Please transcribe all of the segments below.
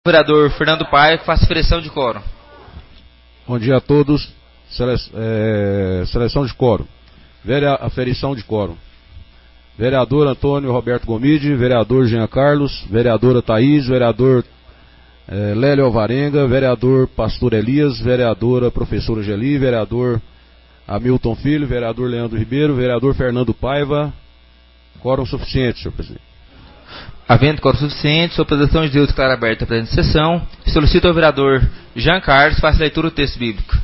Vereador Fernando Paiva, faça aferição de quórum. Bom dia a todos. Seleção de quórum. Aferição de quórum. Vereador Antônio Roberto Gomide, vereador Jean Carlos, vereadora Thaís, vereador Lélio Alvarenga, vereador Pastor Elias, vereadora Professora Geli, vereador Hamilton Filho, vereador Leandro Ribeiro, vereador Fernando Paiva. Quórum suficiente, senhor presidente. Havendo quórum suficiente, sob a proteção de Deus, declaro aberta a presente sessão. Solicito ao vereador Jean Carlos faça leitura do texto bíblico.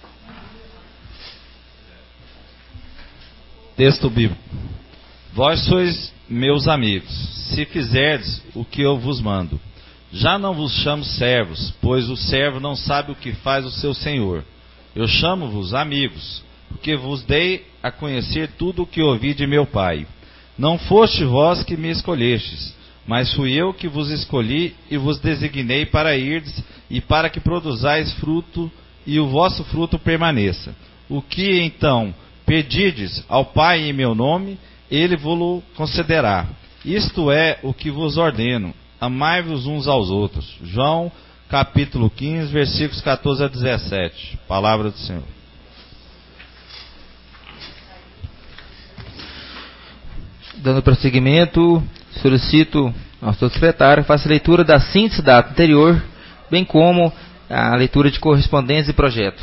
Texto bíblico. Vós sois meus amigos, se fizerdes o que eu vos mando. Já não vos chamo servos, pois o servo não sabe o que faz o seu senhor. Eu chamo-vos amigos, porque vos dei a conhecer tudo o que ouvi de meu Pai. Não foste vós que me escolhestes, mas fui eu que vos escolhi e vos designei para irdes e para que produzais fruto e o vosso fruto permaneça. O que então pedides ao Pai em meu nome, ele vos concederá. Isto é o que vos ordeno, amai-vos uns aos outros. João capítulo 15, versículos 14 a 17. Palavra do Senhor. Dando prosseguimento, solicito ao seu secretário faça a leitura da síntese da ata anterior, bem como a leitura de correspondência e projeto.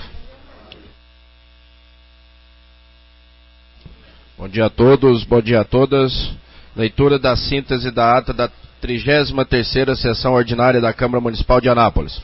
Bom dia a todos, bom dia a todas. Leitura da síntese da ata da 33ª Sessão Ordinária da Câmara Municipal de Anápolis.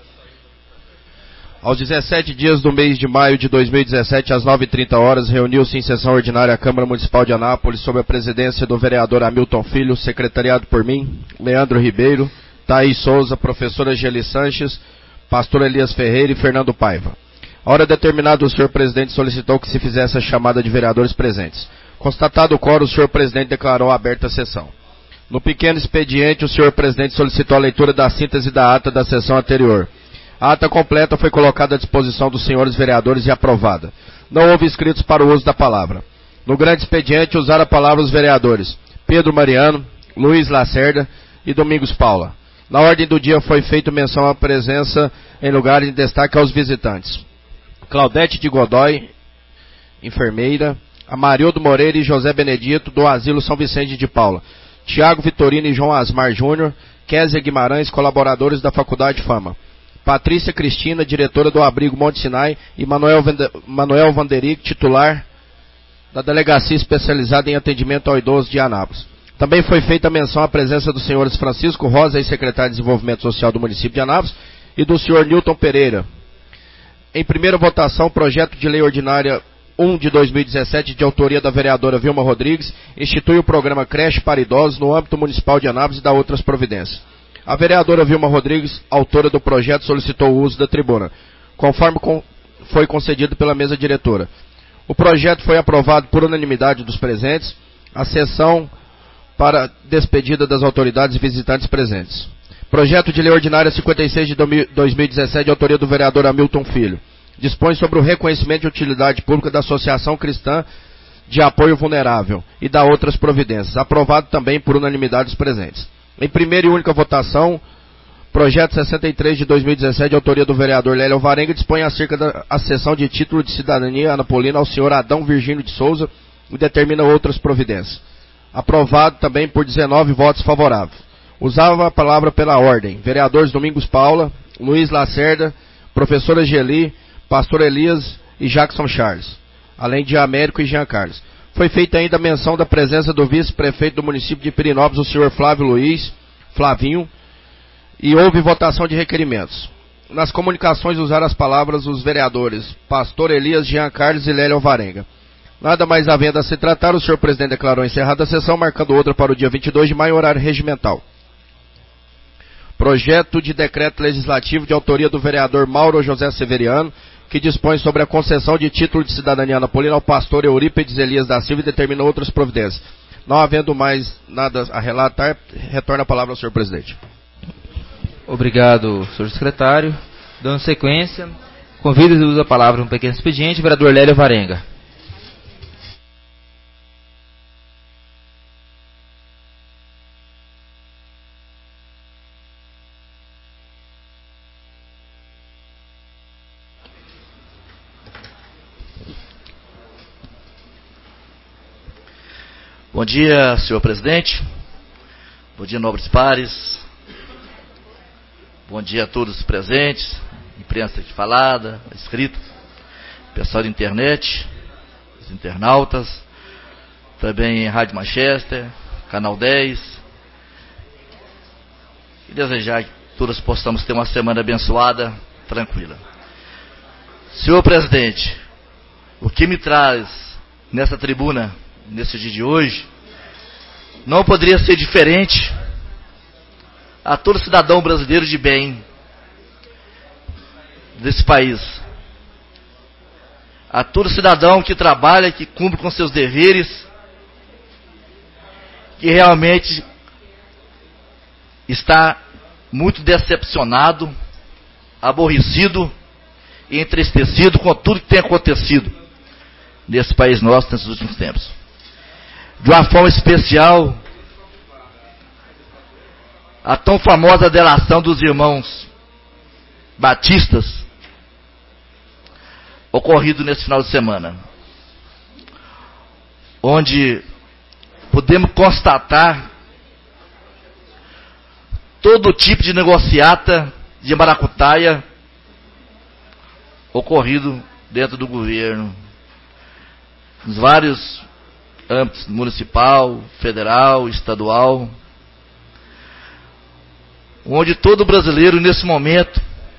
Aos 17 dias do mês de maio de 2017, às 9h30, reuniu-se em sessão ordinária a Câmara Municipal de Anápolis, sob a presidência do vereador Hamilton Filho, secretariado por mim, Leandro Ribeiro, Thaís Souza, professora Geli Sanches, pastor Elias Ferreira e Fernando Paiva. A hora determinada, o senhor presidente solicitou que se fizesse a chamada de vereadores presentes. Constatado o quórum, o senhor presidente declarou aberta a sessão. No pequeno expediente, o senhor presidente solicitou a leitura da síntese da ata da sessão anterior. A ata completa foi colocada à disposição dos senhores vereadores e aprovada. Não houve inscritos para o uso da palavra. No grande expediente, usaram a palavra os vereadores Pedro Mariano, Luiz Lacerda e Domingos Paula. Na ordem do dia foi feita menção à presença em lugares de destaque aos visitantes. Claudete de Godoy, enfermeira, Amarildo Moreira e José Benedito, do Asilo São Vicente de Paula. Tiago Vitorino e João Asmar Júnior, Kézia Guimarães, colaboradores da Faculdade Fama. Patrícia Cristina, diretora do Abrigo Monte Sinai, e Manuel Vanderic, titular da Delegacia Especializada em Atendimento ao Idoso de Anápolis. Também foi feita menção à presença dos senhores Francisco Rosa, secretário de Desenvolvimento Social do município de Anápolis, e do senhor Newton Pereira. Em primeira votação, projeto de lei ordinária 1 de 2017, de autoria da vereadora Vilma Rodrigues, institui o programa Creche para Idosos no âmbito municipal de Anápolis e dá outras providências. A vereadora Vilma Rodrigues, autora do projeto, solicitou o uso da tribuna, conforme foi concedido pela mesa diretora. O projeto foi aprovado por unanimidade dos presentes, a sessão para despedida das autoridades e visitantes presentes. Projeto de lei ordinária 56 de 2017, de autoria do vereador Hamilton Filho. Dispõe sobre o reconhecimento de utilidade pública da Associação Cristã de Apoio Vulnerável e dá outras providências. Aprovado também por unanimidade dos presentes. Em primeira e única votação, projeto 63 de 2017, de autoria do vereador Lélio Alvarenga, dispõe acerca da acessão de título de cidadania anapolina ao senhor Adão Virgínio de Souza e determina outras providências. Aprovado também por 19 votos favoráveis. Usava a palavra pela ordem. Vereadores Domingos Paula, Luiz Lacerda, professora Geli, pastor Elias e Jackson Charles, além de Américo e Jean Carlos. Foi feita ainda menção da presença do vice-prefeito do município de Pirinópolis, o senhor Flavinho, e houve votação de requerimentos. Nas comunicações usaram as palavras os vereadores pastor Elias, Jean Carlos e Lélio Alvarenga. Nada mais havendo a se tratar, o senhor presidente declarou encerrada a sessão, marcando outra para o dia 22 de maio, horário regimental. Projeto de decreto legislativo de autoria do vereador Mauro José Severiano, que dispõe sobre a concessão de título de cidadania anapolina ao pastor Eurípedes Elias da Silva e determina outras providências. Não havendo mais nada a relatar, retorna a palavra ao senhor presidente. Obrigado, senhor secretário. Dando sequência, convido e usa a palavra um pequeno expediente, o vereador Lélio Alvarenga. Bom dia, senhor presidente. Bom dia, nobres pares. Bom dia a todos os presentes, imprensa aqui falada, escrita, pessoal da internet, os internautas, também Rádio Manchester, Canal 10. E desejar que todos possamos ter uma semana abençoada, tranquila. Senhor presidente, o que me traz nessa tribuna, nesse dia de hoje, não poderia ser diferente a todo cidadão brasileiro de bem desse país, a todo cidadão que trabalha, que cumpre com seus deveres, que realmente está muito decepcionado, aborrecido e entristecido com tudo que tem acontecido nesse país nosso nesses últimos tempos. De uma forma especial, a tão famosa delação dos irmãos batistas, ocorrido nesse final de semana, onde podemos constatar todo tipo de negociata de maracutaia ocorrido dentro do governo, nos vários âmbitos, municipal, federal, estadual, onde todo brasileiro nesse momento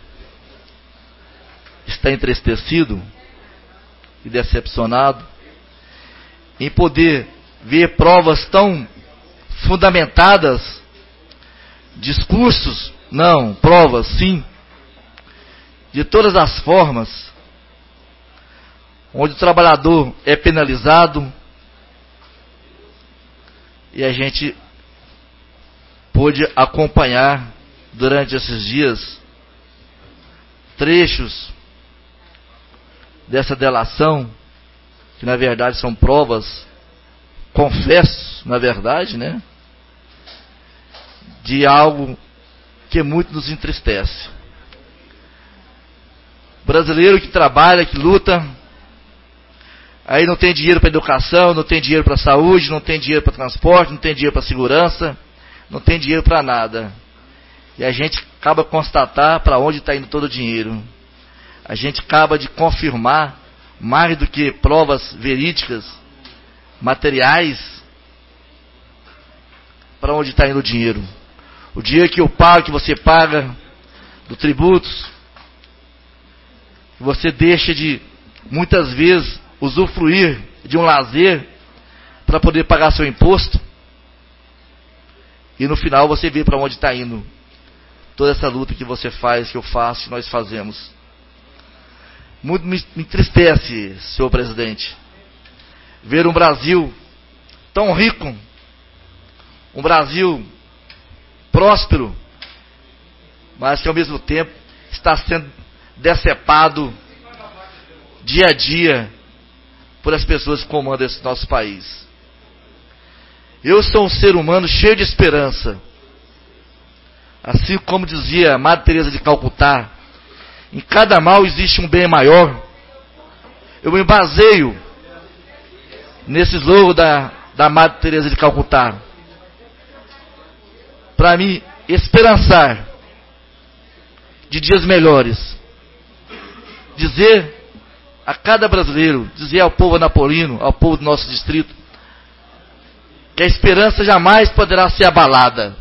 está entristecido e decepcionado em poder ver provas tão fundamentadas, discursos, não, provas sim, de todas as formas, onde o trabalhador é penalizado, e a gente pôde acompanhar durante esses dias trechos dessa delação, que na verdade são provas, confesso, na verdade, né, de algo que muito nos entristece. Brasileiro que trabalha, que luta, aí não tem dinheiro para educação, não tem dinheiro para saúde, não tem dinheiro para transporte, não tem dinheiro para segurança, não tem dinheiro para nada. E a gente acaba de constatar para onde está indo todo o dinheiro. A gente acaba de confirmar, mais do que provas verídicas, materiais, para onde está indo o dinheiro. O dinheiro que eu pago, que você paga, do tributos, você deixa de, muitas vezes, usufruir de um lazer para poder pagar seu imposto, e no final você vê para onde está indo toda essa luta que você faz, que eu faço, que nós fazemos. Muito me entristece, senhor presidente, ver um Brasil tão rico, um Brasil próspero, mas que ao mesmo tempo está sendo decepado dia a dia por as pessoas que comandam esse nosso país. Eu sou um ser humano cheio de esperança. Assim como dizia Madre Teresa de Calcutá, em cada mal existe um bem maior. Eu me baseio nesse slogan da Madre Teresa de Calcutá, para me esperançar de dias melhores. Dizer a cada brasileiro, dizer ao povo anapolino, ao povo do nosso distrito, que a esperança jamais poderá ser abalada.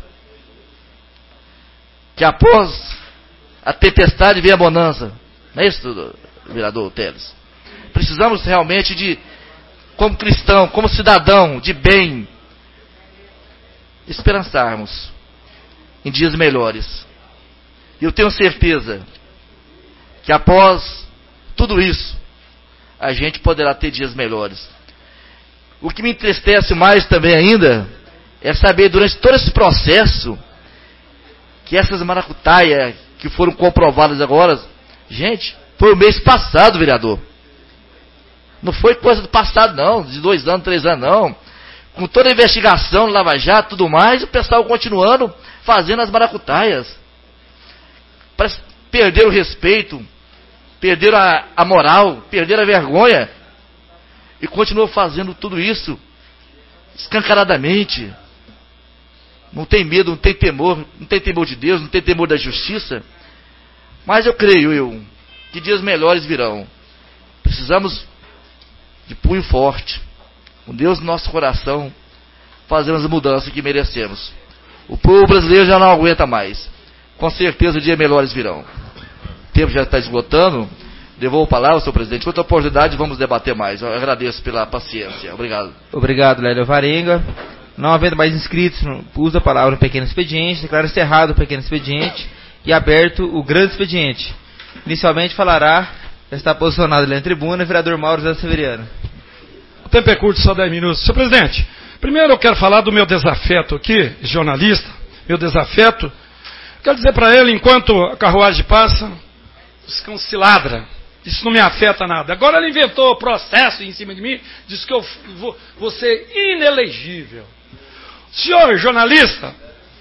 Que após a tempestade vem a bonança. Não é isso, vereador Teles? Precisamos realmente de, como cristão, como cidadão de bem, esperançarmos em dias melhores. E eu tenho certeza que após tudo isso, a gente poderá ter dias melhores. O que me entristece mais também ainda é saber, durante todo esse processo, que essas maracutaias que foram comprovadas agora, gente, foi o mês passado, vereador. Não foi coisa do passado não, de 2 anos, 3 anos não. Com toda a investigação, Lava Jato e tudo mais, o pessoal continuando fazendo as maracutaias. Parece que perderam o respeito, perderam a moral, perderam a vergonha, e continuam fazendo tudo isso, escancaradamente. Não tem medo, não tem temor de Deus, não tem temor da justiça. Mas eu creio que dias melhores virão. Precisamos de punho forte, com Deus no nosso coração, fazermos a mudança que merecemos. O povo brasileiro já não aguenta mais. Com certeza dias melhores virão. O tempo já está esgotando. Devolvo a palavra, senhor presidente. Outra oportunidade, vamos debater mais. Eu agradeço pela paciência. Obrigado. Obrigado, Lélio Alvarenga. Não havendo mais inscritos, uso a palavra no pequeno expediente. Declaro encerrado o pequeno expediente e aberto o grande expediente. Inicialmente falará, já está posicionado ali na tribuna, o vereador Mauro José Severiano. O tempo é curto, só 10 minutos. Senhor presidente, primeiro eu quero falar do meu desafeto aqui, jornalista, meu desafeto. Quero dizer para ele, enquanto a carruagem passa, os cães se ladram. Isso não me afeta nada. Agora ele inventou processo em cima de mim, diz que eu vou ser inelegível. Senhor jornalista,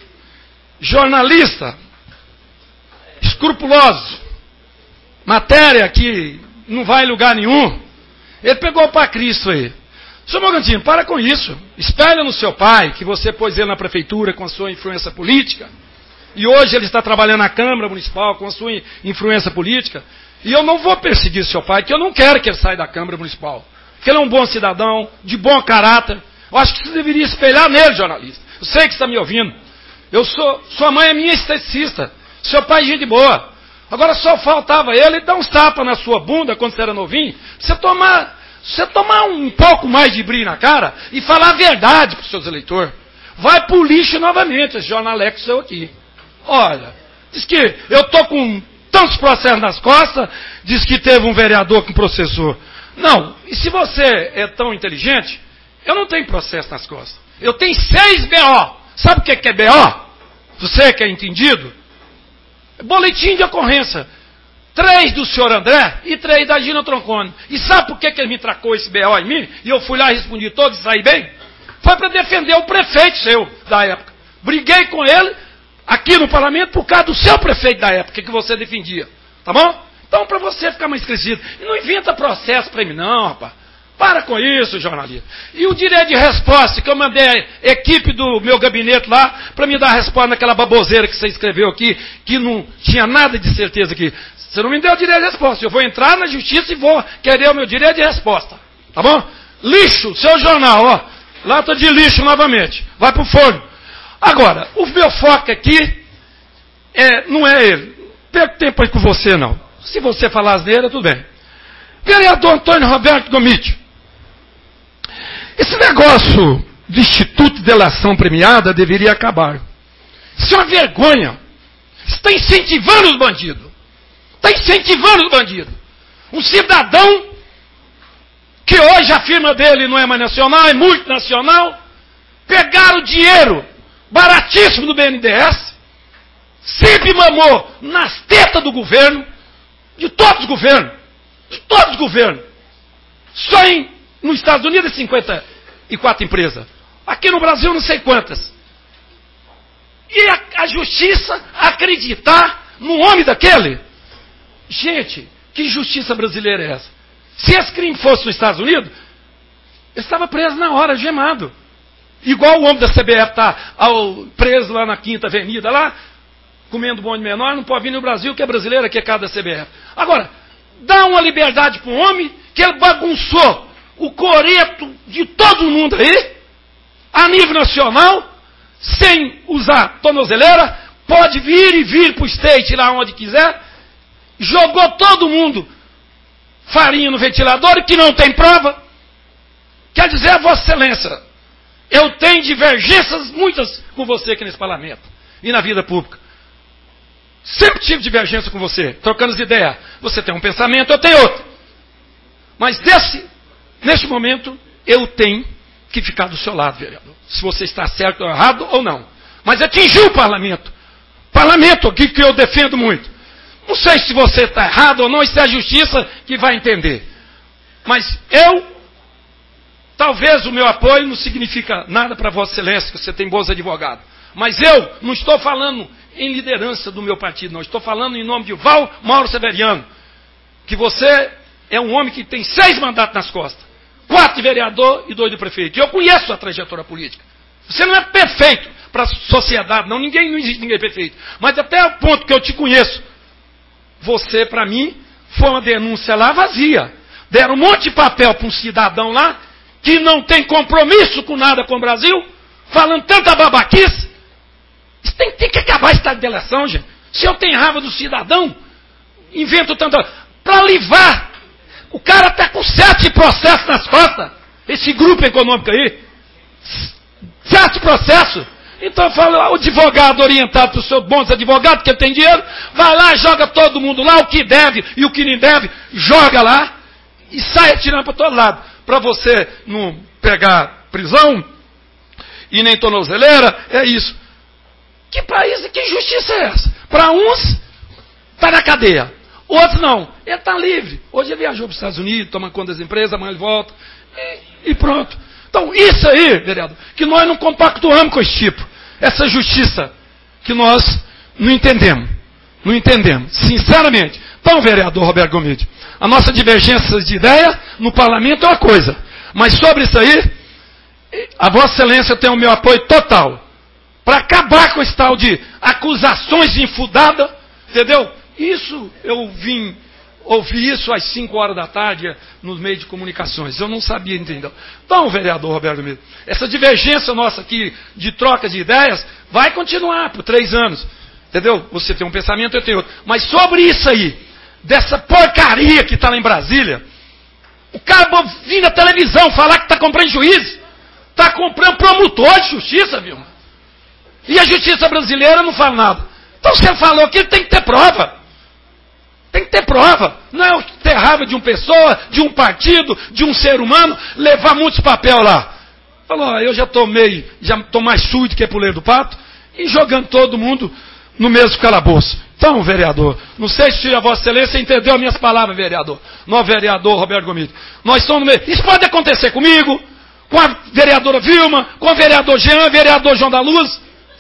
escrupuloso, matéria que não vai em lugar nenhum, ele pegou para Cristo aí. Senhor Morgantino, para com isso. Espelha no seu pai, que você pôs ele na prefeitura com a sua influência política, e hoje ele está trabalhando na Câmara Municipal com a sua influência política. E eu não vou perseguir seu pai, que eu não quero que ele saia da Câmara Municipal. Porque ele é um bom cidadão, de bom caráter. Eu acho que você deveria espelhar nele, jornalista. Eu sei que está me ouvindo. Sua mãe é minha esteticista. Seu pai é gente boa. Agora só faltava ele dar uns tapas na sua bunda quando você era novinho. Você tomar um pouco mais de brilho na cara e falar a verdade para os seus eleitores. Vai pro lixo novamente, esse jornaleco seu aqui. Olha, diz que eu estou com tantos processos nas costas, diz que teve um vereador que processou. Não, e se você é tão inteligente, eu não tenho processo nas costas. Eu tenho 6 BO. Sabe o que é BO? Você que é entendido? Boletim de ocorrência. 3 do senhor André e 3 da Gina Troncone. E sabe por que ele me tracou esse BO em mim? E eu fui lá e respondi todos e saí bem? Foi para defender o prefeito seu da época. Briguei com ele aqui no parlamento por causa do seu prefeito da época que você defendia. Tá bom? Então, para você ficar mais crescido. E não inventa processo para mim, não, rapaz. Para com isso, jornalista. E o direito de resposta, que eu mandei a equipe do meu gabinete lá para me dar a resposta naquela baboseira que você escreveu aqui, que não tinha nada de certeza aqui. Você não me deu o direito de resposta. Eu vou entrar na justiça e vou querer o meu direito de resposta. Tá bom? Lixo, seu jornal, ó. Lata de lixo novamente. Vai pro forno. Agora, o meu foco aqui não é ele. Não perco tempo aí com você, não. Se você falar asneira, tudo bem. Vereador Antônio Roberto Gomide. Esse negócio de Instituto de Delação Premiada deveria acabar. Isso é uma vergonha. Está incentivando os bandidos. Está incentivando os bandidos. Um cidadão que hoje a firma dele não é mais nacional, é multinacional, pegaram o dinheiro baratíssimo do BNDES, sempre mamou nas tetas do governo, de todos os governos, só nos Estados Unidos 54 empresas, aqui no Brasil não sei quantas, e a justiça acreditar no homem daquele. Gente, que justiça brasileira é essa? Se esse crime fosse nos Estados Unidos, ele estava preso na hora, gemado. Igual o homem da CBF está preso lá na 5ª Avenida, lá, comendo bonde menor, não pode vir no Brasil, que é brasileiro, que é cara da CBF. Agora, dá uma liberdade para um homem que ele bagunçou o coreto de todo mundo aí, a nível nacional, sem usar tornozeleira, pode vir e vir para o state lá onde quiser, jogou todo mundo farinha no ventilador, que não tem prova. Quer dizer, Vossa Excelência, eu tenho divergências muitas com você aqui nesse parlamento e na vida pública. Sempre tive divergência com você, trocando as ideias. Você tem um pensamento, eu tenho outro. Mas neste momento, eu tenho que ficar do seu lado, vereador. Se você está certo ou errado ou não. Mas atingiu o parlamento. Parlamento aqui que eu defendo muito. Não sei se você está errado ou não, isso é a justiça que vai entender. Mas talvez o meu apoio não significa nada para Vossa Excelência, que você tem bons advogados. Mas eu não estou falando em liderança do meu partido, não. Estou falando em nome de Mauro Severiano. Que você é um homem que tem 6 mandatos nas costas. 4 de vereador e 2 de prefeito. Eu conheço a trajetória política. Você não é perfeito para a sociedade, não. Não existe ninguém perfeito. Mas até o ponto que eu te conheço, você, para mim, foi uma denúncia lá vazia. Deram um monte de papel para um cidadão lá, que não tem compromisso com nada com o Brasil, falando tanta babaquice. Isso tem que acabar esse estado de eleição, gente. Se eu tenho raiva do cidadão, invento tanta... Para livrar. O cara está com 7 processos nas costas. Esse grupo econômico aí. 7 processos. Então eu falo, o advogado orientado para os seus bons advogados, que tem dinheiro, vai lá, joga todo mundo lá, o que deve e o que não deve, joga lá e sai atirando para todo lado. Para você não pegar prisão e nem tornozeleira, é isso. Que país e que justiça é essa? Para uns, está na cadeia. Outros não. Ele está livre. Hoje ele viajou para os Estados Unidos, toma conta das empresas, amanhã ele volta. E pronto. Então, isso aí, vereador, que nós não compactuamos com esse tipo. Essa justiça que nós não entendemos. Não entendemos. Sinceramente. Então, vereador Roberto Gomide, a nossa divergência de ideia no parlamento é uma coisa. Mas sobre isso aí, a Vossa Excelência tem o meu apoio total. Para acabar com esse tal de acusações infundadas, entendeu? Isso, eu vim ouvir isso às 5 horas da tarde nos meios de comunicações. Eu não sabia, entendeu? Então, vereador Roberto Gomide, essa divergência nossa aqui de troca de ideias vai continuar por 3 anos. Entendeu? Você tem um pensamento, eu tenho outro. Mas sobre isso aí, dessa porcaria que está lá em Brasília, o cara vir na televisão falar que está comprando juiz, está comprando promotor de justiça, viu? E a justiça brasileira não fala nada. Então você falou que ele tem que ter prova. Tem que ter prova. Não é ter raiva de uma pessoa, de um partido, de um ser humano, levar muitos papel lá. Falou, eu já estou mais surdo que a puleiro do pato, e jogando todo mundo no mesmo calabouço. Então, vereador, não sei se a Vossa Excelência entendeu as minhas palavras, vereador. Não, vereador Roberto Gomide. Nós estamos no meio. Isso pode acontecer comigo, com a vereadora Vilma, com o vereador Jean, vereador João da Luz.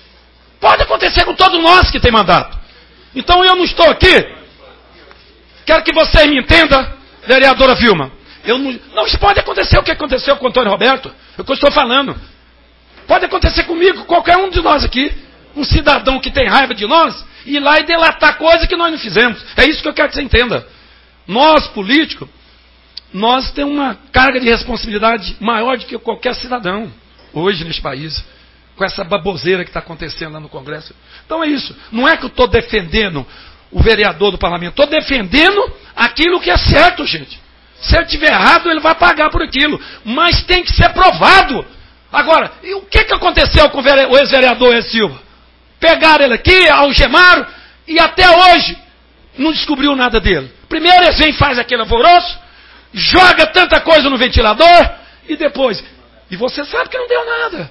Pode acontecer com todos nós que tem mandato. Então eu não estou aqui. Quero que vocês me entendam, vereadora Vilma. Não, isso pode acontecer o que aconteceu com o Antônio Roberto. É o que eu estou falando. Pode acontecer comigo, com qualquer um de nós aqui. Um cidadão que tem raiva de nós, ir lá e delatar coisa que nós não fizemos. É isso que eu quero que você entenda. Nós, políticos, nós temos uma carga de responsabilidade maior do que qualquer cidadão hoje neste país. Com essa baboseira que está acontecendo lá no Congresso. Então é isso. Não é que eu estou defendendo o vereador do parlamento. Estou defendendo aquilo que é certo, gente. Se ele estiver errado, ele vai pagar por aquilo. Mas tem que ser provado. Agora, e o que aconteceu com o ex-vereador Silva? Pegaram ele aqui, algemaram, e até hoje não descobriu nada dele. Primeiro eles vêm e fazem aquele alvoroço, joga tanta coisa no ventilador, e depois... E você sabe que não deu nada.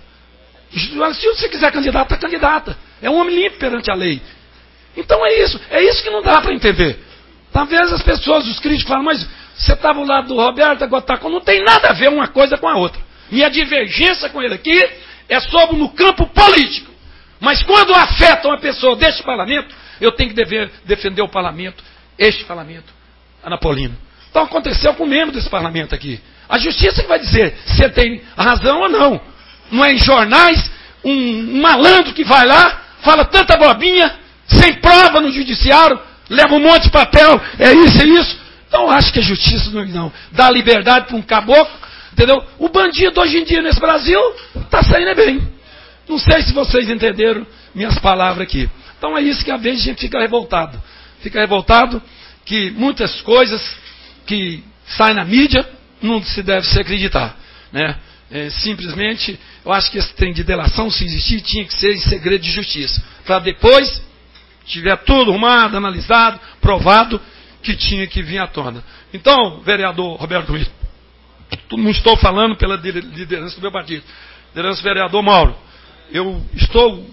Se você quiser candidata, está candidata. É um homem limpo perante a lei. Então é isso que não dá para entender. Talvez as pessoas, os críticos, falam, mas você estava ao lado do Roberto, agora está com... Não tem nada a ver uma coisa com a outra. Minha divergência com ele aqui é sobre no campo político. Mas quando afeta uma pessoa deste parlamento, eu tenho que defender o parlamento, este parlamento, anapolino. Então aconteceu com o membro desse parlamento aqui. A justiça que vai dizer se ele tem razão ou não. Não é em jornais, um malandro que vai lá, fala tanta bobinha, sem prova no judiciário, leva um monte de papel, é isso. Então eu acho que a justiça não dá liberdade para um caboclo, entendeu? O bandido hoje em dia nesse Brasil está saindo bem. Não sei se vocês entenderam minhas palavras aqui. Então é isso que às vezes a gente fica revoltado. Fica revoltado que muitas coisas que saem na mídia não se deve se acreditar, né? Simplesmente, eu acho que esse trem de delação, se existir, tinha que ser em segredo de justiça. Para depois, tiver tudo arrumado, analisado, provado, que tinha que vir à tona. Então, vereador Roberto Gomide, não estou falando pela liderança do meu partido. Liderança do vereador Mauro, eu estou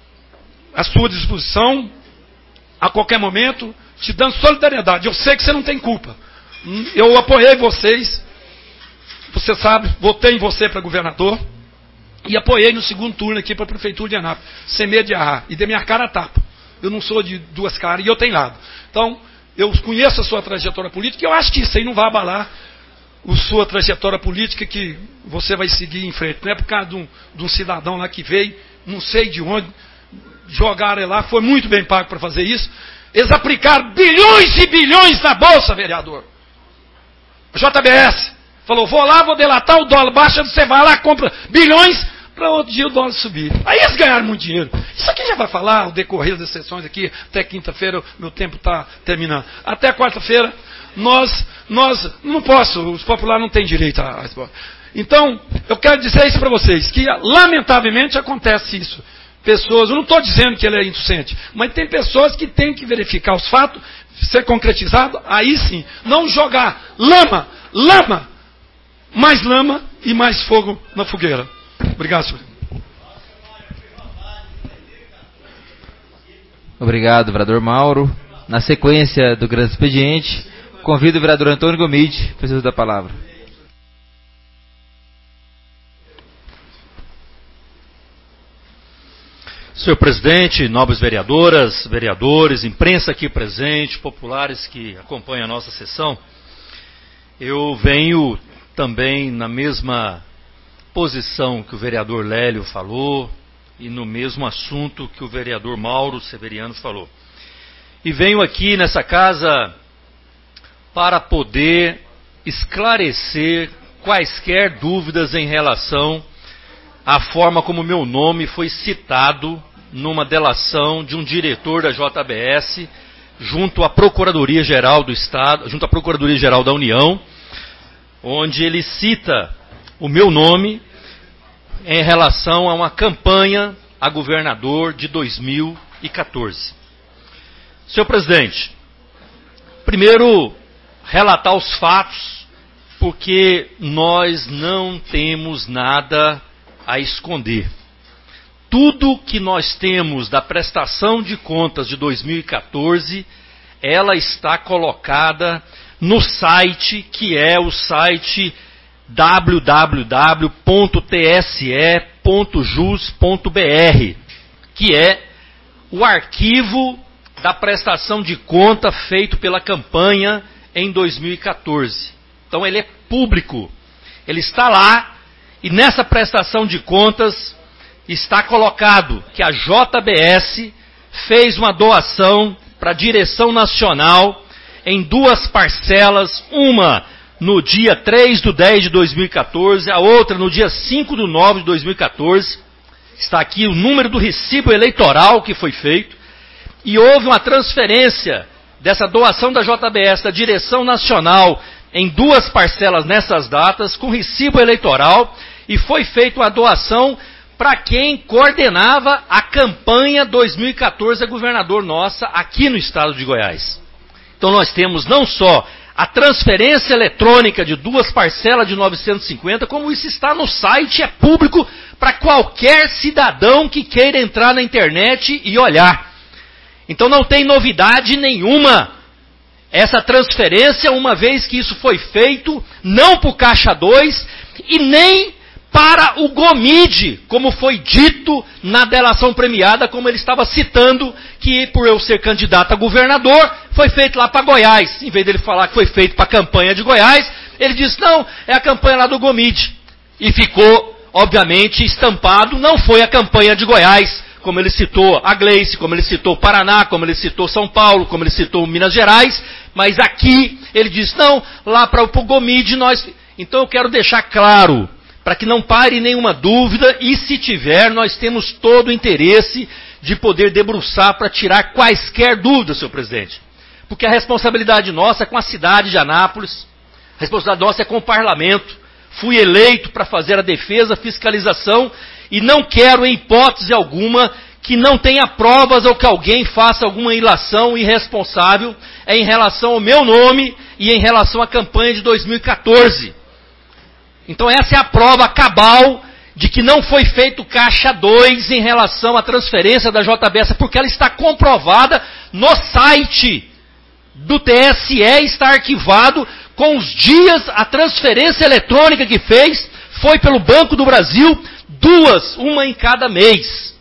à sua disposição, a qualquer momento, te dando solidariedade. Eu sei que você não tem culpa. Eu apoiei vocês. Você sabe, votei em você para governador e apoiei no segundo turno aqui para a prefeitura de Anápolis, sem medo de errar, e dei minha cara a tapa. Eu não sou de duas caras e eu tenho lado. Então, eu conheço a sua trajetória política e eu acho que isso aí não vai abalar sua trajetória política que você vai seguir em frente. Não é por causa de um cidadão lá que veio, não sei de onde, jogaram ele lá, foi muito bem pago para fazer isso. Eles aplicaram bilhões e bilhões na bolsa, vereador. A JBS falou, vou lá, vou delatar o dólar, baixa, você vai lá, compra bilhões, para outro dia o dólar subir. Aí eles ganharam muito dinheiro. Isso aqui já vai falar, o decorrer das sessões aqui, até quinta-feira, meu tempo está terminando. Até quarta-feira, nós não posso, os populares não têm direito a Então, eu quero dizer isso para vocês, que lamentavelmente acontece isso. Pessoas, eu não estou dizendo que ele é inocente, mas tem pessoas que têm que verificar os fatos, ser concretizado, aí sim, não jogar lama, mais lama e mais fogo na fogueira. Obrigado, senhor. Obrigado, vereador Mauro. Na sequência do grande expediente, convido o vereador Antônio Gomide para o uso da palavra. Senhor presidente, nobres vereadoras, vereadores, imprensa aqui presente, populares que acompanham a nossa sessão, eu venho também na mesma posição que o vereador Lélio falou e no mesmo assunto que o vereador Mauro Severiano falou. E venho aqui nessa casa para poder esclarecer quaisquer dúvidas em relação à forma como meu nome foi citado numa delação de um diretor da JBS junto à Procuradoria-Geral do Estado, junto à Procuradoria-Geral da União, onde ele cita o meu nome em relação a uma campanha a governador de 2014. Senhor presidente, primeiro relatar os fatos, porque nós não temos nada a esconder. Tudo que nós temos da prestação de contas de 2014, ela está colocada no site, que é o site www.tse.jus.br, que é o arquivo da prestação de conta feito pela campanha em 2014. Então ele é público, ele está lá, e nessa prestação de contas está colocado que a JBS fez uma doação para a direção nacional em duas parcelas, uma no dia 3/10 de 2014, a outra no dia 5/9 de 2014. Está aqui o número do recibo eleitoral que foi feito, e houve uma transferência dessa doação da JBS da direção nacional em duas parcelas nessas datas, com recibo eleitoral, e foi feita uma doação para quem coordenava a campanha 2014 a governador nossa aqui no estado de Goiás. Então nós temos não só a transferência eletrônica de duas parcelas de 950, como isso está no site, é público para qualquer cidadão que queira entrar na internet e olhar. Então não tem novidade nenhuma essa transferência, uma vez que isso foi feito não para o Caixa 2 e nem para o Gomide, como foi dito na delação premiada, como ele estava citando, que por eu ser candidato a governador, foi feito lá para Goiás. Em vez dele falar que foi feito para a campanha de Goiás, ele disse, não, é a campanha lá do Gomide. E ficou, obviamente, estampado, não foi a campanha de Goiás, como ele citou a Gleice, como ele citou Paraná, como ele citou São Paulo, como ele citou Minas Gerais, mas aqui ele disse, não, lá para o Gomide nós... Então eu quero deixar claro, para que não pare nenhuma dúvida, e se tiver, nós temos todo o interesse de poder debruçar para tirar quaisquer dúvidas, senhor presidente. Porque a responsabilidade nossa é com a cidade de Anápolis, a responsabilidade nossa é com o parlamento. Fui eleito para fazer a defesa, a fiscalização, e não quero, em hipótese alguma, que não tenha provas ou que alguém faça alguma ilação irresponsável em relação ao meu nome e em relação à campanha de 2014. Então essa é a prova cabal de que não foi feito Caixa 2 em relação à transferência da JBS, porque ela está comprovada no site do TSE, está arquivado com os dias, a transferência eletrônica que fez foi pelo Banco do Brasil, duas, uma em cada mês.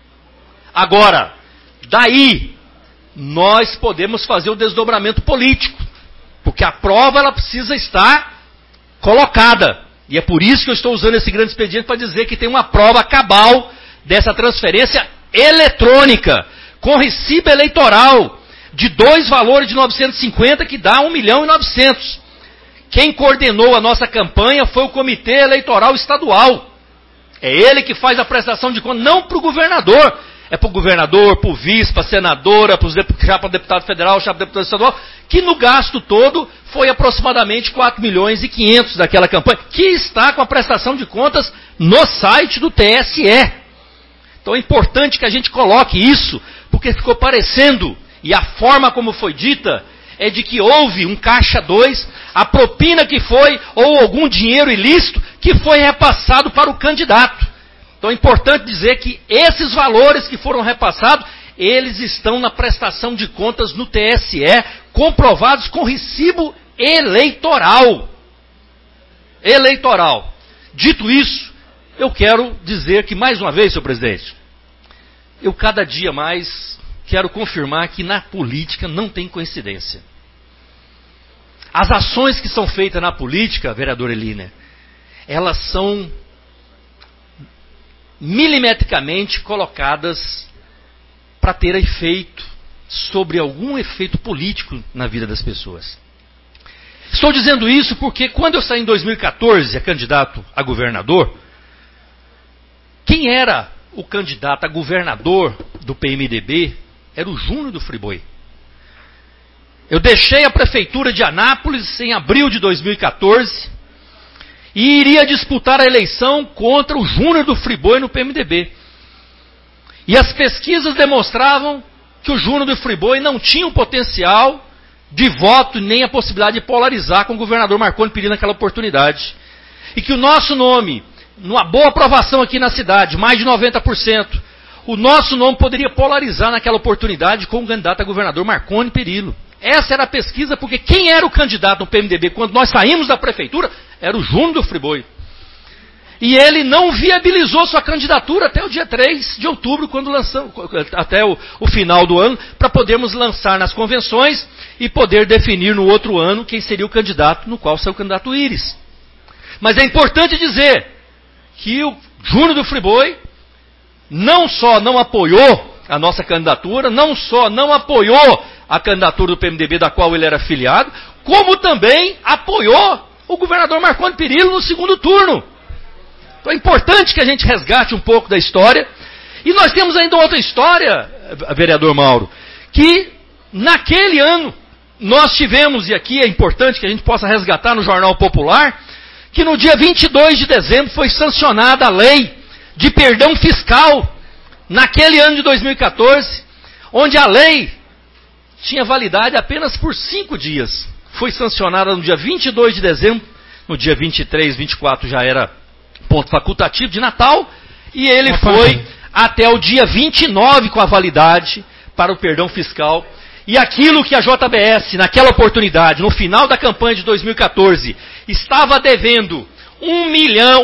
Agora, daí, nós podemos fazer o desdobramento político, porque a prova ela precisa estar colocada. E é por isso que eu estou usando esse grande expediente para dizer que tem uma prova cabal dessa transferência eletrônica, com recibo eleitoral, de 2 valores de 950, que dá 1.900.000. Quem coordenou a nossa campanha foi o Comitê Eleitoral Estadual. É ele que faz a prestação de contas, não para o governador. É para o governador, para o vice, para a senadora, para o deputado federal, para o deputado estadual, que no gasto todo foi aproximadamente 4.500.000 daquela campanha, que está com a prestação de contas no site do TSE. Então é importante que a gente coloque isso, porque ficou parecendo, e a forma como foi dita, é de que houve um caixa 2, a propina que foi, ou algum dinheiro ilícito, que foi repassado para o candidato. Então é importante dizer que esses valores que foram repassados, eles estão na prestação de contas no TSE, comprovados com recibo eleitoral. Eleitoral. Dito isso, eu quero dizer que, mais uma vez, senhor presidente, eu cada dia mais quero confirmar que na política não tem coincidência. As ações que são feitas na política, vereador Eliner, elas são milimetricamente colocadas para ter efeito sobre algum efeito político na vida das pessoas. Estou dizendo isso porque quando eu saí em 2014 a candidato a governador, quem era o candidato a governador do PMDB era o Júnior do Friboi. Eu deixei a prefeitura de Anápolis em abril de 2014 e iria disputar a eleição contra o Júnior do Friboi no PMDB. E as pesquisas demonstravam que o Júnior do Friboi não tinha o potencial de voto nem a possibilidade de polarizar com o governador Marconi Perillo naquela oportunidade. E que o nosso nome, numa boa aprovação aqui na cidade, mais de 90%, o nosso nome poderia polarizar naquela oportunidade com o candidato a governador Marconi Perillo. Essa era a pesquisa, porque quem era o candidato no PMDB quando nós saímos da prefeitura era o Júnior do Friboi. E ele não viabilizou sua candidatura até o dia 3 de outubro, quando lançamos, até o final do ano, para podermos lançar nas convenções e poder definir no outro ano quem seria o candidato, no qual saiu o candidato Íris. Mas é importante dizer que o Júnior do Friboi não só não apoiou a nossa candidatura, não só não apoiou a candidatura do PMDB, da qual ele era filiado, como também apoiou o governador Marconi Perillo no segundo turno. Então é importante que a gente resgate um pouco da história. E nós temos ainda outra história, vereador Mauro, que naquele ano nós tivemos, e aqui é importante que a gente possa resgatar no Jornal Popular, que no dia 22 de dezembro foi sancionada a lei de perdão fiscal, naquele ano de 2014, onde a lei tinha validade apenas por 5 dias. Foi sancionada no dia 22 de dezembro, no dia 23, 24 já era ponto facultativo de Natal, e ele foi até o dia 29 com a validade para o perdão fiscal. E aquilo que a JBS, naquela oportunidade, no final da campanha de 2014, estava devendo 1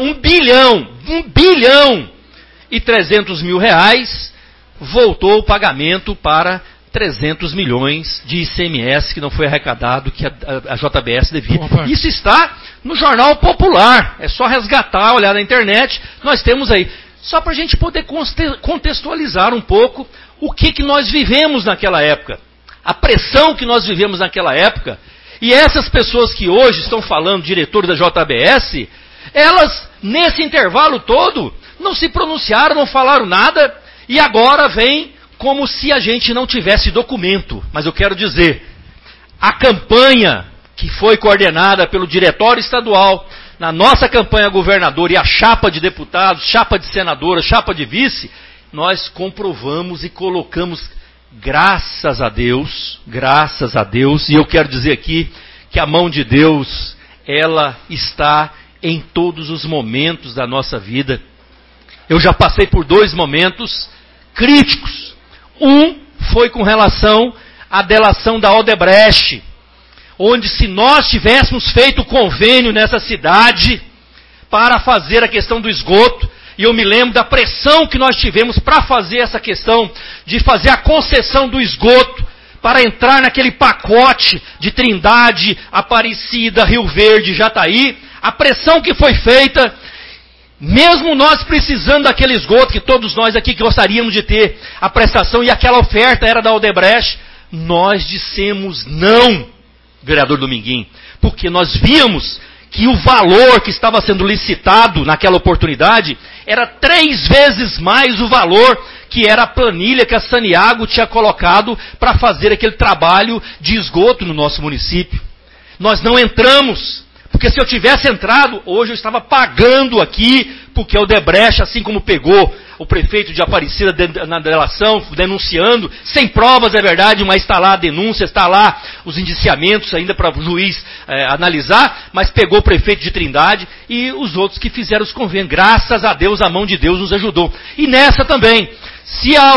bilhão e 300 mil reais, voltou o pagamento para 300 milhões de ICMS que não foi arrecadado, que a JBS devia. Isso está no Jornal Popular. É só resgatar, olhar na internet. Nós temos aí. Só para a gente poder contextualizar um pouco o que nós vivemos naquela época. A pressão que nós vivemos naquela época. E essas pessoas que hoje estão falando, diretores da JBS, elas, nesse intervalo todo, não se pronunciaram, não falaram nada, e agora vem como se a gente não tivesse documento. Mas eu quero dizer, a campanha que foi coordenada pelo Diretório Estadual, na nossa campanha governador e a chapa de deputados, chapa de senadora, chapa de vice, nós comprovamos e colocamos, graças a Deus, e eu quero dizer aqui que a mão de Deus, ela está em todos os momentos da nossa vida. Eu já passei por 2 momentos críticos. Um foi com relação à delação da Odebrecht, onde se nós tivéssemos feito convênio nessa cidade para fazer a questão do esgoto, e eu me lembro da pressão que nós tivemos para fazer essa questão de fazer a concessão do esgoto, para entrar naquele pacote de Trindade, Aparecida, Rio Verde, Jataí, A pressão que foi feita, mesmo nós precisando daquele esgoto, que todos nós aqui gostaríamos de ter a prestação, e aquela oferta era da Odebrecht, nós dissemos não, vereador Dominguinho, porque nós víamos que o valor que estava sendo licitado naquela oportunidade era 3 vezes mais o valor que era a planilha que a Saniago tinha colocado para fazer aquele trabalho de esgoto no nosso município. Nós não entramos, porque se eu tivesse entrado, hoje eu estava pagando aqui, porque a Odebrecht, assim como pegou o prefeito de Aparecida na delação, denunciando, sem provas, é verdade, mas está lá a denúncia, está lá os indiciamentos ainda para o juiz analisar, mas pegou o prefeito de Trindade e os outros que fizeram os convênios. Graças a Deus, a mão de Deus nos ajudou. E nessa também, se a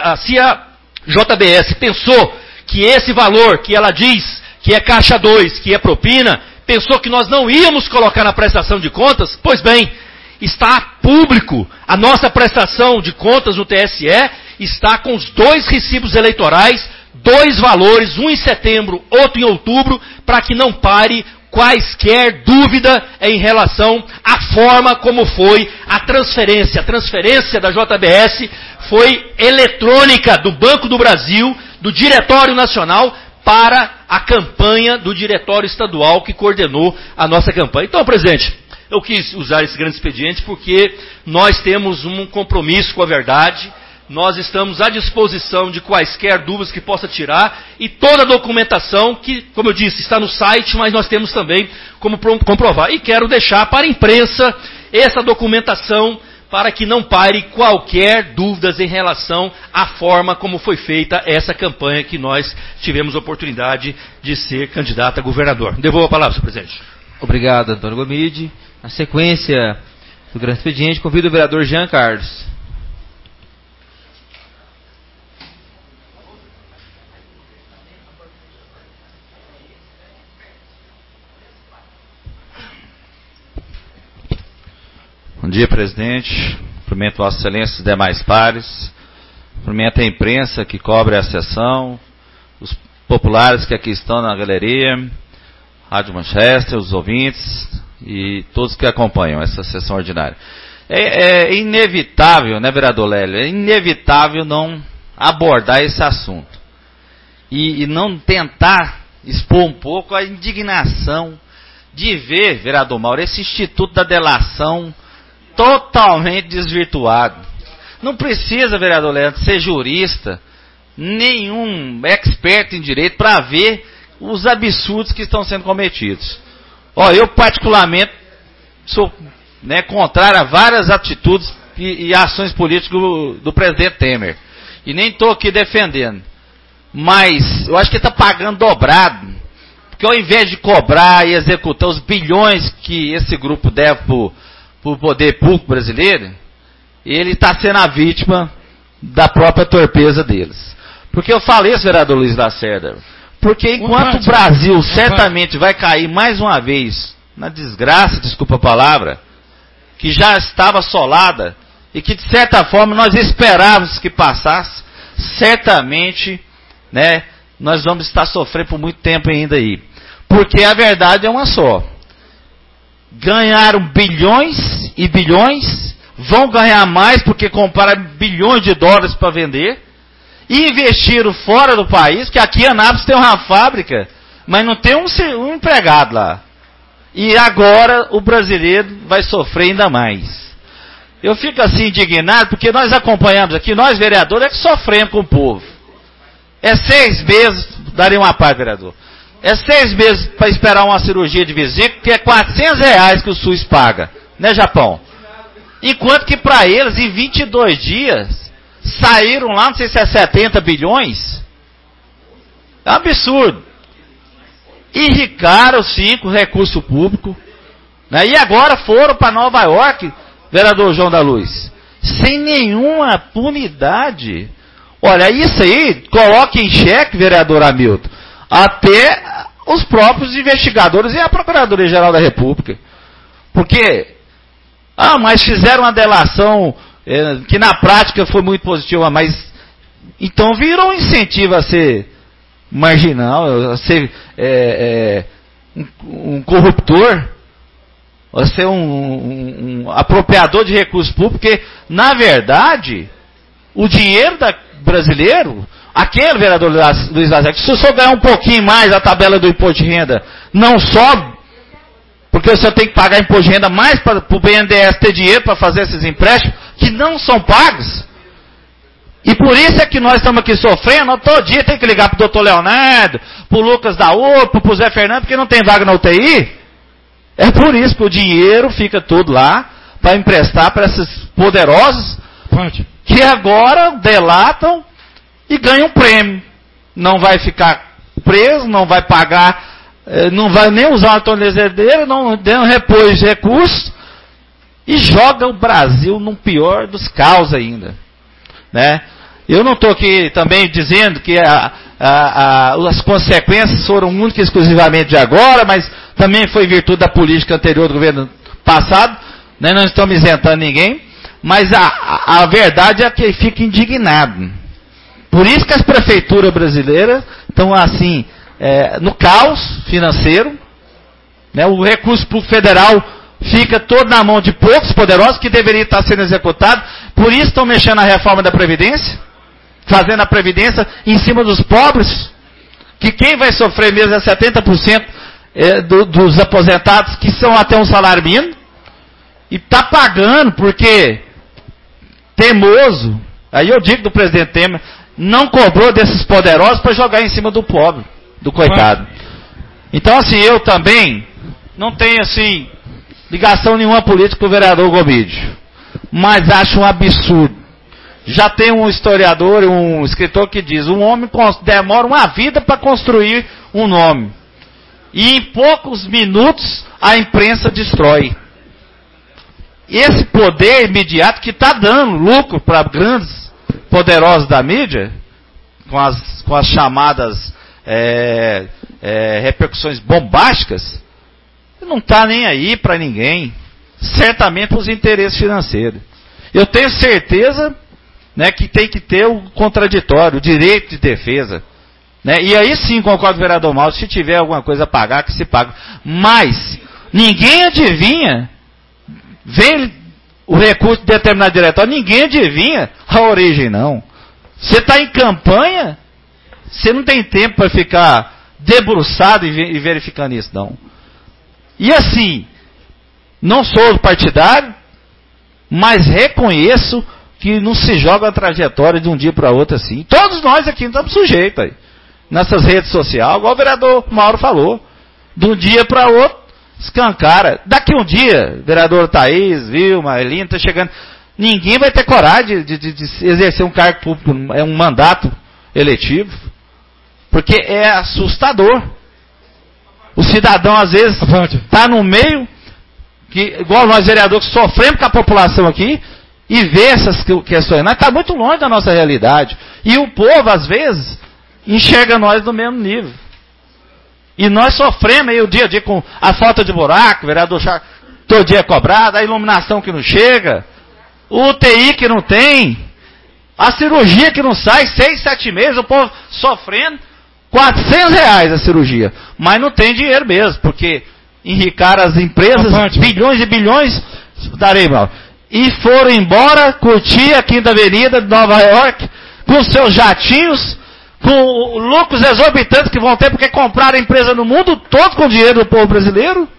JBS pensou que esse valor que ela diz que é caixa 2, que é propina, pensou que nós não íamos colocar na prestação de contas, pois bem, está público. A nossa prestação de contas no TSE está com os 2 recibos eleitorais, 2 valores, um em setembro, outro em outubro, para que não pare quaisquer dúvida em relação à forma como foi a transferência. A transferência da JBS foi eletrônica do Banco do Brasil, do Diretório Nacional, para a campanha do Diretório Estadual que coordenou a nossa campanha. Então, presidente, eu quis usar esse grande expediente porque nós temos um compromisso com a verdade, nós estamos à disposição de quaisquer dúvidas que possa tirar e toda a documentação que, como eu disse, está no site, mas nós temos também como comprovar. E quero deixar para a imprensa essa documentação para que não pare qualquer dúvidas em relação à forma como foi feita essa campanha que nós tivemos a oportunidade de ser candidato a governador. Devolvo a palavra, senhor presidente. Obrigado, Antônio Gomide. Na sequência do grande expediente, convido o vereador Jean Carlos. Bom dia, presidente. Cumprimento Vossa Excelência e os demais pares. Cumprimento a imprensa que cobre a sessão, os populares que aqui estão na galeria, Rádio Manchester, os ouvintes e todos que acompanham essa sessão ordinária. É inevitável, né, vereador Lélio? É inevitável não abordar esse assunto e não tentar expor um pouco a indignação de ver, vereador Mauro, esse Instituto da Delação totalmente desvirtuado. Não precisa, vereador Leandro, ser jurista, nenhum expert em direito para ver os absurdos que estão sendo cometidos. Eu particularmente sou contrário a várias atitudes e ações políticas do presidente Temer. E nem estou aqui defendendo. Mas eu acho que está pagando dobrado. Porque ao invés de cobrar e executar os bilhões que esse grupo deve para o poder público brasileiro, ele está sendo a vítima da própria torpeza deles. Porque eu falei isso, vereador Luiz Lacerda, porque enquanto o Brasil certamente vai cair mais uma vez na desgraça, desculpa a palavra, que já estava assolada e que de certa forma nós esperávamos que passasse, certamente, nós vamos estar sofrendo por muito tempo ainda aí. Porque a verdade é uma só. Ganharam bilhões e bilhões, vão ganhar mais porque compraram bilhões de dólares para vender, e investiram fora do país, que aqui em Anápolis tem uma fábrica, mas não tem um empregado lá. E agora o brasileiro vai sofrer ainda mais. Eu fico assim indignado, porque nós acompanhamos aqui, nós vereadores é que sofremos com o povo. É 6 meses, daria uma parte, vereador. É 6 meses para esperar uma cirurgia de vesícula, que é R$400 que o SUS paga, né, Japão? Enquanto que para eles, em 22 dias, saíram lá, não sei se é 70 bilhões. É um absurdo. Enricaram sim com recurso público, e agora foram para Nova York, vereador João da Luz, sem nenhuma punidade. Olha, isso aí coloca em xeque, vereador Hamilton, até os próprios investigadores e a Procuradoria-Geral da República. Porque, mas fizeram uma delação que na prática foi muito positiva, mas então virou um incentivo a ser marginal, a ser um corruptor. ser um apropriador de recursos públicos, porque, na verdade, o dinheiro brasileiro, aquele vereador Luiz Lazetti, se o senhor ganhar um pouquinho mais a tabela do imposto de renda, não sobe, porque o senhor tem que pagar imposto de renda mais para o BNDES ter dinheiro para fazer esses empréstimos, que não são pagos. E por isso é que nós estamos aqui sofrendo, todo dia tem que ligar para o doutor Leonardo, para o Lucas da UPA, para o Zé Fernando, porque não tem vaga na UTI. É por isso que o dinheiro fica todo lá, para emprestar para esses poderosos, que agora delatam e ganham um prêmio. Não vai ficar preso, não vai pagar, não vai nem usar uma tornezeleira, não repôs recursos, e joga o Brasil num pior dos caos ainda. Né? Eu não estou aqui também dizendo que as consequências foram únicas e exclusivamente de agora, mas também foi em virtude da política anterior do governo passado, né? Não estamos isentando ninguém, mas a verdade é que fica indignado. Por isso que as prefeituras brasileiras estão assim, no caos financeiro, né? O recurso público federal fica todo na mão de poucos poderosos que deveria estar sendo executado. Por isso estão mexendo na reforma da Previdência, fazendo a Previdência em cima dos pobres, que quem vai sofrer mesmo é 70% dos aposentados, que são até um salário mínimo, e está pagando porque teimoso, aí eu digo do presidente Temer, não cobrou desses poderosos para jogar em cima do pobre, do coitado. Então assim, eu também não tenho assim ligação nenhuma política com o vereador Gomide, mas acho um absurdo. Já tem um historiador, um escritor que diz, um homem demora uma vida para construir um nome, e em poucos minutos a imprensa destrói. Esse poder imediato que está dando lucro para grandes poderosos da mídia, com as chamadas repercussões bombásticas, não está nem aí para ninguém, certamente para os interesses financeiros. Eu tenho certeza, né, que tem que ter o contraditório, o direito de defesa. Né? E aí sim, concordo com o vereador Mauro, se tiver alguma coisa a pagar, que se pague. Mas ninguém adivinha, vem o recurso de determinado diretório, ninguém adivinha a origem, não. Você está em campanha, você não tem tempo para ficar debruçado e verificando isso, não. E assim, não sou partidário, mas reconheço que não se joga a trajetória de um dia para outro assim. Todos nós aqui estamos sujeitos aí, nessas redes sociais, igual o vereador Mauro falou. De um dia para outro, escancara. Daqui um dia, vereador Thaís, Vilma, Elina, está chegando. Ninguém vai ter coragem de exercer um cargo público, um mandato eletivo, porque é assustador. O cidadão, às vezes, está no meio, igual nós vereadores, sofremos com a população aqui, e vê essas questões. Nós está muito longe da nossa realidade. E o povo, às vezes, enxerga nós no mesmo nível. E nós sofremos aí o dia a dia com a falta de buraco, o vereador todo dia cobrado, a iluminação que não chega, o UTI que não tem, a cirurgia que não sai, 6, 7 meses, o povo sofrendo, R$400 a cirurgia. Mas não tem dinheiro mesmo, porque enricaram as empresas, bilhões e bilhões, darei mal. E foram embora, curtir a Quinta Avenida de Nova York, com seus jatinhos, com lucros exorbitantes que vão ter, porque compraram a empresa no mundo todo com o dinheiro do povo brasileiro.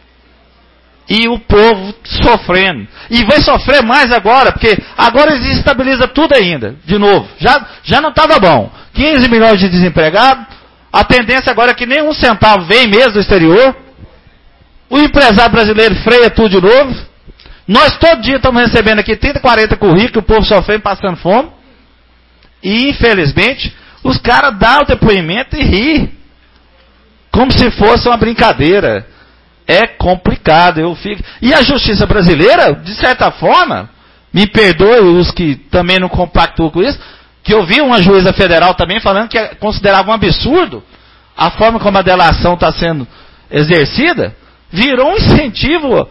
E o povo sofrendo. E vai sofrer mais agora, porque agora desestabiliza tudo ainda, de novo. Já não estava bom. 15 milhões de desempregados, a tendência agora é que nem um centavo vem mesmo do exterior. O empresário brasileiro freia tudo de novo. Nós todo dia estamos recebendo aqui 30, 40 currículos, o povo sofrendo, passando fome. E, infelizmente, os caras dão o depoimento e ri. Como se fosse uma brincadeira. É complicado. E a justiça brasileira, de certa forma, me perdoe os que também não compactuam com isso, que eu vi uma juíza federal também falando que considerava um absurdo a forma como a delação está sendo exercida, virou um incentivo.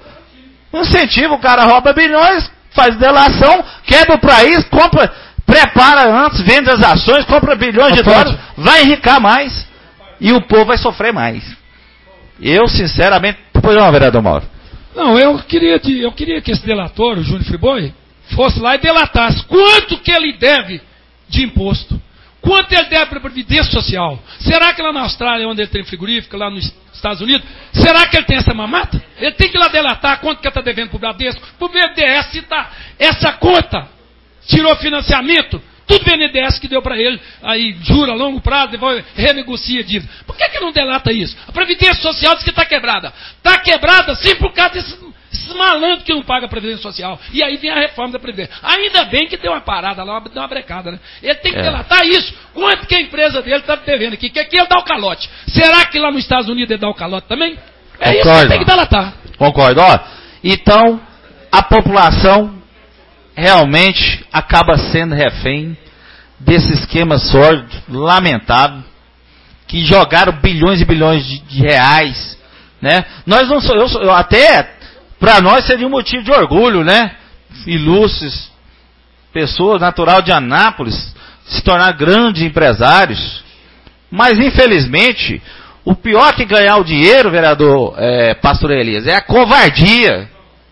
O cara rouba bilhões, faz delação, quebra o país, compra, prepara antes, vende as ações, compra bilhões de dólares, vai enricar mais. E o povo vai sofrer mais. Eu, sinceramente, pois não, vereador Mauro. Não, eu queria que esse delator, o Júnior Friboi, fosse lá e delatasse quanto que ele deve de imposto. Quanto ele deve para a Previdência Social? Será que lá na Austrália, onde ele tem frigorífica, lá nos Estados Unidos, será que ele tem essa mamata? Ele tem que ir lá delatar quanto que ele está devendo para o Bradesco, para o BNDES, se tá essa conta tirou financiamento, tudo BNDES que deu para ele, aí jura a longo prazo, depois renegocia a dívida. Por que não delata isso? A Previdência Social diz que está quebrada. Está quebrada sim por causa desses malandros que não pagam a Previdência Social. E aí vem a reforma da Previdência. Ainda bem que deu uma parada lá, deu uma brecada, né? Ele tem que delatar isso. Quanto que a empresa dele está devendo aqui? Que aqui ele dá o calote. Será que lá nos Estados Unidos ele dá o calote também? É isso que ele tem que delatar. Concordo. Ó, então, a população realmente acaba sendo refém desse esquema sórdido, lamentável, que jogaram bilhões e bilhões de reais, né? Nós não eu até para nós seria um motivo de orgulho, né? Ilustres pessoas, natural de Anápolis, se tornar grandes empresários, mas infelizmente o pior que ganhar o dinheiro, vereador Pastor Elias, é a covardia.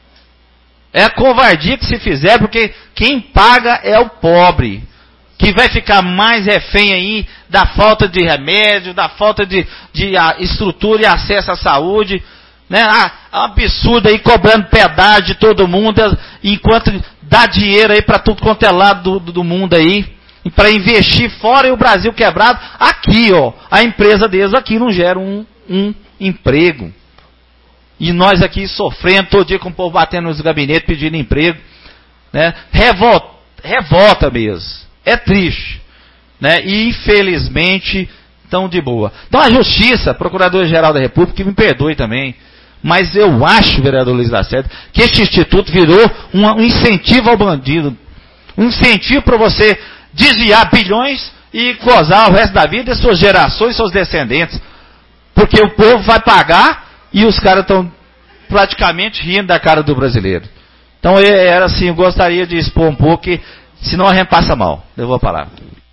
É a covardia que se fizer, porque quem paga é o pobre, que vai ficar mais refém aí da falta de remédio, da falta de estrutura e acesso à saúde, né? Absurdo aí, cobrando pedágio de todo mundo, enquanto dá dinheiro aí para tudo quanto é lado do mundo aí, para investir fora e o Brasil quebrado. Aqui, ó, a empresa deles aqui não gera um emprego. E nós aqui sofrendo, todo dia com o povo batendo nos gabinetes, pedindo emprego, né? Revolta mesmo. É triste, né? E infelizmente estão de boa. Então a Justiça, Procurador-Geral da República, que me perdoe também, mas eu acho, vereador Luiz Lacerda, que este instituto virou um incentivo ao bandido, um incentivo para você desviar bilhões e gozar o resto da vida, suas gerações, seus descendentes, porque o povo vai pagar e os caras estão praticamente rindo da cara do brasileiro. Então era assim, eu gostaria de expor um pouco, que senão a gente passa mal. Eu vou parar.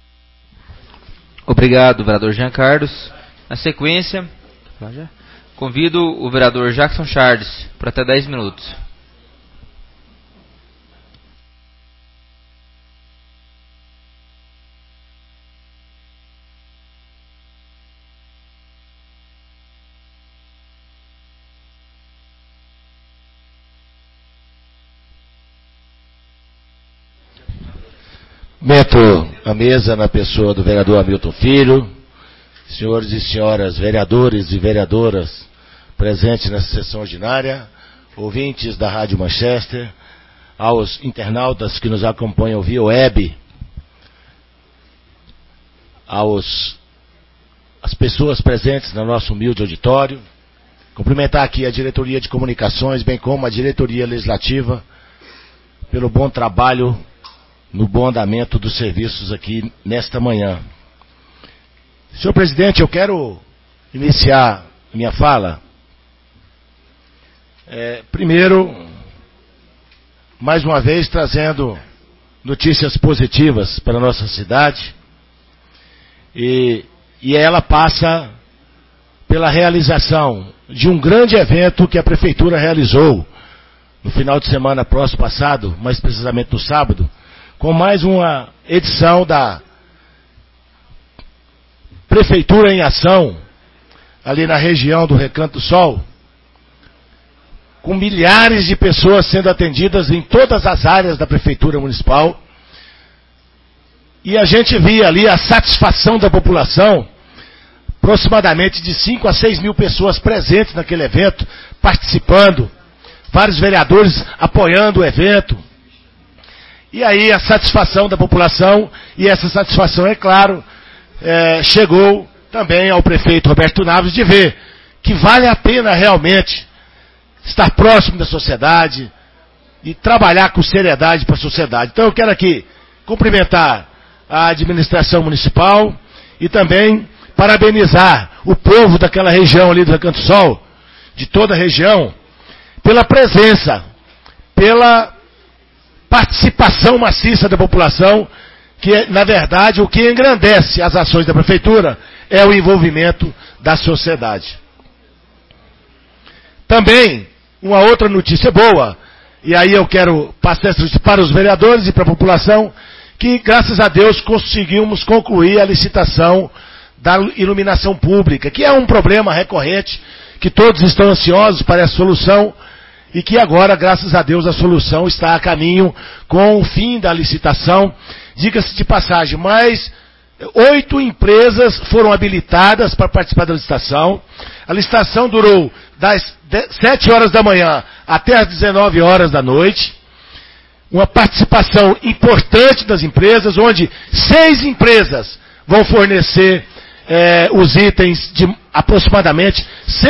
Obrigado, vereador Jean Carlos. Na sequência, convido o vereador Jackson Charles para até 10 minutos. Cumprimento a mesa na pessoa do vereador Hamilton Filho, senhores e senhoras vereadores e vereadoras presentes nessa sessão ordinária, ouvintes da Rádio Manchester, aos internautas que nos acompanham via web, as pessoas presentes no nosso humilde auditório, cumprimentar aqui a diretoria de comunicações, bem como a diretoria legislativa, pelo bom trabalho no bom andamento dos serviços aqui nesta manhã. Senhor presidente, eu quero iniciar minha fala, primeiro, mais uma vez, trazendo notícias positivas para a nossa cidade, e ela passa pela realização de um grande evento que a Prefeitura realizou no final de semana próximo passado, mais precisamente no sábado, com mais uma edição da Prefeitura em Ação, ali na região do Recanto do Sol, com milhares de pessoas sendo atendidas em todas as áreas da Prefeitura Municipal, e a gente via ali a satisfação da população, aproximadamente de 5 a 6 mil pessoas presentes naquele evento, participando, vários vereadores apoiando o evento. E aí a satisfação da população, e essa satisfação, é claro, chegou também ao prefeito Roberto Naves de ver que vale a pena realmente estar próximo da sociedade e trabalhar com seriedade para a sociedade. Então eu quero aqui cumprimentar a administração municipal e também parabenizar o povo daquela região ali do Recanto do Sol, de toda a região, pela presença, pela participação maciça da população, que na verdade o que engrandece as ações da Prefeitura é o envolvimento da sociedade. Também uma outra notícia boa, e aí eu quero passar essa notícia para os vereadores e para a população, que graças a Deus conseguimos concluir a licitação da iluminação pública, que é um problema recorrente, que todos estão ansiosos para essa solução, e que agora, graças a Deus, a solução está a caminho com o fim da licitação. Diga-se de passagem, mais 8 empresas foram habilitadas para participar da licitação. A licitação durou das 7 horas da manhã até as 19 horas da noite. Uma participação importante das empresas, onde 6 empresas vão fornecer os itens de aproximadamente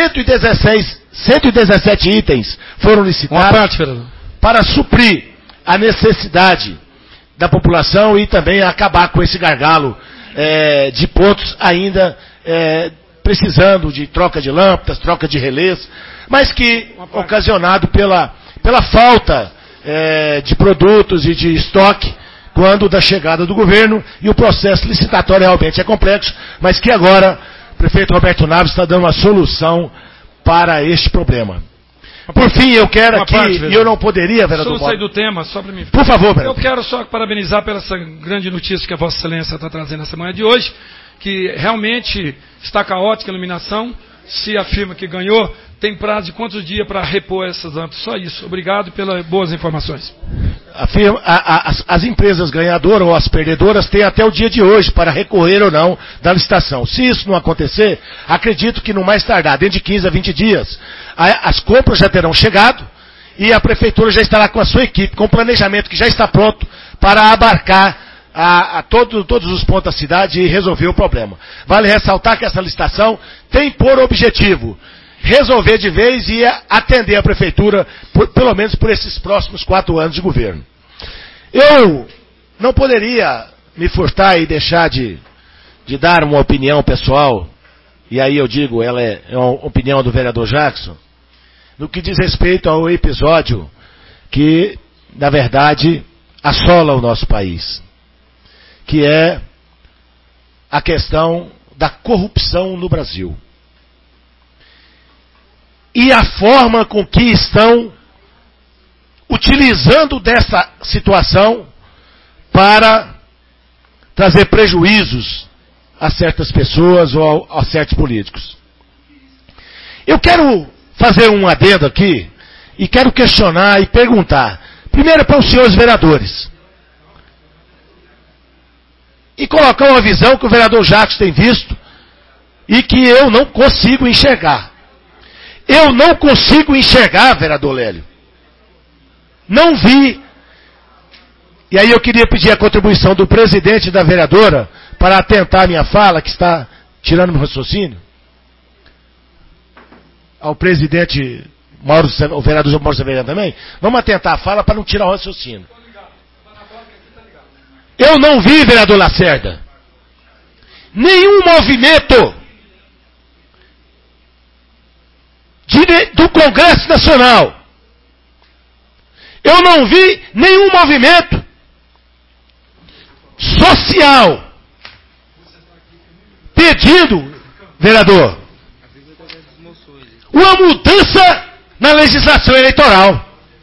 117 itens foram licitados para suprir a necessidade da população e também acabar com esse gargalo de pontos ainda precisando de troca de lâmpadas, troca de relés, mas que ocasionado pela falta de produtos e de estoque quando da chegada do governo, e o processo licitatório realmente é complexo, mas que agora o prefeito Roberto Naves está dando uma solução para este problema. Por fim, eu quero aqui, e eu não poderia, vereador. Só sair do tema, só para mim. Por favor, vereador. Eu quero só parabenizar pela essa grande notícia que a Vossa Excelência está trazendo nessa manhã de hoje, que realmente está caótica a iluminação. Se afirma que ganhou, tem prazo de quantos dias para repor essas lâmpadas? Só isso. Obrigado pelas boas informações. As empresas ganhadoras ou as perdedoras têm até o dia de hoje para recorrer ou não da licitação. Se isso não acontecer, acredito que no mais tardar, dentro de 15 a 20 dias, as compras já terão chegado e a prefeitura já estará com a sua equipe, com o planejamento que já está pronto para abarcar todos os pontos da cidade e resolver o problema. Vale ressaltar que essa licitação tem por objetivo resolver de vez e atender a prefeitura, pelo menos por esses próximos 4 anos de governo. Eu não poderia me furtar e deixar de dar uma opinião pessoal, e aí eu digo, ela é uma opinião do vereador Jackson, no que diz respeito ao episódio que, na verdade, assola o nosso país, que é a questão da corrupção no Brasil. E a forma com que estão utilizando dessa situação para trazer prejuízos a certas pessoas ou a certos políticos. Eu quero fazer um adendo aqui e quero questionar e perguntar, primeiro para os senhores vereadores, e colocar uma visão que o vereador Jacques tem visto e que eu não consigo enxergar. Eu não consigo enxergar, vereador Lélio. Não vi. E aí eu queria pedir a contribuição do presidente e da vereadora para atentar a minha fala, que está tirando meu raciocínio. Ao presidente, o vereador Mauro Severiano também. Vamos atentar a fala para não tirar o raciocínio. Eu não vi, vereador Lacerda, nenhum movimento do Congresso Nacional. Eu não vi nenhum movimento social pedindo, vereador, uma mudança na legislação eleitoral.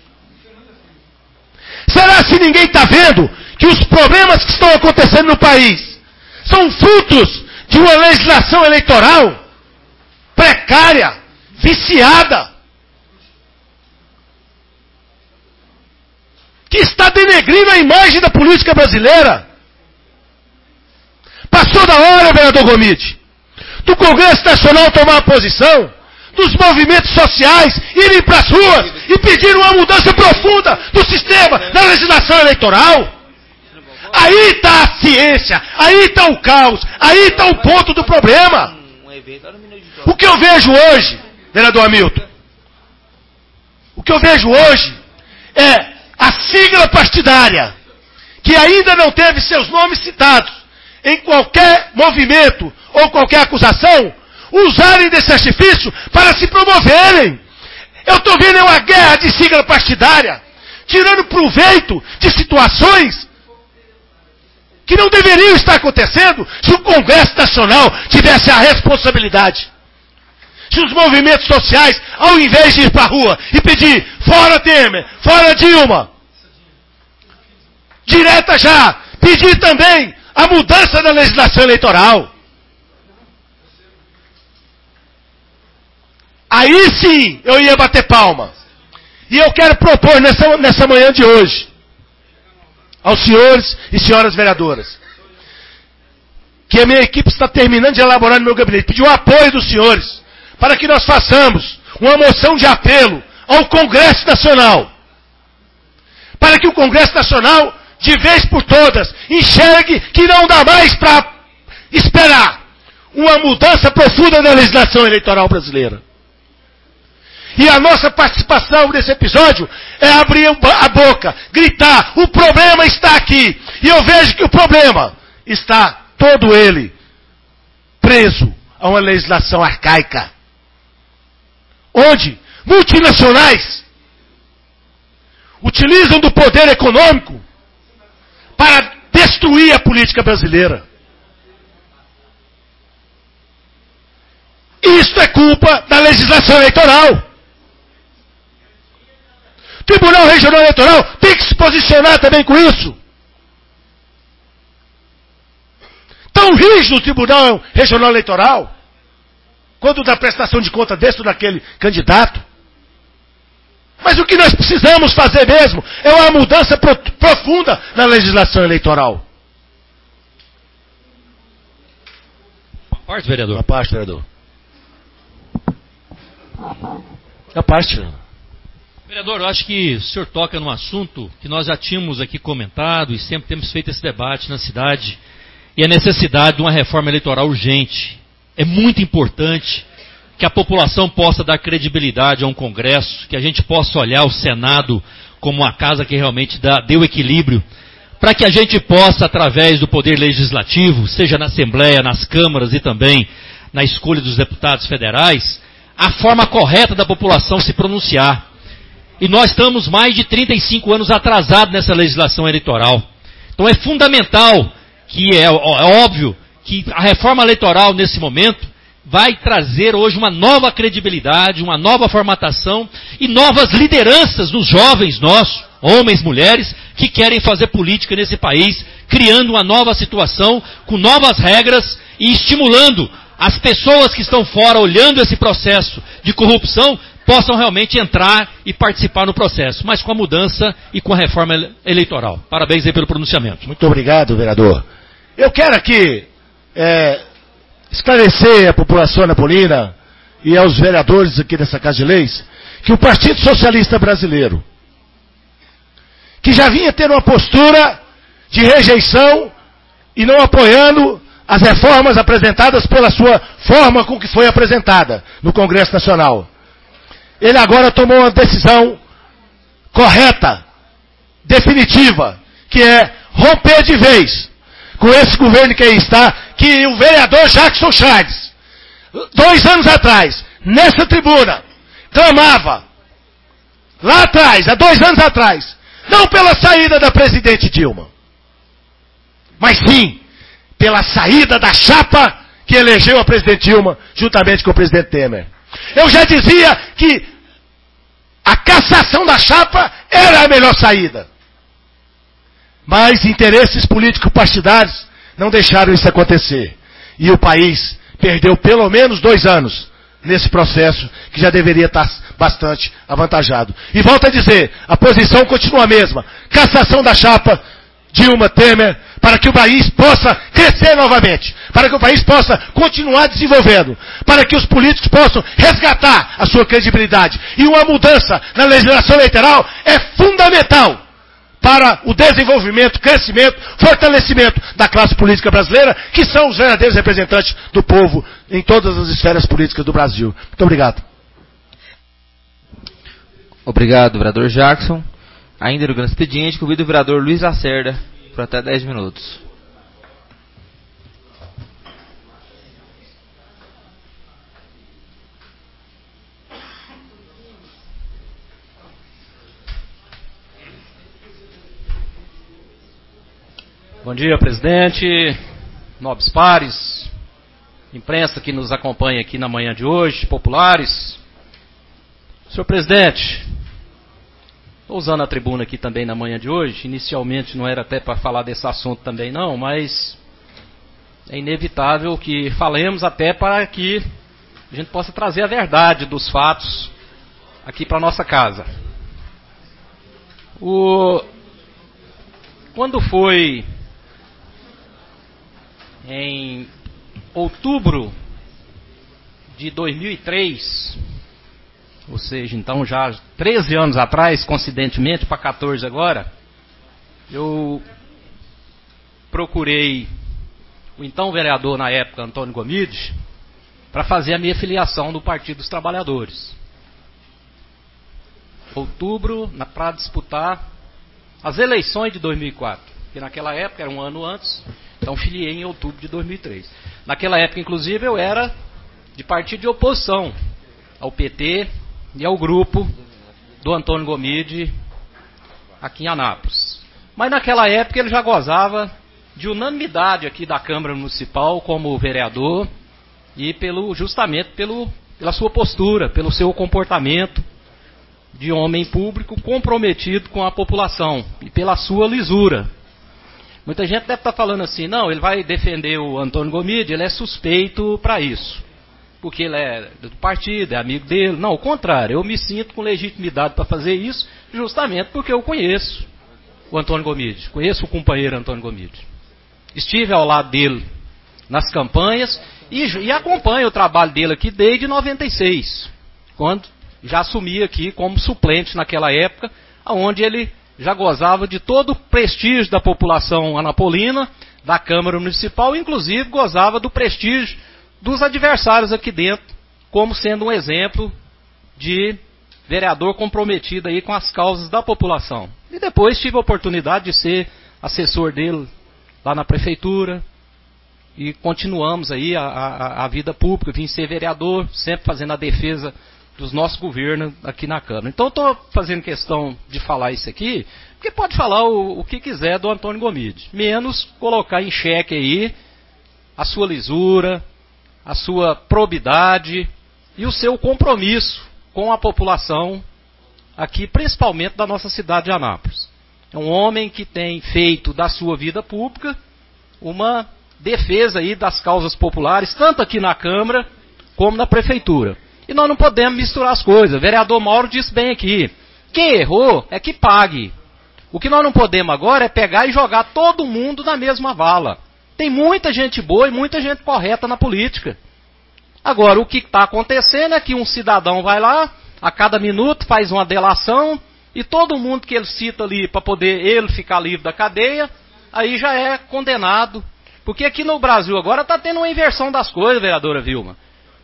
Será se ninguém está vendo que os problemas que estão acontecendo no país são frutos de uma legislação eleitoral precária, viciada, que está denegrindo a imagem da política brasileira? Passou da hora, vereador Gomide, do Congresso Nacional tomar posição, dos movimentos sociais irem para as ruas e pedir uma mudança profunda do sistema da legislação eleitoral. Aí está a ciência, aí está o caos, aí está o ponto do problema. O que eu vejo hoje, vereador Hamilton, o que eu vejo hoje é a sigla partidária, que ainda não teve seus nomes citados em qualquer movimento ou qualquer acusação, usarem desse artifício para se promoverem. Eu estou vendo uma guerra de sigla partidária, tirando proveito de situações que não deveriam estar acontecendo se o Congresso Nacional tivesse a responsabilidade. Se os movimentos sociais, ao invés de ir para a rua e pedir fora Temer, fora Dilma, direta já, pedir também a mudança da legislação eleitoral. Aí sim eu ia bater palma. E eu quero propor nessa manhã de hoje, aos senhores e senhoras vereadoras, que a minha equipe está terminando de elaborar no meu gabinete, pedir o apoio dos senhores, para que nós façamos uma moção de apelo ao Congresso Nacional, para que o Congresso Nacional, de vez por todas, enxergue que não dá mais para esperar uma mudança profunda na legislação eleitoral brasileira. E a nossa participação nesse episódio é abrir a boca, gritar, o problema está aqui. E eu vejo que o problema está todo ele preso a uma legislação arcaica, onde multinacionais utilizam do poder econômico para destruir a política brasileira. Isso é culpa da legislação eleitoral. O Tribunal Regional Eleitoral tem que se posicionar também com isso. Tão rígido o Tribunal Regional Eleitoral, quando dá prestação de conta desse ou daquele candidato. Mas o que nós precisamos fazer mesmo é uma mudança profunda na legislação eleitoral. Uma parte, vereador. Uma parte, vereador. Uma parte, vereador. Vereador, eu acho que o senhor toca num assunto que nós já tínhamos aqui comentado e sempre temos feito esse debate na cidade, e a necessidade de uma reforma eleitoral urgente. É muito importante que a população possa dar credibilidade a um Congresso, que a gente possa olhar o Senado como uma casa que realmente dê o equilíbrio, para que a gente possa, através do Poder Legislativo, seja na Assembleia, nas câmaras e também na escolha dos deputados federais, a forma correta da população se pronunciar. E nós estamos mais de 35 anos atrasados nessa legislação eleitoral. Então é fundamental, que é óbvio, que a reforma eleitoral nesse momento vai trazer hoje uma nova credibilidade, uma nova formatação e novas lideranças dos jovens nossos, homens, mulheres, que querem fazer política nesse país, criando uma nova situação, com novas regras e estimulando as pessoas que estão fora, olhando esse processo de corrupção, possam realmente entrar e participar no processo, mas com a mudança e com a reforma eleitoral. Parabéns aí pelo pronunciamento. Muito obrigado, vereador. Eu quero aqui esclarecer a população napolina e aos vereadores aqui dessa Casa de Leis que o Partido Socialista Brasileiro, que já vinha tendo uma postura de rejeição e não apoiando as reformas apresentadas pela sua forma com que foi apresentada no Congresso Nacional, ele agora tomou uma decisão correta, definitiva, que é romper de vez com esse governo que aí está, que o vereador Jackson Charles, 2 anos atrás, nessa tribuna, clamava, lá atrás, há 2 anos atrás, não pela saída da presidente Dilma, mas sim pela saída da chapa que elegeu a presidente Dilma, juntamente com o presidente Temer. Eu já dizia que a cassação da chapa era a melhor saída. Mas interesses político-partidários não deixaram isso acontecer. E o país perdeu pelo menos 2 anos nesse processo, que já deveria estar bastante avantajado. E volto a dizer, a posição continua a mesma. Cassação da chapa Dilma Temer, para que o país possa crescer novamente, para que o país possa continuar desenvolvendo, para que os políticos possam resgatar a sua credibilidade. E uma mudança na legislação eleitoral é fundamental para o desenvolvimento, crescimento, fortalecimento da classe política brasileira, que são os verdadeiros representantes do povo em todas as esferas políticas do Brasil. Muito obrigado. Obrigado, vereador Jackson. Ainda no grande expediente, convido o vereador Luiz Lacerda por até 10 minutos. Bom dia, presidente, nobres pares, imprensa que nos acompanha aqui na manhã de hoje, populares. Senhor presidente, estou usando a tribuna aqui também na manhã de hoje. Inicialmente não era até para falar desse assunto também não, mas é inevitável que falemos até para que a gente possa trazer a verdade dos fatos aqui para nossa casa. Quando foi em outubro de 2003, ou seja, então já 13 anos atrás, coincidentemente, para 14 agora, eu procurei o então vereador na época, Antônio Gomide, para fazer a minha filiação no Partido dos Trabalhadores. Outubro, para disputar as eleições de 2004, que naquela época era um ano antes, então filiei em outubro de 2003. Naquela época, inclusive, eu era de partido de oposição ao PT e ao grupo do Antônio Gomide aqui em Anápolis. Mas naquela época ele já gozava de unanimidade aqui da Câmara Municipal como vereador e justamente pela sua postura, pelo seu comportamento de homem público comprometido com a população e pela sua lisura. Muita gente deve estar falando assim, não, ele vai defender o Antônio Gomide, ele é suspeito para isso, porque ele é do partido, é amigo dele. Não, ao contrário, eu me sinto com legitimidade para fazer isso, justamente porque eu conheço o Antônio Gomide, conheço o companheiro Antônio Gomide. Estive ao lado dele nas campanhas e acompanho o trabalho dele aqui desde 96, quando já assumi aqui como suplente naquela época, onde ele já gozava de todo o prestígio da população anapolina, da Câmara Municipal, inclusive gozava do prestígio dos adversários aqui dentro, como sendo um exemplo de vereador comprometido aí com as causas da população. E depois tive a oportunidade de ser assessor dele lá na prefeitura, e continuamos aí a vida pública, vim ser vereador, sempre fazendo a defesa dos nossos governos aqui na Câmara. Então estou fazendo questão de falar isso aqui, porque pode falar o que quiser do Antônio Gomide, menos colocar em xeque aí a sua lisura, a sua probidade e o seu compromisso com a população aqui, principalmente da nossa cidade de Anápolis. É um homem que tem feito da sua vida pública uma defesa aí das causas populares, tanto aqui na Câmara como na Prefeitura. E nós não podemos misturar as coisas. O vereador Mauro disse bem aqui, quem errou é que pague. O que nós não podemos agora é pegar e jogar todo mundo na mesma vala. Tem muita gente boa e muita gente correta na política. Agora, o que está acontecendo é que um cidadão vai lá, a cada minuto faz uma delação, e todo mundo que ele cita ali para poder ele ficar livre da cadeia, aí já é condenado. Porque aqui no Brasil agora está tendo uma inversão das coisas, vereadora Vilma.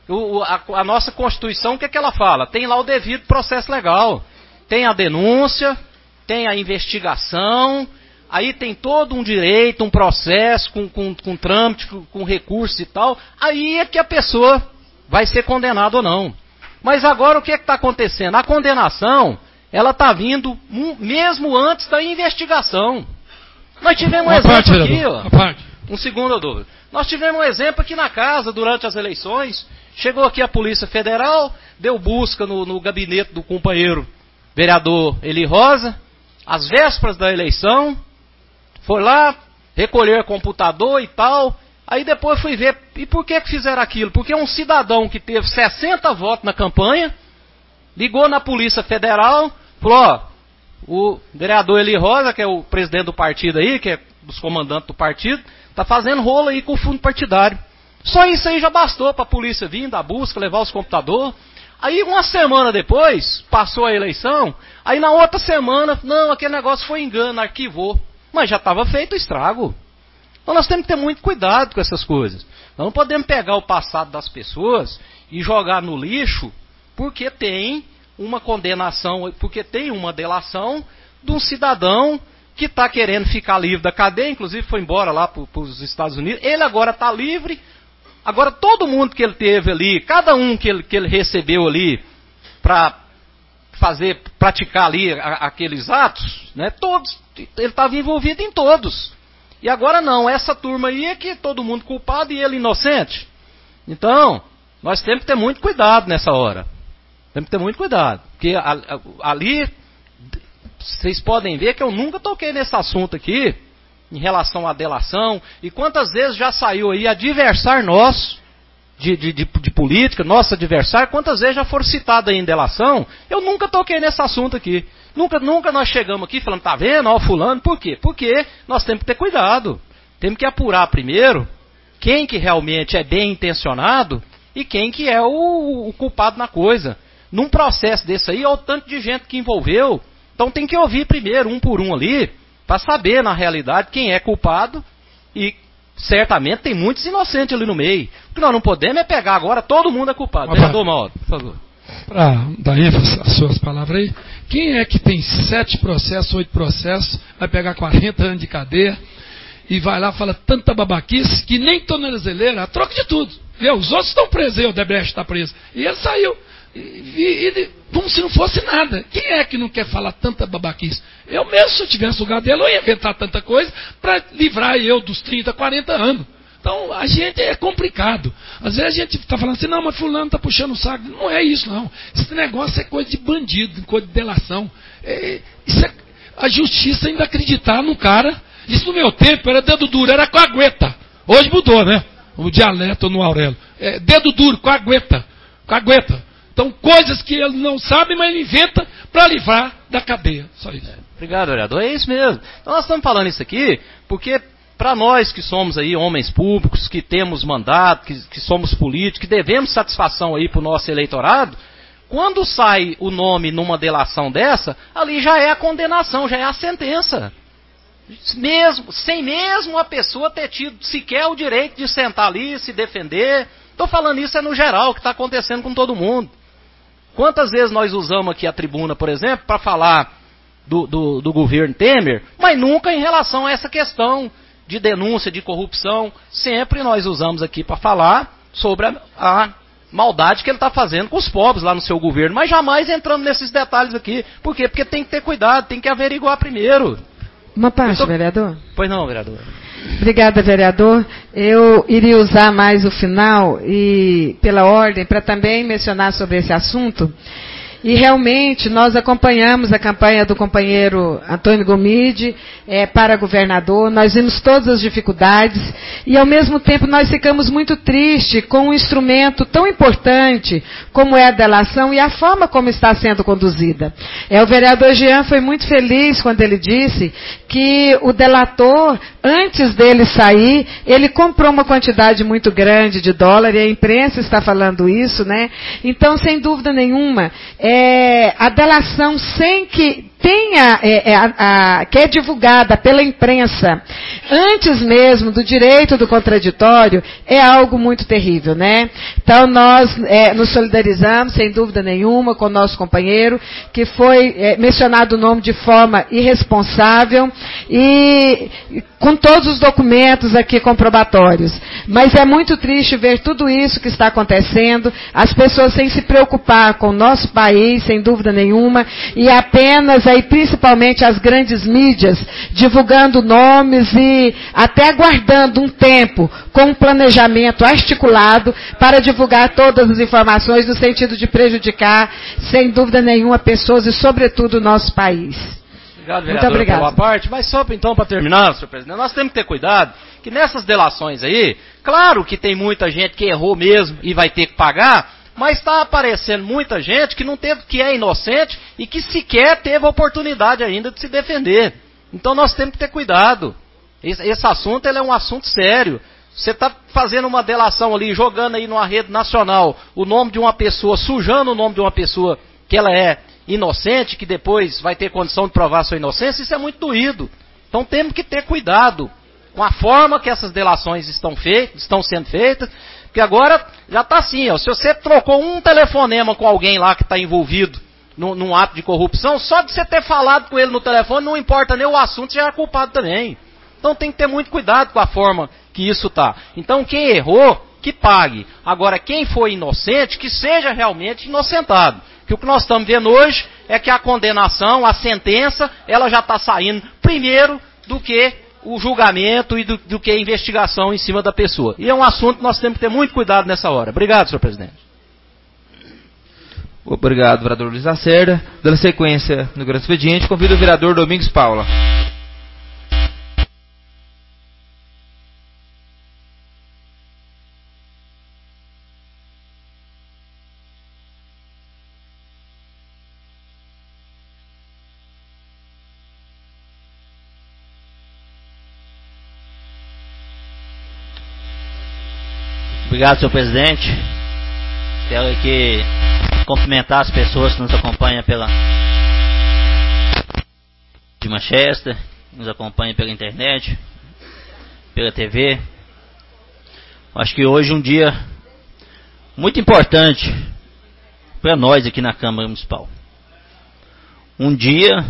A nossa Constituição, o que é que ela fala? Tem lá o devido processo legal. Tem a denúncia, tem a investigação, aí tem todo um direito, um processo com trâmite, com recurso e tal. Aí é que a pessoa vai ser condenada ou não. Mas agora o que é que está acontecendo? A condenação, ela está vindo mesmo antes da investigação. Nós tivemos um exemplo aqui, ó. Um segundo, Adolfo. Nós tivemos um exemplo aqui na casa durante as eleições. Chegou aqui a Polícia Federal, deu busca no gabinete do companheiro vereador Eli Rosa, às vésperas da eleição, foi lá, recolher computador e tal. Aí depois fui ver, e por que fizeram aquilo? Porque um cidadão que teve 60 votos na campanha, ligou na Polícia Federal, falou, ó, o vereador Eli Rosa, que é o presidente do partido aí, que é dos comandantes do partido, está fazendo rolo aí com o fundo partidário. Só isso aí já bastou para a polícia vir, dar busca, levar os computadores. Aí uma semana depois, passou a eleição, aí na outra semana, não, aquele negócio foi engano, arquivou. Mas já estava feito o estrago. Então nós temos que ter muito cuidado com essas coisas. Nós não podemos pegar o passado das pessoas e jogar no lixo, porque tem uma condenação, porque tem uma delação de um cidadão que está querendo ficar livre da cadeia, inclusive foi embora lá para os Estados Unidos. Ele agora está livre. Agora todo mundo que ele teve ali, cada um que ele recebeu ali para praticar ali aqueles atos, né, todos, ele estava envolvido em todos. E agora não, essa turma aí é que todo mundo culpado e ele inocente. Então, nós temos que ter muito cuidado nessa hora. Temos que ter muito cuidado. Porque ali, vocês podem ver que eu nunca toquei nesse assunto aqui, em relação à delação. E quantas vezes já saiu aí adversário nosso, de política, nosso adversário, quantas vezes já foram citados aí em delação? Eu nunca toquei nesse assunto aqui. Nunca nós chegamos aqui falando, tá vendo, ó, fulano, por quê? Porque nós temos que ter cuidado. Temos que apurar primeiro quem que realmente é bem intencionado e quem que é o culpado na coisa. Num processo desse aí, olha o tanto de gente que envolveu. Então tem que ouvir primeiro, um por um ali, para saber na realidade quem é culpado e certamente tem muitos inocentes ali no meio. O que nós não podemos é pegar agora, todo mundo é culpado. Vereador Mauro, por favor. Para dar ênfase às suas palavras aí, quem é que tem 7 processos, 8 processos, vai pegar 40 anos de cadeia e vai lá e fala tanta babaquice que nem tornozeleira, a troca de tudo. Os outros estão presos, o Odebrecht está preso. E ele saiu. Como se não fosse nada. Quem é que não quer falar tanta babaquice? Eu mesmo, se eu tivesse lugar dele, eu ia inventar tanta coisa para livrar eu dos 30, 40 anos. Então, a gente é complicado. Às vezes a gente está falando assim, não, mas fulano está puxando o saco. Não é isso, não. Esse negócio é coisa de bandido, coisa de delação. Isso é a justiça ainda acreditar no cara. Isso no meu tempo era dedo duro, era cagueta. Hoje mudou, né? O dialeto no Aurélio. Dedo duro, cagueta. Cagueta. Então, coisas que ele não sabe, mas ele inventa para livrar da cadeia. Só isso. Obrigado, vereador. É isso mesmo. Então, nós estamos falando isso aqui porque, para nós que somos aí homens públicos, que temos mandato, que somos políticos, que devemos satisfação aí para o nosso eleitorado, quando sai o nome numa delação dessa, ali já é a condenação, já é a sentença. Sem mesmo a pessoa ter tido sequer o direito de sentar ali, se defender. Estou falando isso no geral, o que está acontecendo com todo mundo. Quantas vezes nós usamos aqui a tribuna, por exemplo, para falar do governo Temer, mas nunca em relação a essa questão de denúncia de corrupção. Sempre nós usamos aqui para falar sobre a maldade que ele está fazendo com os pobres lá no seu governo, mas jamais entrando nesses detalhes aqui. Por quê? Porque tem que ter cuidado, tem que averiguar primeiro. Uma parte, vereador? Pois não, vereador. Obrigada, vereador. Eu iria usar mais o final e pela ordem para também mencionar sobre esse assunto. E realmente nós acompanhamos a campanha do companheiro Antônio Gomide para governador, nós vimos todas as dificuldades e ao mesmo tempo nós ficamos muito tristes com um instrumento tão importante como é a delação e a forma como está sendo conduzida. O vereador Jean foi muito feliz quando ele disse que o delator, antes dele sair, ele comprou uma quantidade muito grande de dólar e a imprensa está falando isso, né? Então, sem dúvida nenhuma, a delação sem que tenha, que é divulgada pela imprensa, antes mesmo do direito do contraditório, é algo muito terrível, né? Então nós nos solidarizamos, sem dúvida nenhuma, com o nosso companheiro, que foi mencionado o nome de forma irresponsável e com todos os documentos aqui comprobatórios. Mas é muito triste ver tudo isso que está acontecendo, as pessoas sem se preocupar com o nosso país, sem dúvida nenhuma, e apenas aí principalmente as grandes mídias divulgando nomes e até aguardando um tempo com um planejamento articulado para divulgar todas as informações no sentido de prejudicar, sem dúvida nenhuma, pessoas e sobretudo o nosso país. Obrigado, vereador, muito obrigado pela parte, mas só então para terminar, senhor presidente, nós temos que ter cuidado que nessas delações aí, claro que tem muita gente que errou mesmo e vai ter que pagar, mas está aparecendo muita gente que não teve, que é inocente e que sequer teve a oportunidade ainda de se defender. Então nós temos que ter cuidado. Esse assunto ele é um assunto sério. Você está fazendo uma delação ali, jogando aí numa rede nacional o nome de uma pessoa, sujando o nome de uma pessoa que ela é inocente, que depois vai ter condição de provar sua inocência, isso é muito doído. Então temos que ter cuidado com a forma que essas delações estão sendo feitas. Porque agora já está assim, ó, se você trocou um telefonema com alguém lá que está envolvido num ato de corrupção, só de você ter falado com ele no telefone, não importa nem o assunto, já é culpado também. Então tem que ter muito cuidado com a forma que isso está. Então quem errou, que pague. Agora quem foi inocente, que seja realmente inocentado. Que o que nós estamos vendo hoje é que a condenação, a sentença, ela já está saindo primeiro do que o julgamento e do que a investigação em cima da pessoa. E é um assunto que nós temos que ter muito cuidado nessa hora. Obrigado, senhor presidente. Obrigado, vereador Luiz Lacerda. Dando sequência no grande expediente, convido o vereador Domingos Paula. Obrigado, senhor presidente. Quero aqui cumprimentar as pessoas que nos acompanham pela de Manchester, nos acompanham pela internet, pela TV. Acho que hoje é um dia muito importante para nós aqui na Câmara Municipal. Um dia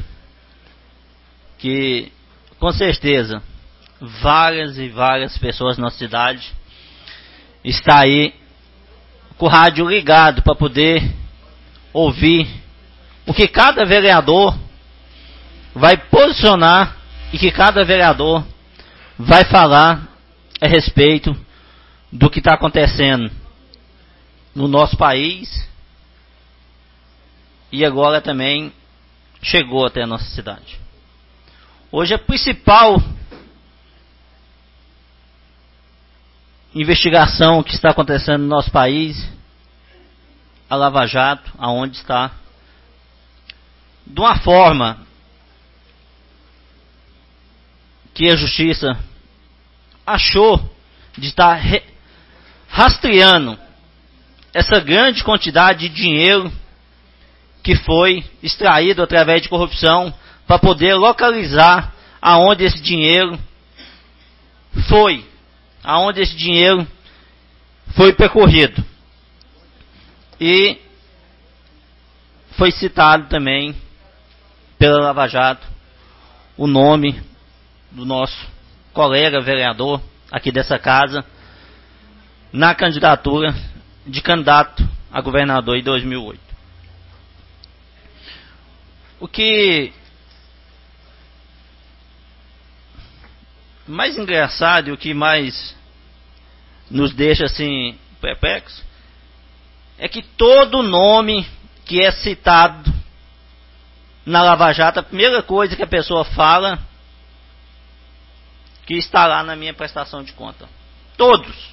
que, com certeza, várias e várias pessoas na nossa cidade está aí com o rádio ligado para poder ouvir o que cada vereador vai posicionar e que cada vereador vai falar a respeito do que está acontecendo no nosso país e agora também chegou até a nossa cidade. Hoje a principal investigação que está acontecendo no nosso país, a Lava Jato, aonde está, de uma forma que a Justiça achou de estar rastreando essa grande quantidade de dinheiro que foi extraído através de corrupção para poder localizar aonde esse dinheiro foi, aonde esse dinheiro foi percorrido. E foi citado também pela Lava Jato o nome do nosso colega vereador aqui dessa casa na candidatura de candidato a governador em 2008. O que mais engraçado e o que mais nos deixa assim perplexos é que todo nome que é citado na Lava Jato, a primeira coisa que a pessoa fala que está lá na minha prestação de conta. Todos.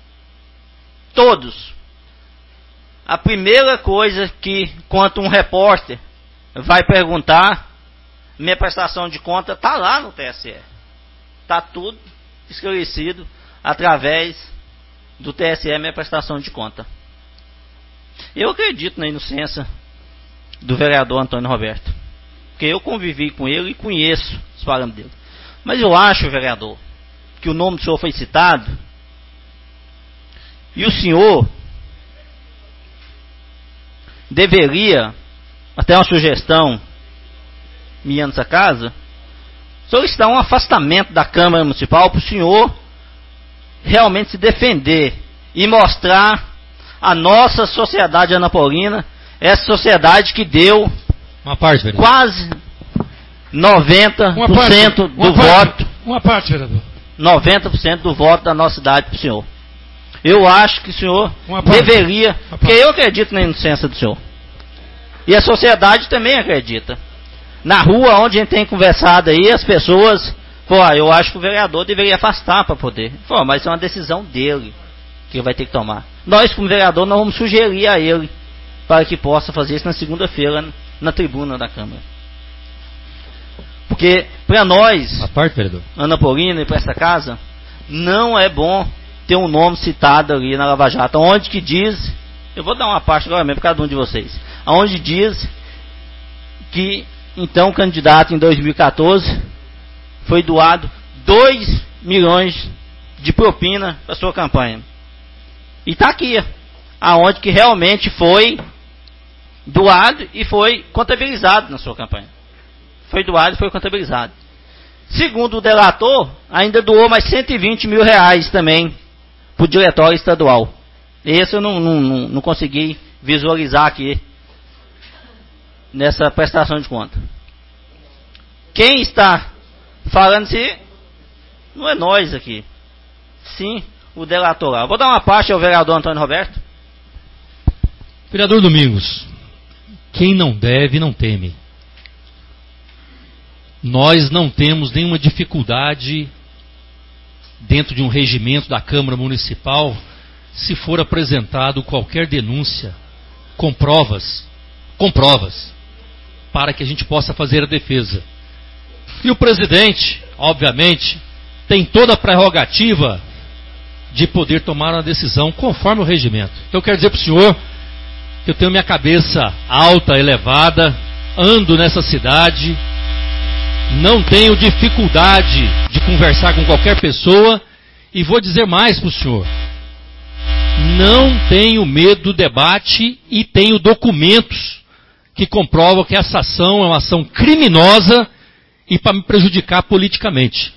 A primeira coisa que, quando um repórter vai perguntar, minha prestação de conta está lá no TSE. Está tudo esclarecido através do TSE, minha prestação de conta. Eu acredito na inocência do vereador Antônio Roberto, porque eu convivi com ele e conheço os parâmetros dele. Mas eu acho, vereador, que o nome do senhor foi citado e o senhor deveria, até uma sugestão minha nessa casa, solicitar um afastamento da Câmara Municipal para o senhor realmente se defender e mostrar a nossa sociedade anapolina, essa sociedade que deu uma parte, quase 90% do voto. Uma parte, vereador. 90% do voto da nossa cidade para o senhor. Eu acho que o senhor deveria, porque eu acredito na inocência do senhor. E a sociedade também acredita. Na rua onde a gente tem conversado aí, as pessoas, eu acho que o vereador deveria afastar para poder. Mas é uma decisão dele que ele vai ter que tomar. Nós, como vereador, nós vamos sugerir a ele para que possa fazer isso na segunda-feira na tribuna da Câmara. Porque para nós, anapolina, e para essa casa, não é bom ter um nome citado ali na Lava Jato, onde que diz, eu vou dar uma parte agora mesmo para cada um de vocês, onde diz que então o candidato em 2014 foi doado 2 milhões de propina para sua campanha. E está aqui, aonde que realmente foi doado e foi contabilizado na sua campanha. Foi doado e foi contabilizado. Segundo o delator, ainda doou mais 120 mil reais também para o diretório estadual. Esse eu não consegui visualizar aqui nessa prestação de conta. Quem está falando se Não é nós aqui. Sim, o delator lá. Vou dar uma parte ao vereador Antônio Roberto. Vereador Domingos, quem não deve, não teme. Nós não temos nenhuma dificuldade dentro de um regimento da Câmara Municipal se for apresentado qualquer denúncia com provas, para que a gente possa fazer a defesa. E o presidente, obviamente, tem toda a prerrogativa de poder tomar uma decisão conforme o regimento. Eu quero dizer para o senhor que eu tenho minha cabeça alta, elevada, ando nessa cidade, não tenho dificuldade de conversar com qualquer pessoa e vou dizer mais para o senhor. Não tenho medo do debate e tenho documentos que comprovam que essa ação é uma ação criminosa e para me prejudicar politicamente.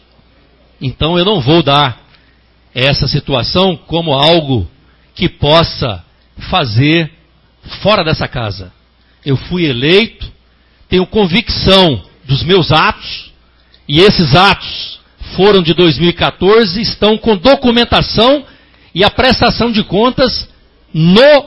Então eu não vou dar essa situação como algo que possa fazer fora dessa casa. Eu fui eleito, tenho convicção dos meus atos, e esses atos foram de 2014, estão com documentação e a prestação de contas no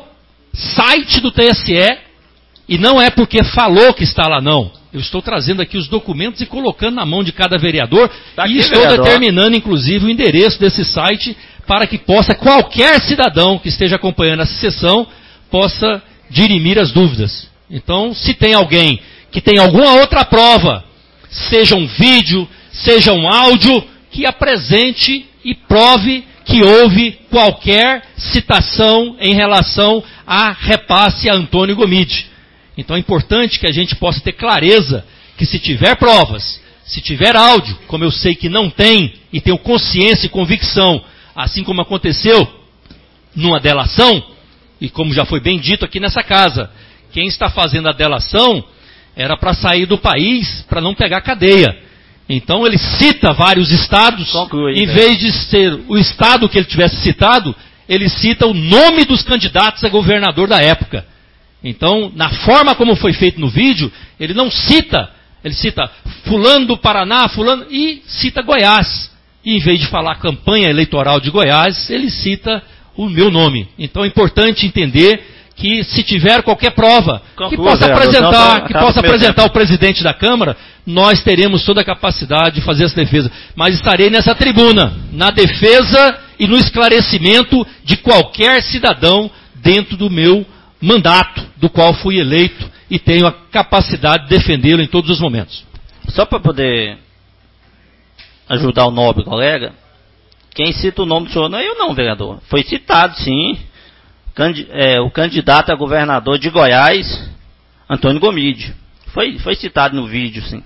site do TSE, e não é porque falou que está lá, não. Eu estou trazendo aqui os documentos e colocando na mão de cada vereador, tá aqui, e estou vereador, determinando, inclusive, o endereço desse site, para que possa, qualquer cidadão que esteja acompanhando essa sessão, possa dirimir as dúvidas. Então, se tem alguém que tem alguma outra prova, seja um vídeo, seja um áudio, que apresente e prove que houve qualquer citação em relação a repasse a Antônio Gomide. Então é importante que a gente possa ter clareza que se tiver provas, se tiver áudio, como eu sei que não tem, e tenho consciência e convicção, assim como aconteceu numa delação, e como já foi bem dito aqui nessa casa, quem está fazendo a delação era para sair do país, para não pegar cadeia. Então ele cita vários estados, em vez de ser o estado que ele tivesse citado, ele cita o nome dos candidatos a governador da época. Então, na forma como foi feito no vídeo, ele não cita, ele cita fulano do Paraná, fulano, e cita Goiás. E em vez de falar campanha eleitoral de Goiás, ele cita o meu nome. Então é importante entender que se tiver qualquer prova que possa apresentar o presidente da Câmara, nós teremos toda a capacidade de fazer essa defesa. Mas estarei nessa tribuna, na defesa e no esclarecimento de qualquer cidadão dentro do meu mandato, do qual fui eleito e tenho a capacidade de defendê-lo em todos os momentos. Só para poder ajudar o nobre colega, quem cita o nome do senhor não é eu não, vereador. Foi citado, sim, o candidato a governador de Goiás, Antônio Gomide. Foi citado no vídeo, sim.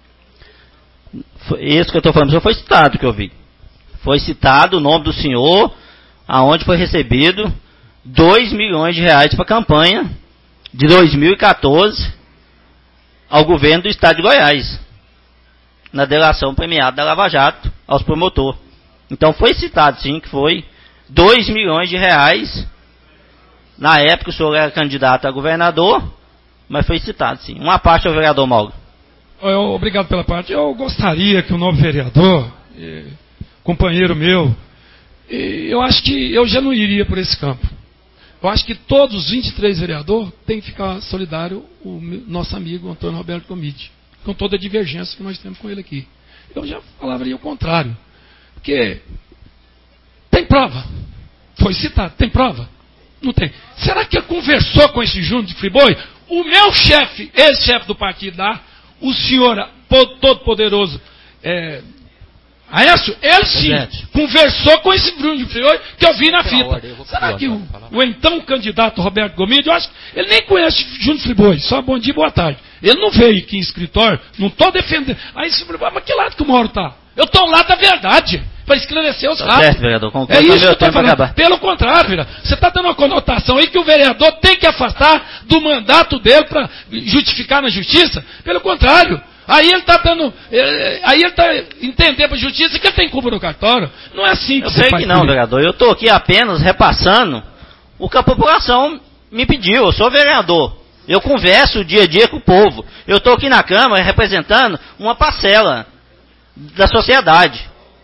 Esse que eu estou falando, foi citado que eu vi. Foi citado o nome do senhor, aonde foi recebido 2 milhões de reais para a campanha de 2014 ao governo do estado de Goiás, na delação premiada da Lava Jato aos promotores. Então foi citado sim que foi 2 milhões de reais. Na época o senhor era candidato a governador, mas foi citado sim. Uma parte ao vereador Mauro. Obrigado pela parte. Eu gostaria que o novo vereador, companheiro meu, eu acho que eu já não iria por esse campo. Eu acho que todos os 23 vereadores têm que ficar solidário o nosso amigo Antônio Roberto Gomide, com toda a divergência que nós temos com ele aqui. Eu já falaria o contrário. Porque tem prova. Foi citado, tem prova? Não tem. Será que ele conversou com esse Júnior de Friboi? O meu chefe, ex-chefe do partido lá, o senhor todo-poderoso, Aécio, ele sim conversou com esse Bruno de Friboi que eu vi na fita. Será que o então candidato Roberto Gomide, eu acho que ele nem conhece Júnior Friboi, só bom dia, boa tarde. Ele não veio aqui em escritório, não estou defendendo. Aí esse Friboi, mas que lado que o Mauro está? Eu estou ao lado da verdade, para esclarecer os fatos. Certo, vereador, é isso que eu estou falando. Pelo contrário, vereador, você está dando uma conotação aí que o vereador tem que afastar do mandato dele para justificar na justiça. Pelo contrário. Aí ele está dando. Aí ele está entendendo para a justiça que ele tem culpa no cartório. Não é assim que eu você faz. Eu sei que não, vereador. Eu estou aqui apenas repassando o que a população me pediu. Eu sou vereador. Eu converso dia a dia com o povo. Eu estou aqui na Câmara representando uma parcela da sociedade.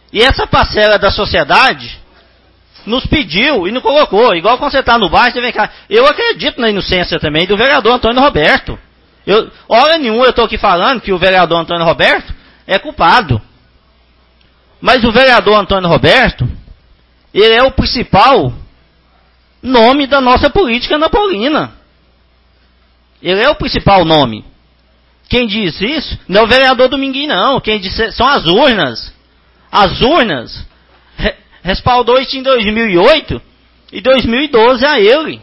E essa parcela da sociedade nos pediu e não colocou. Igual quando você está no bairro, você vem cá. Eu acredito na inocência também do vereador Antônio Roberto. Hora nenhuma eu estou aqui falando que o vereador Antônio Roberto é culpado. Mas o vereador Antônio Roberto, ele é o principal nome da nossa política anapolina. Ele é o principal nome. Quem disse isso não é o vereador Dominguinho, não. Quem disse são as urnas. As urnas respaldou isso em 2008 e 2012 a ele.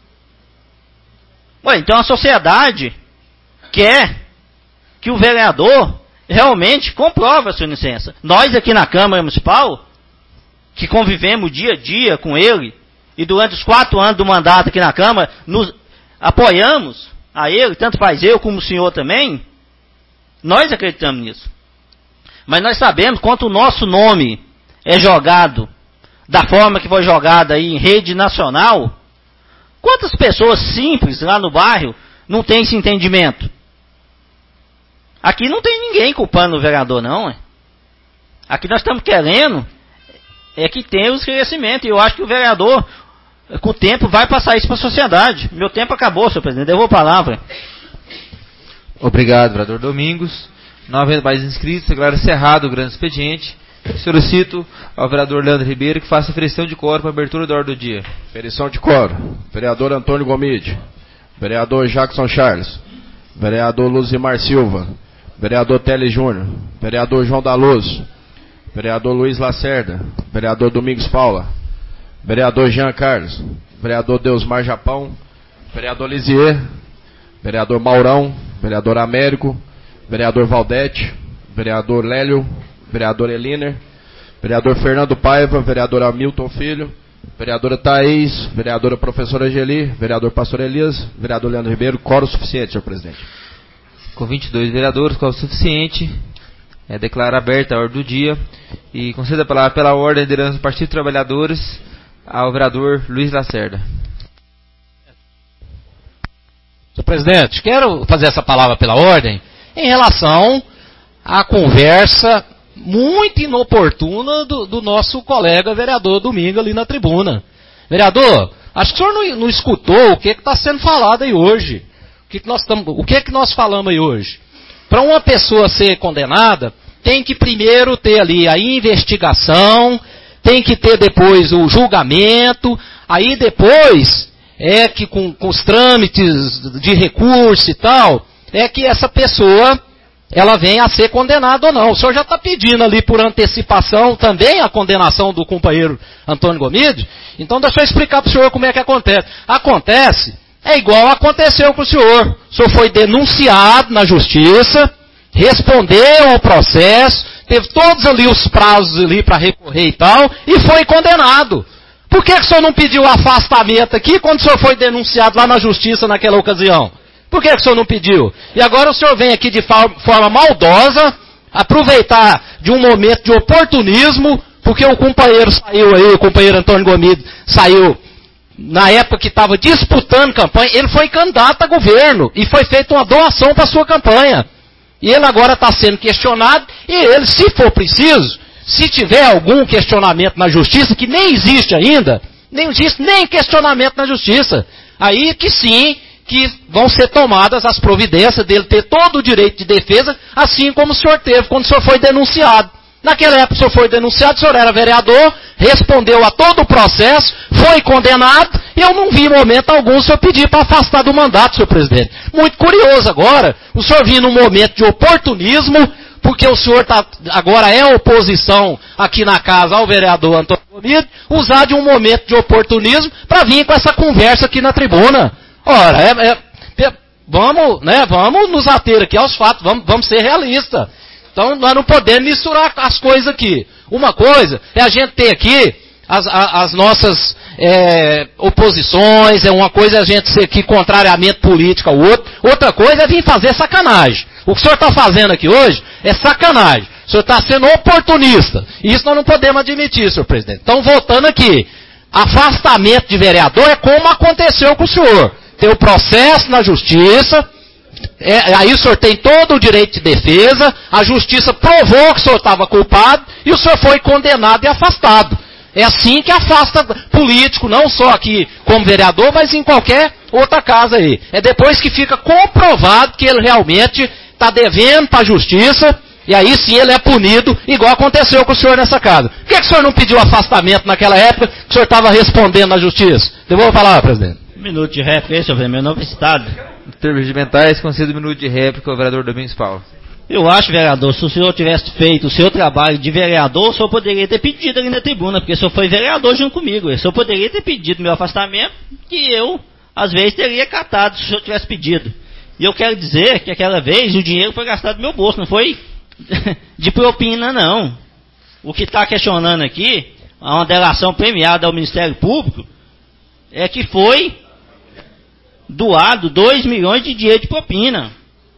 Ué, então a sociedade quer que o vereador realmente comprove a sua inocência. Nós aqui na Câmara Municipal, que convivemos dia a dia com ele, e durante os 4 anos do mandato aqui na Câmara, nos apoiamos a ele, tanto faz eu como o senhor também, nós acreditamos nisso. Mas nós sabemos quanto o nosso nome é jogado, da forma que foi jogado aí em rede nacional, quantas pessoas simples lá no bairro não têm esse entendimento? Aqui não tem ninguém culpando o vereador, não. Aqui nós estamos querendo é que tenha o esclarecimento. E eu acho que o vereador, com o tempo, vai passar isso para a sociedade. Meu tempo acabou, senhor presidente. Devolvo a palavra. Obrigado, vereador Domingos. Não havendo mais inscritos, declaro encerrado o grande expediente. Solicito ao vereador Leandro Ribeiro que faça aferição de quórum para a abertura da ordem do dia. Aferição de quórum. Vereador Antônio Gomide. Vereador Jackson Charles. Vereador Luzimar Silva. Vereador Teles Júnior, vereador João da Luz, vereador Luiz Lacerda, vereador Domingos Paula, vereador Jean Carlos, vereador Deusmar Japão, vereador Lisier, vereador Maurão, vereador Américo, vereador Valdete, vereador Lélio, vereador Eliner, vereador Fernando Paiva, vereador Hamilton Filho, vereadora Thaís, vereadora professora Angeli, vereador Pastor Elias, vereador Leandro Ribeiro. Quórum suficiente, senhor presidente. Com 22 vereadores, quórum suficiente, declara aberta a ordem do dia e conceda a palavra pela ordem da liderança do Partido dos Trabalhadores ao vereador Luiz Lacerda. Senhor presidente, quero fazer essa palavra pela ordem em relação à conversa muito inoportuna do nosso colega vereador Domingo ali na tribuna. Vereador, acho que o senhor não escutou o que está sendo falado aí hoje. O que nós falamos aí hoje? Para uma pessoa ser condenada, tem que primeiro ter ali a investigação, tem que ter depois o julgamento, aí depois é que com os trâmites de recurso e tal, é que essa pessoa ela vem a ser condenada ou não. O senhor já está pedindo ali por antecipação também a condenação do companheiro Antônio Gomide, então deixa eu explicar para o senhor como é que acontece. É igual aconteceu com o senhor. O senhor foi denunciado na justiça, respondeu ao processo, teve todos ali os prazos ali para recorrer e tal, e foi condenado. Por que o senhor não pediu afastamento aqui quando o senhor foi denunciado lá na justiça naquela ocasião? Por que o senhor não pediu? E agora o senhor vem aqui de forma maldosa, aproveitar de um momento de oportunismo, porque o companheiro saiu aí, o companheiro Antônio Gomide saiu na época que estava disputando campanha, ele foi candidato a governo e foi feita uma doação para a sua campanha. E ele agora está sendo questionado e ele, se for preciso, se tiver algum questionamento na justiça, que nem existe ainda, nem existe nem questionamento na justiça, aí que sim, que vão ser tomadas as providências dele ter todo o direito de defesa, assim como o senhor teve quando o senhor foi denunciado. Naquela época o senhor foi denunciado, o senhor era vereador, respondeu a todo o processo, foi condenado, e eu não vi momento algum o senhor pedir para afastar do mandato, senhor presidente. Muito curioso agora, o senhor vir num momento de oportunismo, porque o senhor agora é oposição aqui na casa ao vereador Antônio Gomide, usar de um momento de oportunismo para vir com essa conversa aqui na tribuna. Ora, vamos nos ater aqui aos fatos, vamos ser realistas. Então, nós não podemos misturar as coisas aqui. Uma coisa é a gente ter aqui as nossas oposições, uma coisa é a gente ser aqui contrariamento político ao outro, outra coisa é vir fazer sacanagem. O que o senhor está fazendo aqui hoje é sacanagem. O senhor está sendo oportunista. E isso nós não podemos admitir, senhor presidente. Então, voltando aqui, afastamento de vereador é como aconteceu com o senhor. Tem o processo na justiça, Aí o senhor tem todo o direito de defesa, a justiça provou que o senhor estava culpado e o senhor foi condenado e afastado. É assim que afasta político, não só aqui como vereador, mas em qualquer outra casa aí. É depois que fica comprovado que ele realmente está devendo para a justiça, e aí sim ele é punido, igual aconteceu com o senhor nessa casa. Por que o senhor não pediu afastamento naquela época que o senhor estava respondendo na justiça? Devolvo a palavra, presidente. Minuto de réplica, senhor vereador, meu nome é citado. Em termos regimentais, concede 1 minuto de réplica ao vereador Domingos Paulo. Eu acho, vereador, se o senhor tivesse feito o seu trabalho de vereador, o senhor poderia ter pedido ali na tribuna, porque o senhor foi vereador junto comigo. O senhor poderia ter pedido meu afastamento, que eu, às vezes, teria catado se o senhor tivesse pedido. E eu quero dizer que aquela vez o dinheiro foi gastado do meu bolso, não foi de propina, não. O que está questionando aqui, uma delação premiada ao Ministério Público, é que foi doado 2 milhões de dinheiro de propina.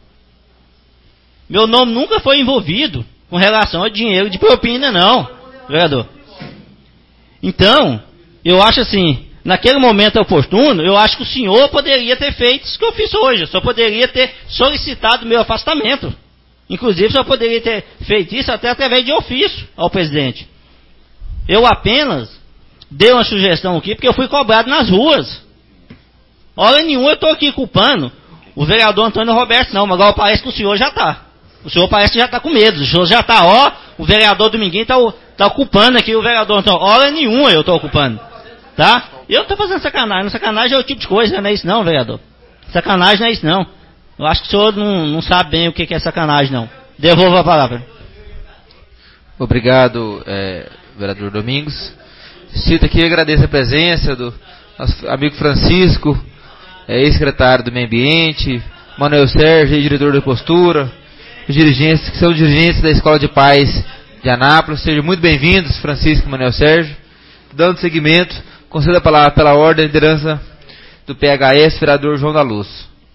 Meu nome nunca foi envolvido com relação a dinheiro de propina, não, vereador. Então, eu acho assim, naquele momento oportuno, eu acho que o senhor poderia ter feito isso que eu fiz hoje. O senhor poderia ter solicitado meu afastamento. Inclusive, o senhor poderia ter feito isso até através de ofício ao presidente. Eu apenas dei uma sugestão aqui porque eu fui cobrado nas ruas. Hora nenhuma eu estou aqui culpando o vereador Antônio Roberto, não, mas agora parece que o senhor já está. O senhor parece que já está com medo. O senhor já está, o vereador Dominguinho está ocupando aqui o vereador Antônio. Hora nenhuma eu estou ocupando. Tá? Eu estou fazendo sacanagem. Sacanagem é o tipo de coisa, não é isso não, vereador. Sacanagem não é isso não. Eu acho que o senhor não sabe bem o que é sacanagem, não. Devolvo a palavra. Obrigado, vereador Domingos. Cito aqui e agradeço a presença do nosso amigo Francisco, ex-secretário do Meio Ambiente, Manuel Sérgio, diretor da Postura, os dirigentes que são dirigentes da Escola de Paz de Anápolis. Sejam muito bem-vindos, Francisco e Manuel Sérgio. Dando seguimento, concedo a palavra pela ordem de liderança do PHS, vereador João da Luz.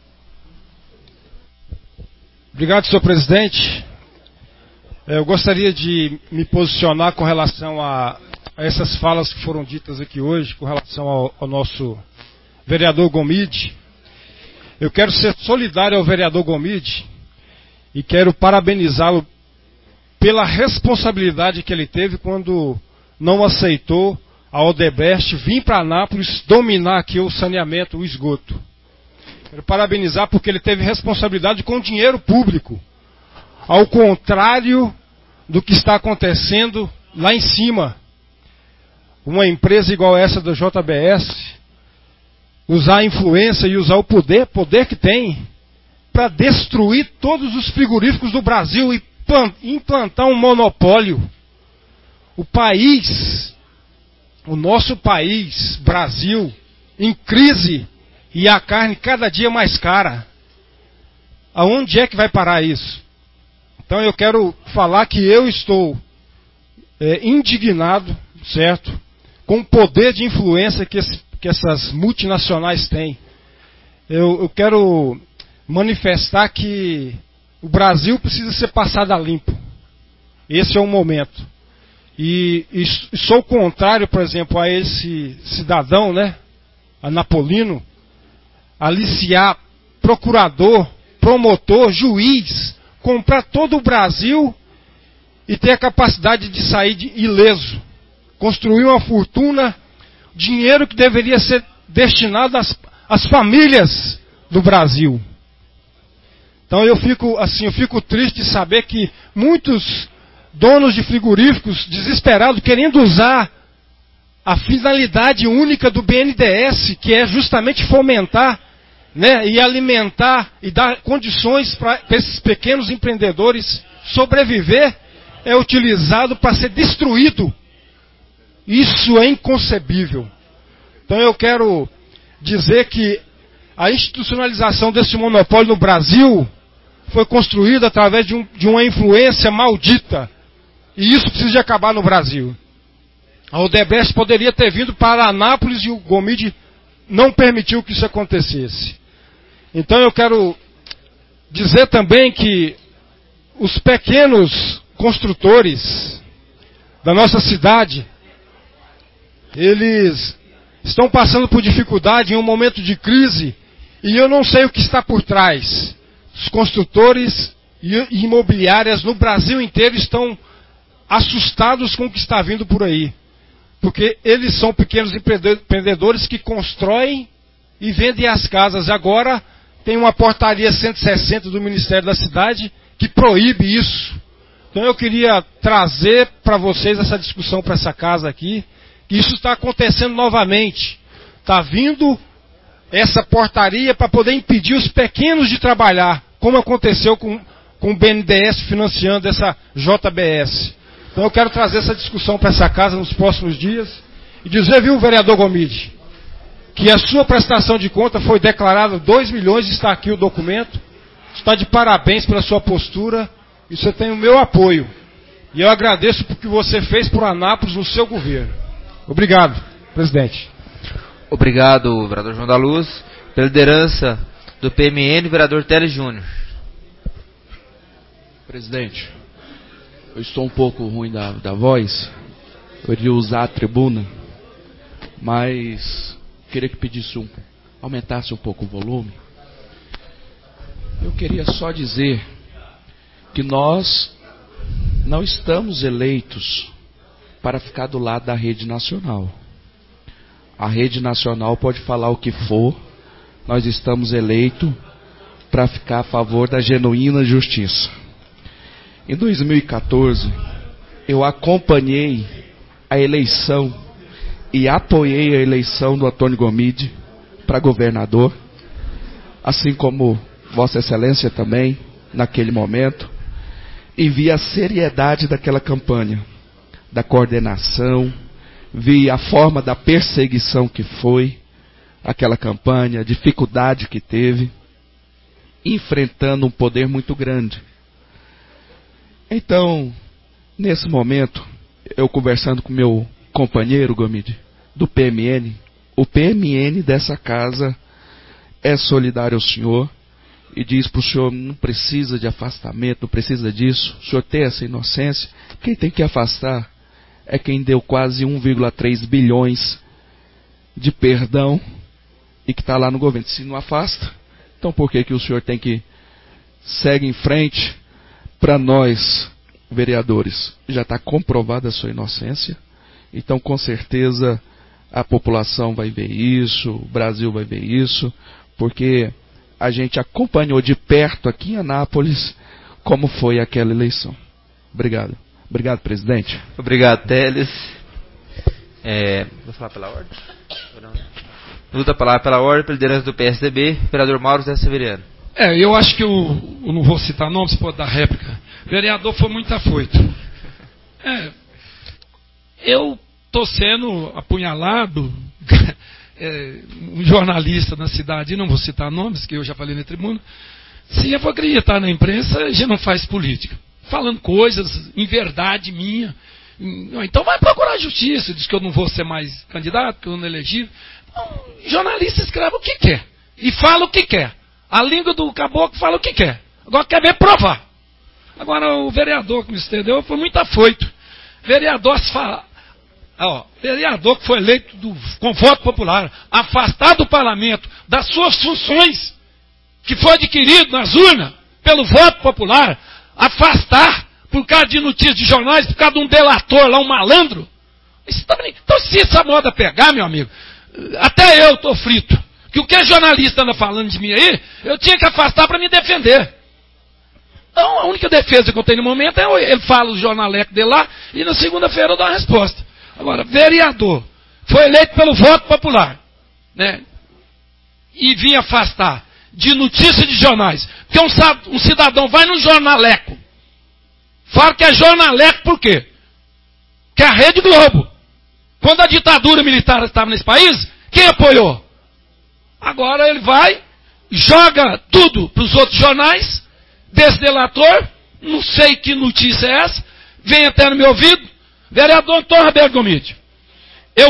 Obrigado, senhor presidente. Eu gostaria de me posicionar com relação a essas falas que foram ditas aqui hoje, com relação ao nosso vereador Gomide. Eu quero ser solidário ao vereador Gomide e quero parabenizá-lo pela responsabilidade que ele teve quando não aceitou a Odebrecht vir para Anápolis dominar aqui o saneamento, o esgoto. Quero parabenizar porque ele teve responsabilidade com o dinheiro público, ao contrário do que está acontecendo lá em cima. Uma empresa igual essa da JBS usar a influência e usar o poder que tem para destruir todos os frigoríficos do Brasil e implantar um monopólio. O nosso país, Brasil, em crise e a carne cada dia mais cara. Aonde é que vai parar isso? Então eu quero falar que eu estou indignado, certo? Com o poder de influência que essas multinacionais têm. Eu quero manifestar que o Brasil precisa ser passado a limpo. Esse é o momento. E sou contrário, por exemplo, a esse cidadão, anapolino, aliciar procurador, promotor, juiz, comprar todo o Brasil e ter a capacidade de sair ileso. Construir uma fortuna, dinheiro que deveria ser destinado às famílias do Brasil. Então eu fico triste de saber que muitos donos de frigoríficos desesperados, querendo usar a finalidade única do BNDES, que é justamente fomentar, e alimentar e dar condições para esses pequenos empreendedores sobreviver, é utilizado para ser destruído. Isso é inconcebível. Então eu quero dizer que a institucionalização desse monopólio no Brasil foi construída através de uma influência maldita. E isso precisa de acabar no Brasil. A Odebrecht poderia ter vindo para Anápolis e o Gomide não permitiu que isso acontecesse. Então eu quero dizer também que os pequenos construtores da nossa cidade, eles estão passando por dificuldade em um momento de crise e eu não sei o que está por trás. os construtores e imobiliárias no Brasil inteiro estão assustados com o que está vindo por aí. Porque eles são pequenos empreendedores que constroem e vendem as casas. Agora tem uma portaria 160 do Ministério da Cidade que proíbe isso. Então eu queria trazer para vocês essa discussão para essa casa aqui, que isso está acontecendo novamente. Está vindo essa portaria para poder impedir os pequenos de trabalhar, como aconteceu com o BNDES financiando essa JBS. Então eu quero trazer essa discussão para essa casa nos próximos dias e dizer, viu, vereador Gomide, que a sua prestação de conta foi declarada 2 milhões, está aqui o documento, está de parabéns pela sua postura e você tem o meu apoio. E eu agradeço por que você fez por Anápolis no seu governo. Obrigado, presidente. Obrigado, vereador João da Luz. Pela liderança do PMN, vereador Teles Júnior. Presidente, eu estou um pouco ruim da voz. Eu iria usar a tribuna, mas queria que pedisse aumentasse um pouco o volume. Eu queria só dizer que nós não estamos eleitos para ficar do lado da rede nacional. A rede nacional pode falar o que for, nós estamos eleitos para ficar a favor da genuína justiça. Em 2014, eu acompanhei a eleição e apoiei a eleição do Antônio Gomide para governador, assim como Vossa Excelência também, naquele momento, e vi a seriedade daquela campanha, da coordenação, vi a forma da perseguição que foi aquela campanha, a dificuldade que teve, enfrentando um poder muito grande. Então, nesse momento, eu conversando com meu companheiro Gomide, do PMN, o PMN dessa casa é solidário ao senhor e diz para o senhor, não precisa de afastamento, não precisa disso, o senhor tem essa inocência. Quem tem que afastar é quem deu quase 1,3 bilhões de perdão e que está lá no governo. Se não afasta, então por que o senhor tem que segue em frente? Para nós, vereadores, já está comprovada a sua inocência, então com certeza a população vai ver isso, o Brasil vai ver isso, porque a gente acompanhou de perto aqui em Anápolis como foi aquela eleição. Obrigado. Obrigado, presidente. Obrigado, Teles. Vou falar pela ordem? Luta a palavra pela ordem, pela liderança do PSDB, vereador Mauro Zé Severiano. Eu acho que eu não vou citar nomes, se pode dar réplica. O vereador foi muito afoito. Eu estou sendo apunhalado, um jornalista na cidade, não vou citar nomes, que eu já falei na tribuna, se eu for acreditar na imprensa, a gente não faz política. Falando coisas em verdade minha. Então vai procurar justiça, diz que eu não vou ser mais candidato, que eu não elegi. Jornalista escreve o que quer e fala o que quer. A língua do caboclo fala o que quer. Agora quer ver provar. Agora o vereador que me estendeu foi muito afoito. Vereador que foi eleito com voto popular, afastado do parlamento das suas funções, que foi adquirido nas urnas pelo voto popular, afastar por causa de notícias de jornais, por causa de um delator lá, um malandro. Então se essa moda pegar, meu amigo, até eu estou frito. Que o que a jornalista anda falando de mim aí, eu tinha que afastar para me defender. Então, a única defesa que eu tenho no momento é ele fala o jornaleco dele lá e na segunda-feira eu dou a resposta. Agora, vereador, foi eleito pelo voto popular, né? E vinha afastar de notícia de jornais. Porque um cidadão vai no jornaleco, fala que é jornaleco por quê? Que é a Rede Globo. Quando a ditadura militar estava nesse país, quem apoiou? Agora ele vai, joga tudo para os outros jornais, desse delator, não sei que notícia é essa, vem até no meu ouvido, vereador Antônio Roberto Gomide. Eu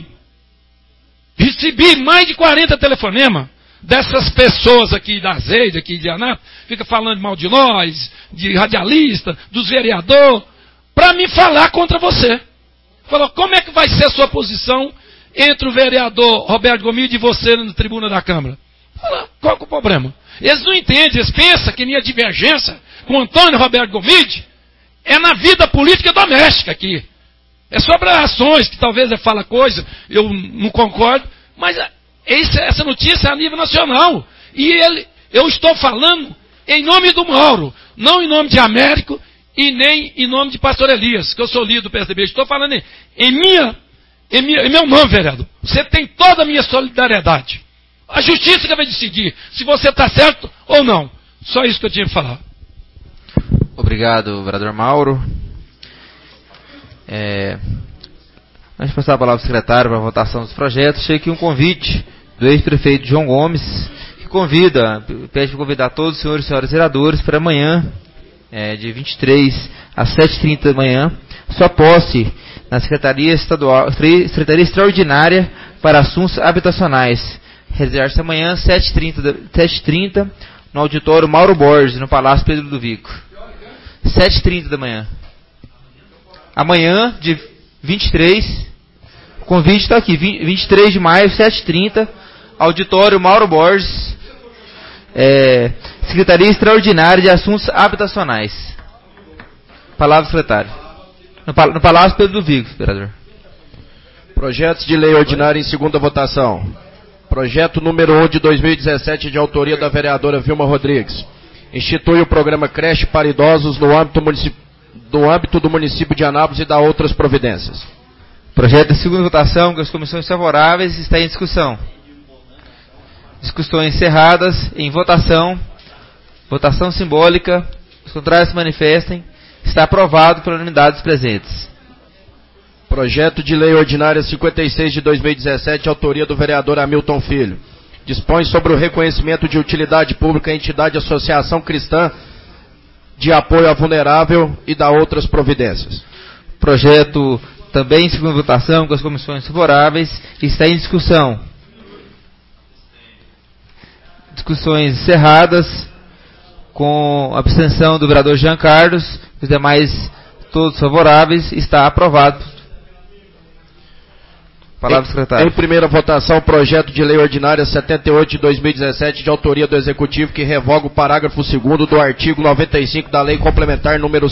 recebi mais de 40 telefonemas dessas pessoas aqui da Zeide, aqui de Anápolis, fica falando mal de nós, de radialista, dos vereadores, para me falar contra você. Falou, como é que vai ser a sua posição entre o vereador Roberto Gomide e você na tribuna da Câmara? Fala, qual que é o problema? Eles não entendem, eles pensam que minha divergência com o Antônio Roberto Gomide é na vida política doméstica aqui. É sobre as ações, que talvez ele fala coisa, eu não concordo, mas essa notícia é a nível nacional. E eu estou falando em nome do Mauro, não em nome de Américo e nem em nome de Pastor Elias, que eu sou líder do PSDB. Estou falando em meu nome, vereador. Você tem toda a minha solidariedade. A justiça que vai decidir se você está certo ou não. Só isso que eu tinha que falar. Obrigado, vereador Mauro. Antes de passar a palavra ao secretário para a votação dos projetos, chega aqui um convite do ex-prefeito João Gomes, que pede para convidar todos os senhores e senhoras vereadores para amanhã, de 23 às 7h30 da manhã, sua posse na Secretaria Extraordinária para Assuntos Habitacionais. Reservar-se amanhã, 7h30, no auditório Mauro Borges, no Palácio Pedro Ludovico. 7h30 da manhã. Amanhã, de 23, o convite está aqui, 23 de maio, 7h30, auditório Mauro Borges, Secretaria Extraordinária de Assuntos Habitacionais. Palavra do secretário. No Palácio Pedro Ludovico, vereador. Projetos de lei ordinária em segunda votação. Projeto número 1 de 2017, de autoria da vereadora Vilma Rodrigues. Institui o programa Creche para Idosos no âmbito do município de Anápolis e dá outras providências. Projeto de segunda votação, com as comissões favoráveis, está em discussão. Discussões encerradas, em votação. Votação simbólica. Os contrários se manifestem. Está aprovado pela unanimidade dos presentes. Projeto de lei ordinária 56 de 2017, autoria do vereador Hamilton Filho. Dispõe sobre o reconhecimento de utilidade pública à entidade Associação Cristã de Apoio ao Vulnerável e dá outras providências. Projeto também em segunda votação, com as comissões favoráveis, está em discussão. Discussões encerradas, com a abstenção do vereador Jean Carlos, os demais todos favoráveis, está aprovado. Palavra, secretário. Em primeira votação, projeto de lei ordinária 78 de 2017, de autoria do Executivo, que revoga o parágrafo 2º do artigo 95 da Lei Complementar número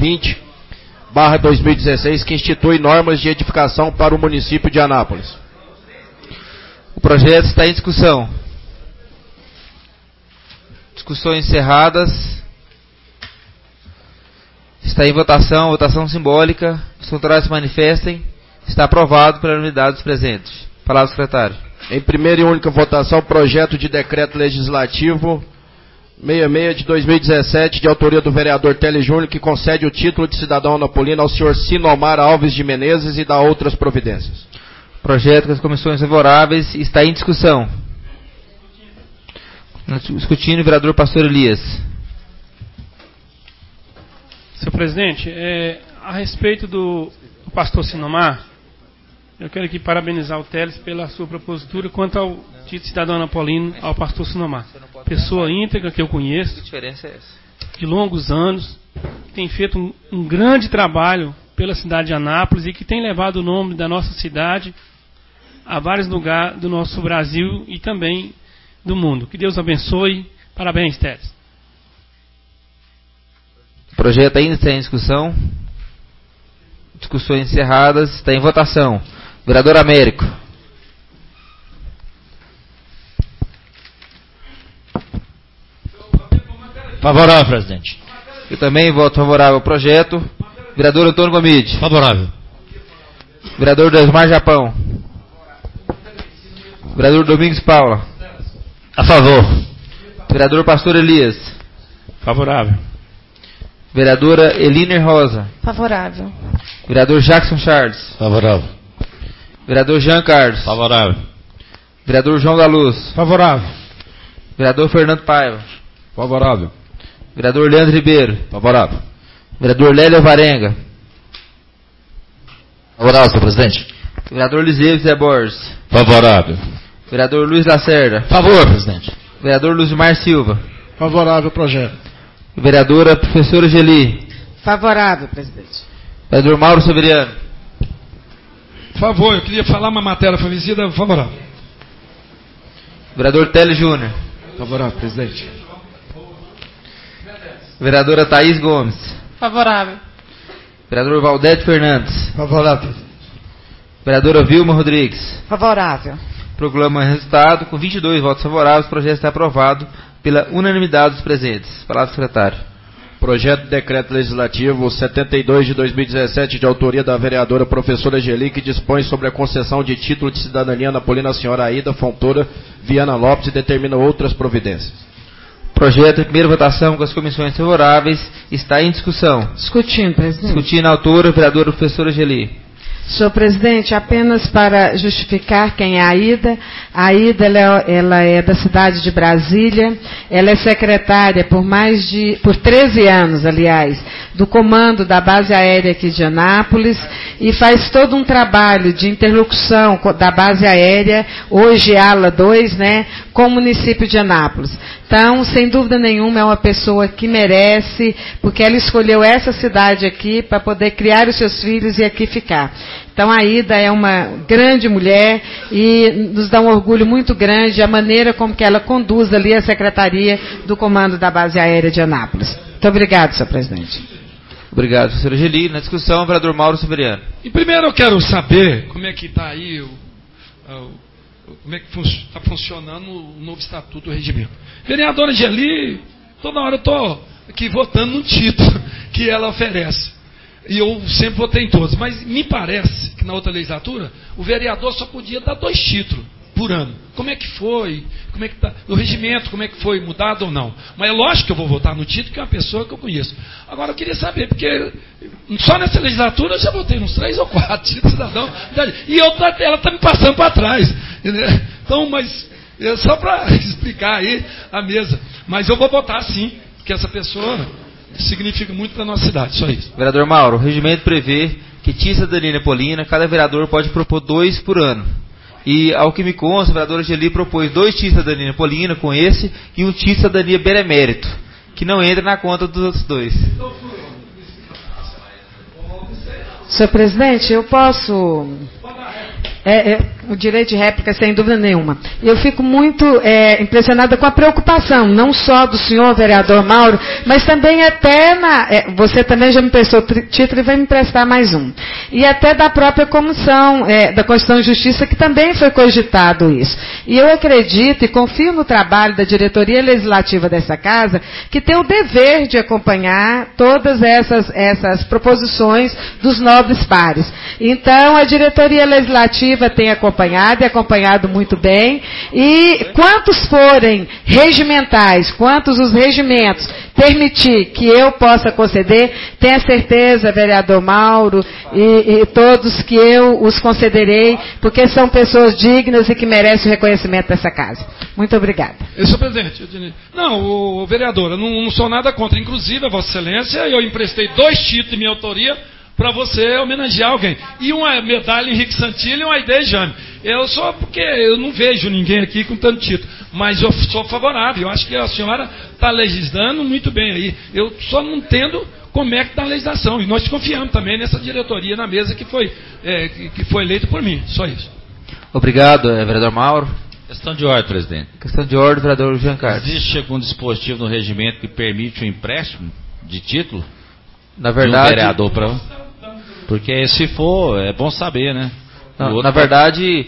120/2016, que institui normas de edificação para o município de Anápolis. O projeto está em discussão. Discussões encerradas. Está em votação, votação simbólica. Os contrários se manifestem. Está aprovado pela unanimidade dos presentes. Palavra, secretário. Em primeira e única votação, projeto de decreto legislativo 66 de 2017, de autoria do vereador Tele Júnior, que concede o título de cidadão anapolino ao senhor Sinomar Alves de Menezes e dá outras providências. Projeto com as comissões favoráveis está em discussão. Discutindo o vereador Pastor Elias. Senhor presidente, a respeito do pastor Sinomar, eu quero aqui parabenizar o Teles pela sua propositura quanto ao título de cidadão anapolino ao pastor Sinomar. Pessoa íntegra que eu conheço, de longos anos, que tem feito um grande trabalho pela cidade de Anápolis e que tem levado o nome da nossa cidade a vários lugares do nosso Brasil e também do mundo. Que Deus abençoe. Parabéns, Teles. O projeto ainda está em discussão. Discussões encerradas. Está em votação. Vereador Américo. Favorável, presidente. Eu também voto favorável ao projeto. Vereador Antônio Gomide. Favorável. Vereador Desmar Japão. Vereador Domingos Paula. A favor. Vereador Pastor Elias. Favorável. Vereadora Eliner Rosa. Favorável. Vereador Jackson Charles. Favorável. Vereador Jean Carlos. Favorável. Vereador João da Luz. Favorável. Vereador Fernando Paiva. Favorável. Vereador Leandro Ribeiro. Favorável. Vereador Lélio Varenga. Favorável, senhor presidente. Vereador Liseu Zé Borges. Favorável. Vereador Luiz Lacerda. Favor, presidente. Vereador Luzimar Silva. Favorável ao projeto. Vereadora Professora Geli. Favorável, presidente. Vereador Mauro Severiano. Favor, eu queria falar uma matéria favorável. Vereador Tele Júnior. Favorável, presidente. Vereadora Thaís Gomes. Favorável. Vereador Valdete Fernandes. Favorável. Vereadora Vilma Rodrigues. Favorável. Proclama o resultado. Com 22 votos favoráveis, o projeto está aprovado pela unanimidade dos presentes. Palavra do secretário. Projeto de decreto legislativo 72 de 2017, de autoria da vereadora professora Geli, que dispõe sobre a concessão de título de cidadania anapolina à senhora Aida Fontoura Viana Lopes e determina outras providências. Projeto em primeira votação com as comissões favoráveis está em discussão. Discutindo, presidente. Discutindo a autora, vereadora professora Geli. Senhor presidente, apenas para justificar quem é a Aida. A Aida, ela é da cidade de Brasília. Ela é secretária por 13 anos, aliás, do comando da base aérea aqui de Anápolis e faz todo um trabalho de interlocução da base aérea, hoje ala 2, né, com o município de Anápolis. Então, sem dúvida nenhuma, é uma pessoa que merece, porque ela escolheu essa cidade aqui para poder criar os seus filhos e aqui ficar. Então, a Aida é uma grande mulher e nos dá um orgulho muito grande a maneira como que ela conduz ali a Secretaria do Comando da Base Aérea de Anápolis. Muito obrigado, senhor presidente. Obrigado, professora Geli. Na discussão, o vereador Mauro Severiano. E primeiro eu quero saber como é que está aí como é que está funcionando o novo Estatuto do Regimento. Vereadora Geli, toda hora eu estou aqui votando no título que ela oferece. E eu sempre votei em todos. Mas me parece que na outra legislatura, o vereador só podia dar 2 títulos por ano. Como é que foi? Como é que está? No regimento, como é que foi? Mudado ou não? Mas é lógico que eu vou votar no título, que é uma pessoa que eu conheço. Agora eu queria saber, porque só nessa legislatura eu já votei uns 3 ou 4 títulos cidadão. E ela está me passando para trás. Entendeu? Então, mas é só para explicar aí a mesa. Mas eu vou votar sim, porque essa pessoa significa muito para a nossa cidade, só isso. Vereador Mauro, o regimento prevê que título de cidadania napolina, cada vereador pode propor 2 por ano. E, ao que me consta, a vereadora Geli propôs 2 títulos de cidadania napolina com esse e um título de cidadania benemérito, que não entra na conta dos outros 2. Senhor presidente, eu posso... o direito de réplica, sem dúvida nenhuma. Eu fico muito impressionada com a preocupação, não só do senhor vereador Mauro, mas também até você também já me prestou título e vai me emprestar mais um. E até da própria comissão da Constituição e Justiça, que também foi cogitado isso. E eu acredito e confio no trabalho da diretoria legislativa dessa casa, que tem o dever de acompanhar todas essas proposições dos nobres pares. Então, a diretoria legislativa tem acompanhado e acompanhado muito bem, e quantos forem regimentais, quantos os regimentos permitir que eu possa conceder, tenha certeza, vereador Mauro, e todos que eu os concederei, porque são pessoas dignas e que merecem o reconhecimento dessa casa. Muito obrigada. Senhor presidente, não, vereador, eu não sou nada contra, inclusive a Vossa Excelência, eu emprestei 2 títulos de minha autoria para você homenagear alguém. E uma medalha Henrique Santilli e uma Aide Jane. Eu só porque eu não vejo ninguém aqui com tanto título. Mas eu sou favorável. Eu acho que a senhora está legislando muito bem aí. Eu só não entendo como é que está a legislação. E nós confiamos também nessa diretoria na mesa que foi eleita por mim. Só isso. Obrigado, vereador Mauro. Questão de ordem, presidente. Questão de ordem, vereador Jean Carlos. Existe algum dispositivo no regimento que permite o empréstimo de título? Na verdade... De um vereador para... Porque se for, é bom saber, né? Não, na verdade,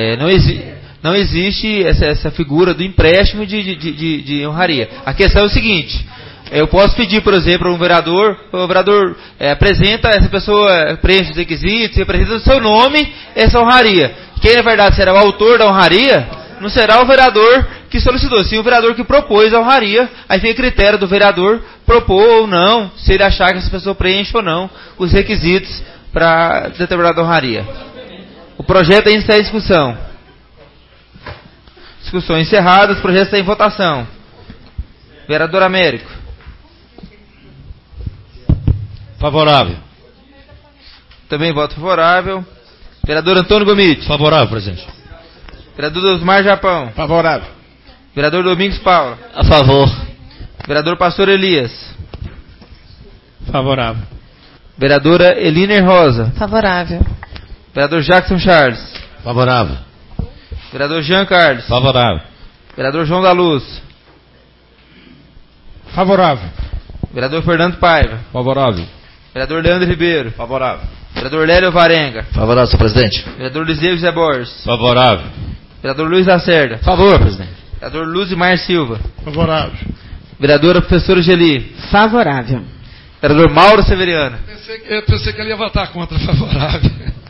não existe essa figura do empréstimo de honraria. A questão é o seguinte: eu posso pedir, por exemplo, a um vereador, o vereador apresenta, essa pessoa preenche os requisitos, apresenta o seu nome, essa honraria. Quem na verdade será o autor da honraria, não será o vereador que solicitou, sim o vereador que propôs a honraria. Aí vem a critério do vereador propor ou não, se ele achar que essa pessoa preenche ou não os requisitos para determinada honraria. O projeto ainda está em discussão. Discussão encerrada, o projeto está em votação. Vereador Américo. Favorável. Também voto favorável. Vereador Antônio Gomide. Favorável, presidente. Vereador Osmar Japão. Favorável. Vereador Domingos Paula. A favor. Vereador Pastor Elias. Favorável. Vereadora Eliner Rosa. Favorável. Vereador Jackson Charles. Favorável. Vereador Jean Carlos. Favorável. Vereador João da Luz. Favorável. Vereador Fernando Paiva. Favorável. Vereador Leandro Ribeiro. Favorável. Vereador Lélio Varenga. Favorável, senhor presidente. Vereador Liseu José Borges. Favorável. Vereador Luiz Lacerda. Favor, presidente. Vereador Luzimar Silva. Favorável. Vereadora professora Geli. Favorável. Vereador Mauro Severiano. Eu pensei que ele ia votar contra, favorável.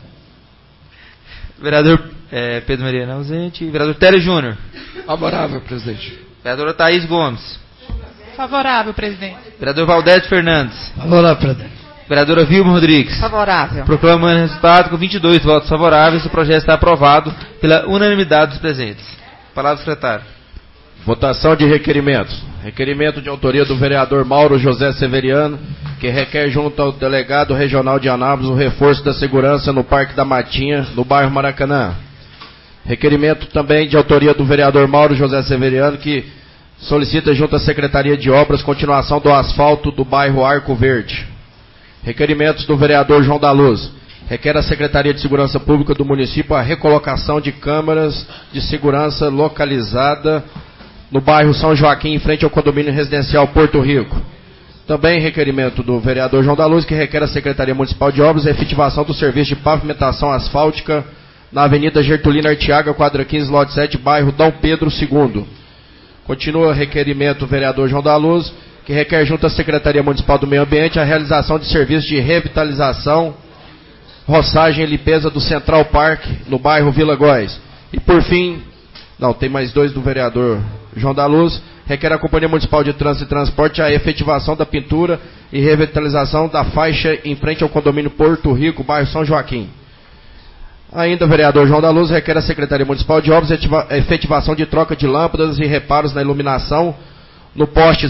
Vereador Pedro Mariano ausente. Vereador Télio Júnior. Favorável, presidente. Vereadora Thaís Gomes. Favorável, presidente. Vereador Valdete Fernandes. Favorável, presidente. Vereadora Vilma Rodrigues. Favorável. Proclamando o resultado com 22 votos favoráveis, o projeto está aprovado pela unanimidade dos presentes. Palavra do secretário. Votação de requerimentos. Requerimento de autoria do vereador Mauro José Severiano, que requer junto ao delegado regional de Anápolis o reforço da segurança no Parque da Matinha, no bairro Maracanã. Requerimento também de autoria do vereador Mauro José Severiano, que solicita junto à Secretaria de Obras continuação do asfalto do bairro Arco Verde. Requerimentos do vereador João da Luz. Requer a Secretaria de Segurança Pública do município a recolocação de câmeras de segurança localizada no bairro São Joaquim, em frente ao condomínio residencial Porto Rico. Também requerimento do vereador João da Luz, que requer a Secretaria Municipal de Obras a efetivação do serviço de pavimentação asfáltica na Avenida Gertulino Artiaga, quadra 15, lote 7, bairro Dom Pedro II. Continua requerimento do vereador João da Luz, que requer junto à Secretaria Municipal do Meio Ambiente a realização de serviços de revitalização, roçagem e limpeza do Central Park, no bairro Vila Góes. E por fim, tem mais dois do vereador João da Luz, requer a Companhia Municipal de Trânsito e Transporte a efetivação da pintura e revitalização da faixa em frente ao condomínio Porto Rico, bairro São Joaquim. Ainda o vereador João da Luz requer a Secretaria Municipal de Obras a efetivação de troca de lâmpadas e reparos na iluminação no poste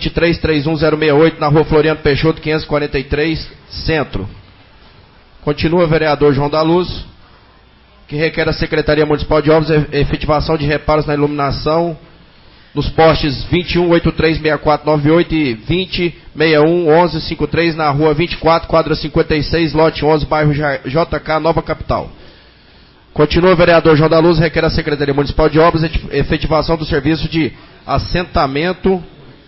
023-31068, na rua Floriano Peixoto, 543, Centro. Continua o vereador João da Luz, que requer a Secretaria Municipal de Obras a efetivação de reparos na iluminação nos postes 21836498 e 20611153, na rua 24, quadra 56, lote 11, bairro JK, Nova Capital. Continua o vereador João da Luz, requer a Secretaria Municipal de Obras a efetivação do serviço de assentamento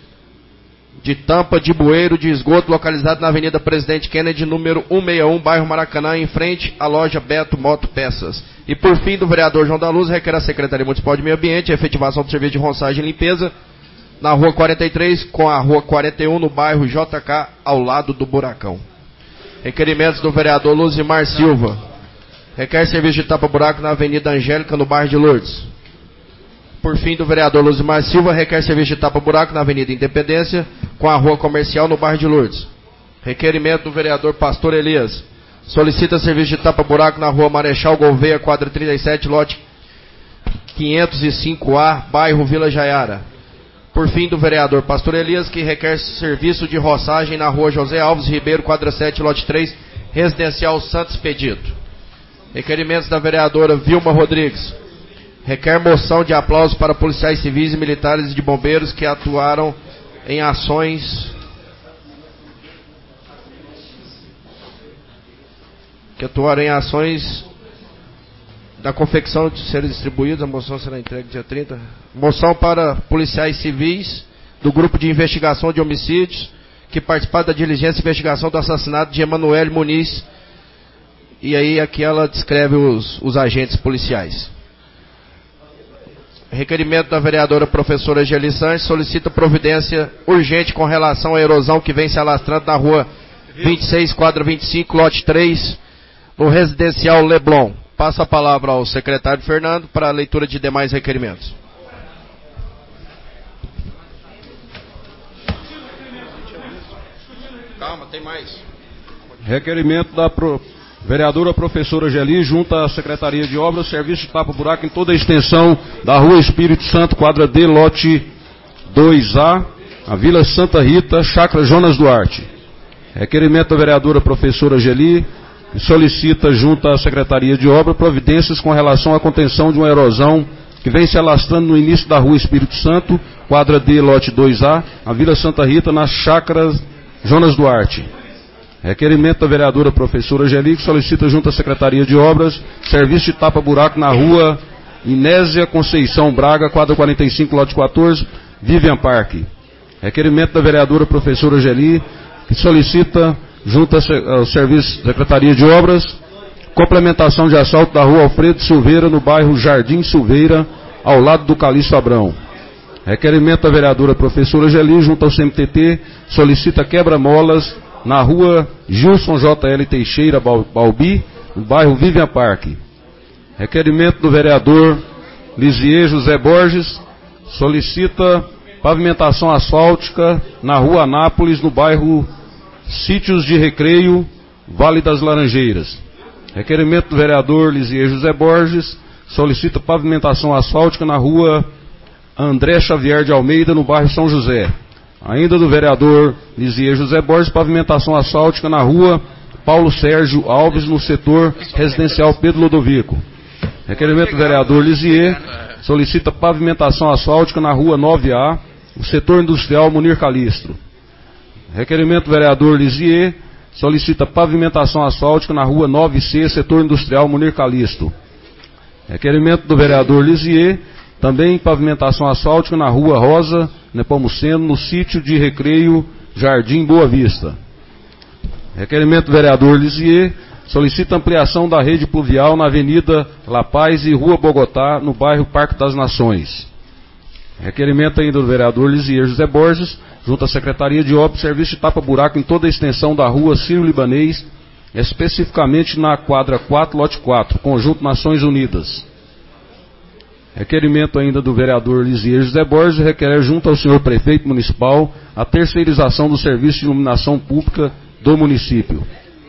de tampa de bueiro de esgoto localizado na Avenida Presidente Kennedy, número 161, bairro Maracanã, em frente à loja Beto Moto Peças. E por fim, do vereador João da Luz, requer a Secretaria Municipal de Meio Ambiente a efetivação do serviço de roçagem e limpeza na rua 43 com a rua 41, no bairro JK, ao lado do Buracão. Requerimentos do vereador Luzimar Silva. Requer serviço de tapa-buraco na Avenida Angélica, no bairro de Lourdes. Por fim, do vereador Luzimar Silva, requer serviço de tapa-buraco na Avenida Independência, com a rua comercial no bairro de Lourdes. Requerimento do vereador Pastor Elias. Solicita serviço de tapa-buraco na rua Marechal Gouveia, quadra 37, lote 505A, bairro Vila Jaiara. Por fim, do vereador Pastor Elias, que requer serviço de roçagem na rua José Alves Ribeiro, quadra 7, lote 3, residencial Santos Expedito. Requerimentos da vereadora Vilma Rodrigues. Requer moção de aplauso para policiais civis e militares e de bombeiros que atuaram em ações da confecção de serem distribuídos. A moção será entregue dia 30. Moção para policiais civis do grupo de investigação de homicídios que participaram da diligência e investigação do assassinato de Emanuele Muniz. E aí aqui ela descreve os agentes policiais. Requerimento da vereadora professora Geli Sanches solicita providência urgente com relação à erosão que vem se alastrando na rua 26, quadra 25, lote 3, no residencial Leblon. Passo a palavra ao secretário Fernando para a leitura de demais requerimentos. Calma, tem mais. Requerimento da vereadora professora Geli, junto à Secretaria de Obras, serviço de tapa-buraco em toda a extensão da Rua Espírito Santo, quadra D, lote 2A, a Vila Santa Rita, Chácara Jonas Duarte. Requerimento da vereadora professora Geli, que solicita, junto à Secretaria de Obras, providências com relação à contenção de uma erosão que vem se alastrando no início da Rua Espírito Santo, quadra D, lote 2A, a Vila Santa Rita, nas Chácaras Jonas Duarte. Requerimento da vereadora professora Geli, que solicita junto à Secretaria de Obras serviço de tapa-buraco na rua Inésia Conceição Braga, quadra 45, lote 14, Vivian Park. Requerimento da vereadora professora Geli, que solicita, junto ao Serviço Secretaria de Obras, complementação de asfalto da rua Alfredo Silveira, no bairro Jardim Silveira, ao lado do Calixto Abrão. Requerimento da vereadora professora Geli, junto ao CMTT, solicita quebra-molas na rua Gilson J.L. Teixeira Balbi, no bairro Vivian Parque. Requerimento do vereador Lisier José Borges, solicita pavimentação asfáltica na rua Anápolis, no bairro Sítios de Recreio, Vale das Laranjeiras. Requerimento do vereador Lisier José Borges, solicita pavimentação asfáltica na rua André Xavier de Almeida, no bairro São José. Ainda do vereador Lisier José Borges, pavimentação asfáltica na rua Paulo Sérgio Alves, no setor residencial Pedro Lodovico. Requerimento do vereador Lisier, solicita pavimentação asfáltica na rua 9A, no setor industrial Munir Calistro. Requerimento do vereador Lisier, solicita pavimentação asfáltica na rua 9C, setor industrial Munir Calistro. Requerimento do vereador Lisier, também pavimentação asfáltica na rua Rosa Nepomuceno, no sítio de recreio Jardim Boa Vista. Requerimento do vereador Lisier, solicita ampliação da rede pluvial na Avenida La Paz e Rua Bogotá, no bairro Parque das Nações. Requerimento ainda do vereador Lisier José Borges, junto à Secretaria de Obras, serviço de tapa-buraco em toda a extensão da rua Sírio-Libanês, especificamente na quadra 4, lote 4, Conjunto Nações Unidas. Requerimento ainda do vereador Lisier José Borges, requer junto ao senhor prefeito municipal a terceirização do serviço de iluminação pública do município.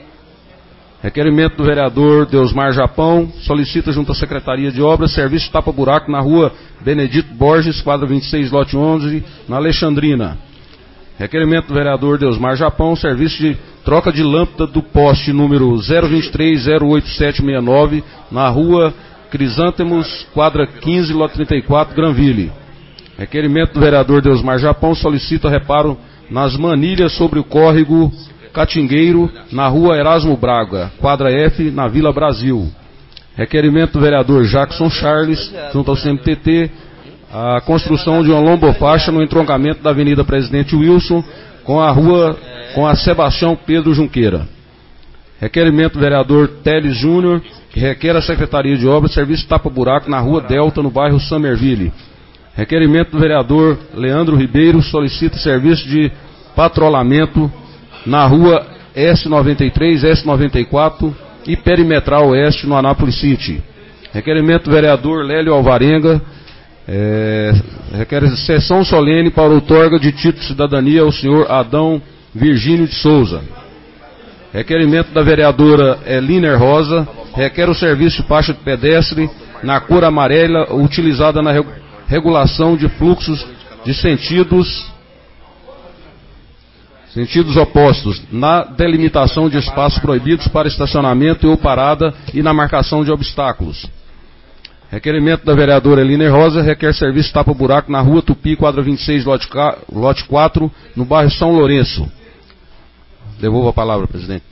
Requerimento do vereador Deusmar Japão, solicita junto à Secretaria de Obras serviço de tapa-buraco na rua Benedito Borges, quadra 26, lote 11, na Alexandrina. Requerimento do vereador Deusmar Japão, serviço de troca de lâmpada do poste número 023-08769, na rua Crisântemos, quadra 15, lote 34, Granville. Requerimento do vereador Deusmar Japão, solicita reparo nas manilhas sobre o córrego Catingueiro, na rua Erasmo Braga, quadra F, na Vila Brasil. Requerimento do vereador Jackson Charles, junto ao CMTT, a construção de uma lombofaixa no entroncamento da Avenida Presidente Wilson com a Sebastião Pedro Junqueira. Requerimento do vereador Teles Júnior, que requer a Secretaria de Obras serviço de tapa-buraco na rua Delta, no bairro Summerville. Requerimento do vereador Leandro Ribeiro, solicita serviço de patrulhamento na rua S93, S94 e Perimetral Oeste, no Anápolis City. Requerimento do vereador Lélio Alvarenga, requer sessão solene para outorga de título de cidadania ao senhor Adão Virgínio de Souza. Requerimento da vereadora Eliner Rosa, requer o serviço de faixa de pedestre na cor amarela utilizada na regulação de fluxos de sentidos opostos, na delimitação de espaços proibidos para estacionamento ou parada e na marcação de obstáculos. Requerimento da vereadora Eliner Rosa, requer serviço de tapa-buraco na rua Tupi, quadra 26, lote 4, no bairro São Lourenço. Devolvo a palavra, presidente.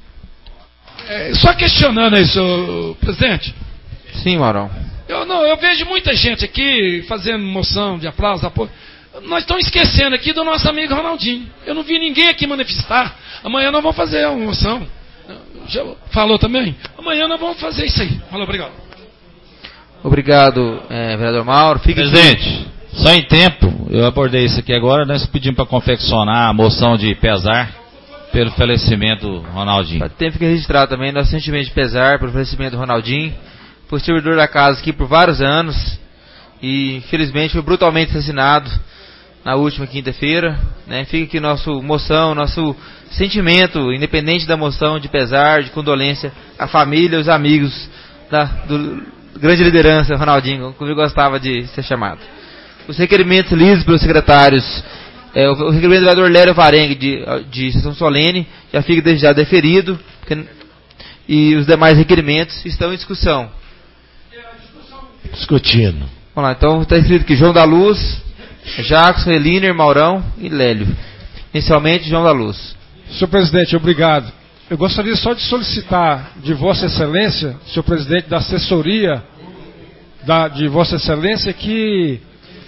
Só questionando isso, presidente. Sim, Maurão. Eu vejo muita gente aqui fazendo moção de aplauso, apoio. Nós estamos esquecendo aqui do nosso amigo Ronaldinho. Eu não vi ninguém aqui manifestar. Amanhã nós vamos fazer uma moção. Já falou também? Amanhã nós vamos fazer isso aí. Falou, obrigado. Obrigado, vereador Mauro. Presidente, só em tempo, eu abordei isso aqui agora, nós pedimos para confeccionar a moção de pesar pelo falecimento do Ronaldinho. Tem que registrar também nosso sentimento de pesar pelo falecimento do Ronaldinho. Foi servidor da casa aqui por vários anos e infelizmente foi brutalmente assassinado na última quinta-feira, né? Fica aqui nosso sentimento, independente da moção, de pesar, de condolência à família, aos amigos do grande liderança, Ronaldinho, como eu gostava de ser chamado. Os requerimentos lidos pelos secretários, o requerimento do vereador Lélio Varengue de sessão solene já fica desde já deferido, e os demais requerimentos estão em discussão. Discutindo. Vamos lá, então está escrito aqui João da Luz, Jackson, Eliner, Maurão e Lélio. Inicialmente, João da Luz. Senhor presidente, obrigado. Eu gostaria só de solicitar de Vossa Excelência, senhor presidente, da assessoria de Vossa Excelência, que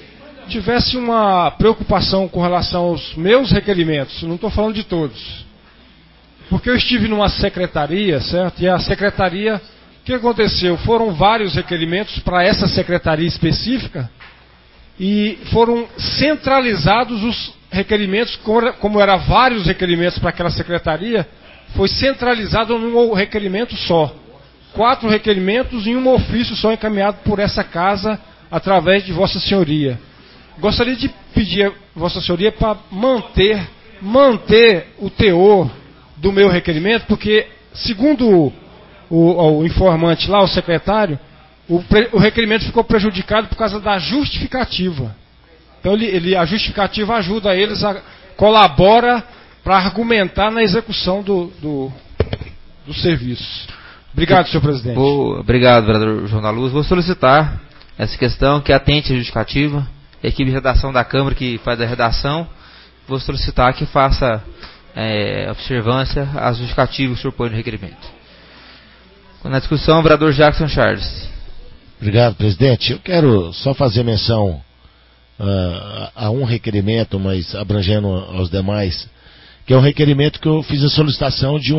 tivesse uma preocupação com relação aos meus requerimentos, não estou falando de todos. Porque eu estive numa secretaria, certo? E a secretaria, o que aconteceu? Foram vários requerimentos para essa secretaria específica e foram centralizados os requerimentos, como eram vários requerimentos para aquela secretaria, foi centralizado num requerimento só. 4 requerimentos em um ofício só encaminhado por essa casa através de Vossa Senhoria. Gostaria de pedir a Vossa Senhoria para manter o teor do meu requerimento, porque, segundo o informante lá, o secretário, o requerimento ficou prejudicado por causa da justificativa. Então, a justificativa ajuda eles, colabora para argumentar na execução do serviço. Obrigado, senhor presidente. Obrigado, vereador João da Luz. Vou solicitar essa questão que atente à justificativa. A equipe de redação da Câmara que faz a redação, vou solicitar que faça observância às justificativas que o senhor põe no requerimento. Na discussão, o vereador Jackson Charles. Obrigado, presidente. Eu quero só fazer menção a um requerimento, mas abrangendo aos demais, que é um requerimento que eu fiz a solicitação de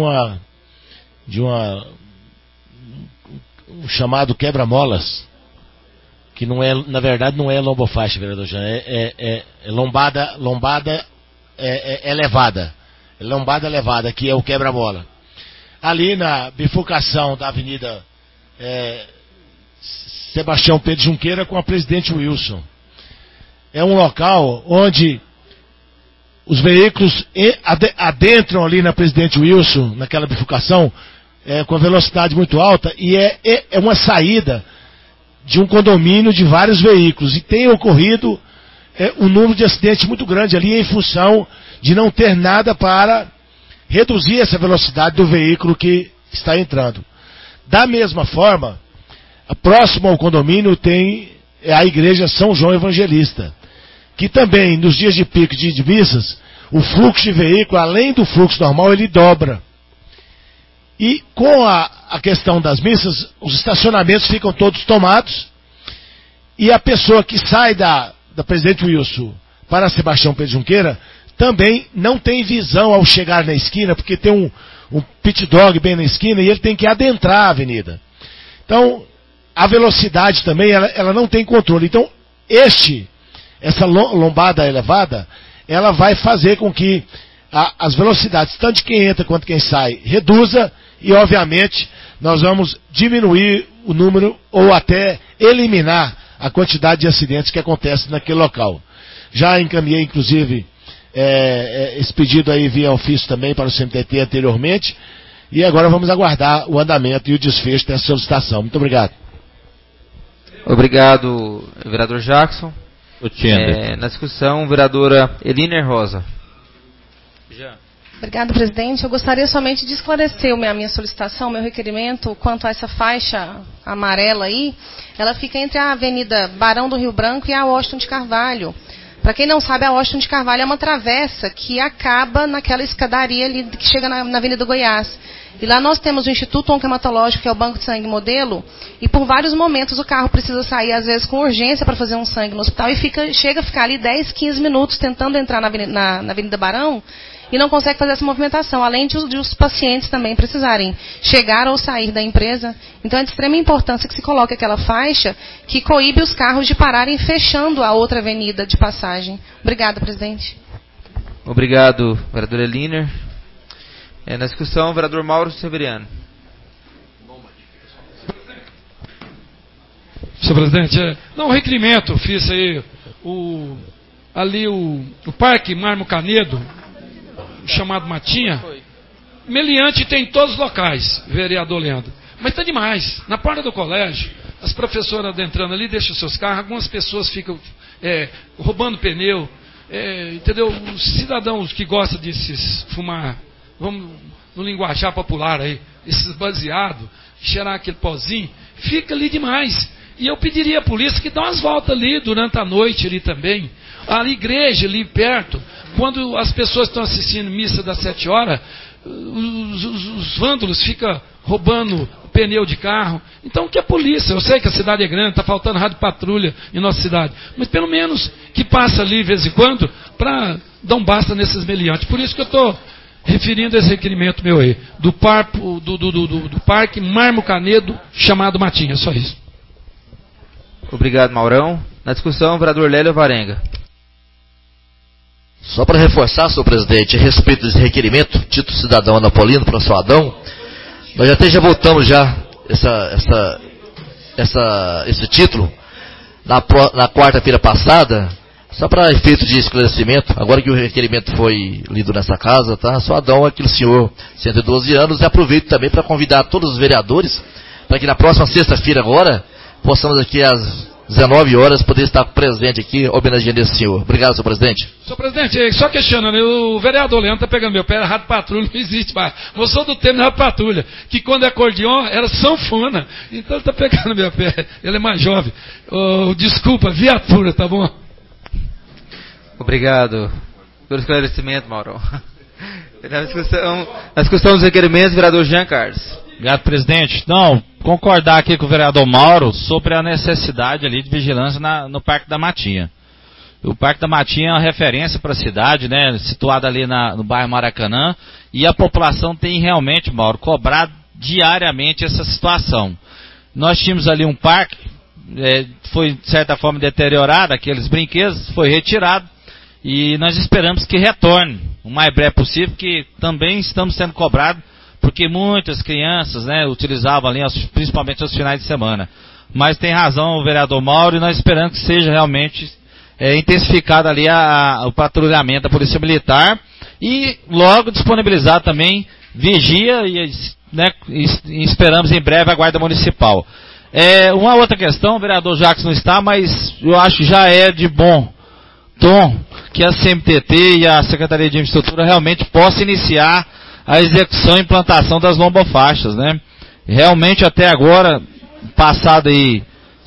um chamado quebra-molas, que não é, na verdade não é lombofaixa, vereador Jean, é lombada elevada. Lombada elevada, que é o quebra-mola. Ali na bifurcação da Avenida Sebastião Pedro Junqueira com a Presidente Wilson. É um local onde os veículos adentram ali na Presidente Wilson, naquela bifurcação, com a velocidade muito alta, e é uma saída de um condomínio de vários veículos. E tem ocorrido um número de acidentes muito grande ali em função de não ter nada para reduzir essa velocidade do veículo que está entrando. Da mesma forma, próximo ao condomínio tem a igreja São João Evangelista, que também, nos dias de pico de missas, o fluxo de veículo, além do fluxo normal, ele dobra. E com a questão das missas, os estacionamentos ficam todos tomados, e a pessoa que sai da Presidente Wilson para Sebastião Pedro Junqueira também não tem visão ao chegar na esquina, porque tem um pit dog bem na esquina e ele tem que adentrar a avenida. Então, a velocidade também, ela não tem controle. Então, essa lombada elevada, ela vai fazer com que as velocidades, tanto de quem entra quanto quem sai, reduza e, obviamente, nós vamos diminuir o número ou até eliminar a quantidade de acidentes que acontecem naquele local. Já encaminhei, inclusive, esse pedido aí via ofício também para o CMTT anteriormente, e agora vamos aguardar o andamento e o desfecho dessa solicitação. Muito obrigado. Obrigado, vereador Jackson. Na discussão, vereadora Eliner Rosa. Obrigado, presidente. Eu gostaria somente de esclarecer a minha solicitação, meu requerimento quanto a essa faixa amarela aí. Ela fica entre a Avenida Barão do Rio Branco e a Washington de Carvalho. Para quem não sabe, a Washington de Carvalho é uma travessa que acaba naquela escadaria ali que chega na Avenida Goiás. E lá nós temos o Instituto Oncohematológico, que é o Banco de Sangue Modelo, e por vários momentos o carro precisa sair, às vezes, com urgência para fazer um sangue no hospital e chega a ficar ali 10, 15 minutos tentando entrar na Avenida Barão e não consegue fazer essa movimentação, além de os pacientes também precisarem chegar ou sair da empresa. Então é de extrema importância que se coloque aquela faixa que coíbe os carros de pararem fechando a outra avenida de passagem. Obrigada, presidente. Obrigado, vereador Eliner. Na discussão, o vereador Mauro Severiano. Senhor presidente, o requerimento, fiz aí o Parque Marmo Canedo, chamado Matinha, meliante tem em todos os locais, vereador Leandro. Mas está demais. Na porta do colégio, as professoras adentrando ali, deixam os seus carros, algumas pessoas ficam roubando pneu, entendeu? Os cidadãos que gostam de fumar, vamos no linguajar popular aí, esses baseados, cheirar aquele pozinho, fica ali demais. E eu pediria à polícia que dá umas voltas ali durante a noite ali também. A igreja ali perto, quando as pessoas estão assistindo missa das 7 horas, os vândalos ficam roubando pneu de carro. Então, o que é polícia? Eu sei que a cidade é grande, está faltando rádio patrulha em nossa cidade, mas pelo menos que passa ali de vez em quando para dar um basta nesses meliantes. Por isso que eu estou referindo esse requerimento meu aí, do Parque Mármore Canedo, chamado Matinha, só isso. Obrigado, Maurão. Na discussão, o vereador Lélio Alvarenga. Só para reforçar, senhor presidente, a respeito desse requerimento, título cidadão anapolino para o seu Adão, nós já votamos já esse título na quarta-feira passada, só para efeito de esclarecimento, agora que o requerimento foi lido nessa casa, tá? Seu Adão, aquele senhor, 112 anos, e aproveito também para convidar todos os vereadores, para que na próxima sexta-feira agora, possamos aqui às 19 horas poder estar presente aqui, homenageando esse senhor. Obrigado, senhor presidente. Senhor presidente, só questionando, o vereador Leandro está pegando meu pé, rádio patrulha não existe mais. Eu sou do tempo da rádio patrulha, que quando é acordeon era sanfona. Então ele está pegando meu pé, ele é mais jovem. Desculpa, viatura, tá bom? Obrigado pelo esclarecimento, Mauro. Na discussão dos requerimentos, vereador Jean Carlos. Obrigado, presidente. Não, concordar aqui com o vereador Mauro sobre a necessidade ali de vigilância no Parque da Matinha. O Parque da Matinha é uma referência para a cidade, né, situado ali no bairro Maracanã, e a população tem realmente, Mauro, cobrado diariamente essa situação. Nós tínhamos ali um parque, foi de certa forma deteriorado, aqueles brinquedos, foi retirado, e nós esperamos que retorne o mais breve possível, que também estamos sendo cobrados, porque muitas crianças, né, utilizavam ali, principalmente aos finais de semana. Mas tem razão o vereador Mauro, e nós esperamos que seja realmente intensificado ali o patrulhamento da Polícia Militar, e logo disponibilizar também vigia, e esperamos em breve a Guarda Municipal. Uma outra questão, o vereador Jacques não está, mas eu acho que já é de bom tom que a CMTT e a Secretaria de Infraestrutura realmente possam iniciar a execução e implantação das lombofaixas, né? Realmente até agora, passado aí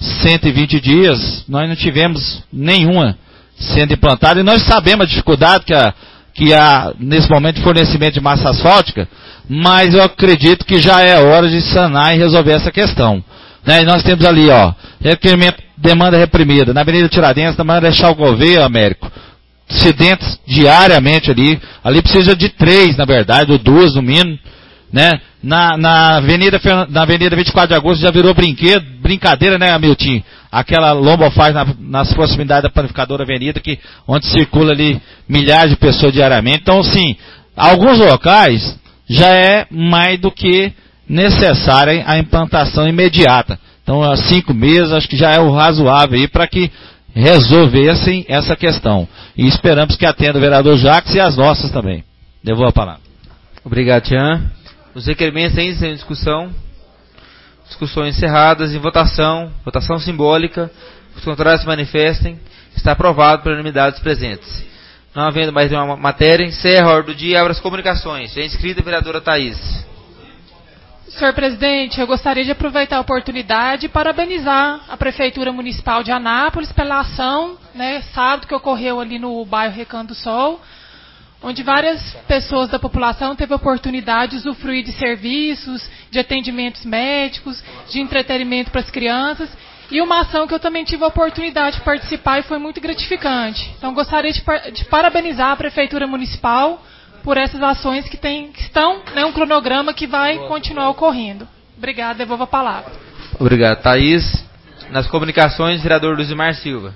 120 dias, nós não tivemos nenhuma sendo implantada, e nós sabemos a dificuldade que há nesse momento de fornecimento de massa asfáltica, mas eu acredito que já é hora de sanar e resolver essa questão, né? E nós temos ali, requerimento, demanda reprimida, na Avenida Tiradentes, na Marechal Gouveia, Américo, acidentes diariamente ali precisa de 3, na verdade, ou 2 no mínimo, né? Na Avenida 24 de Agosto já virou brincadeira, né, Hamilton? Aquela lombofaixa nas proximidades da Panificadora Avenida, onde circula ali milhares de pessoas diariamente. Então, sim, alguns locais já é mais do que necessária a implantação imediata. Então, há 5 meses, acho que já é o razoável aí para que resolvessem essa questão. E esperamos que atenda o vereador Jacques e as nossas também. Devolvo a palavra. Obrigado, Tian. Os requerimentos ainda em discussão. Discussões encerradas em votação simbólica. Os contrários se manifestem. Está aprovado por unanimidade dos presentes. Não havendo mais nenhuma matéria, encerra a ordem do dia e abre as comunicações. É inscrita a vereadora Thaís. Senhor presidente, eu gostaria de aproveitar a oportunidade e parabenizar a Prefeitura Municipal de Anápolis pela ação, né, sábado, que ocorreu ali no bairro Recanto do Sol, onde várias pessoas da população teve a oportunidade de usufruir de serviços, de atendimentos médicos, de entretenimento para as crianças, e uma ação que eu também tive a oportunidade de participar e foi muito gratificante. Então, gostaria de parabenizar a Prefeitura Municipal por essas ações que estão, né, um cronograma que vai continuar ocorrendo. Obrigado, devolvo a palavra. Obrigado, Thaís. Nas comunicações, vereador Luzimar Silva.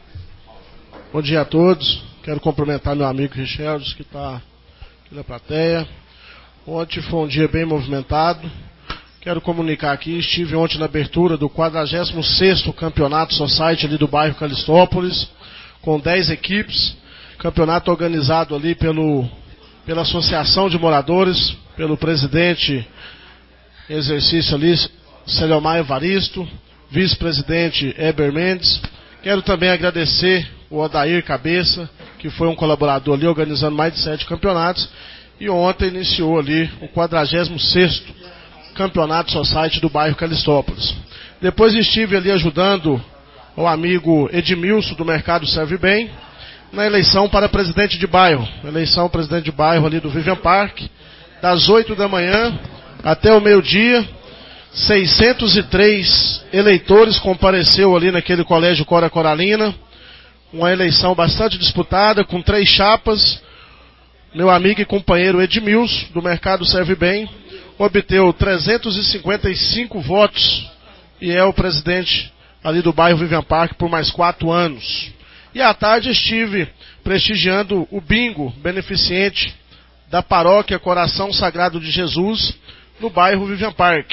Bom dia a todos. Quero cumprimentar meu amigo Richeldes, que está aqui na plateia. Ontem foi um dia bem movimentado. Quero comunicar aqui, estive ontem na abertura do 46º Campeonato Society ali do bairro Calistópolis, com 10 equipes. Campeonato organizado ali pela Associação de Moradores, pelo presidente em exercício ali, Celiomar Evaristo, vice-presidente Eber Mendes. Quero também agradecer o Odair Cabeça, que foi um colaborador ali, organizando mais de 7 campeonatos, e ontem iniciou ali o 46º Campeonato Society do bairro Calistópolis. Depois estive ali ajudando o amigo Edmilson do Mercado Serve Bem, na eleição para presidente de bairro. Eleição presidente de bairro ali do Vivian Park, das 8 da manhã até o meio-dia. 603 eleitores compareceu ali naquele colégio Cora Coralina. Uma eleição bastante disputada, com 3 chapas. Meu amigo e companheiro Edmilson, do Mercado Serve Bem, obteve 355 votos e é o presidente ali do bairro Vivian Park por mais 4 anos. E à tarde estive prestigiando o bingo beneficente da paróquia Coração Sagrado de Jesus, no bairro Vivian Park.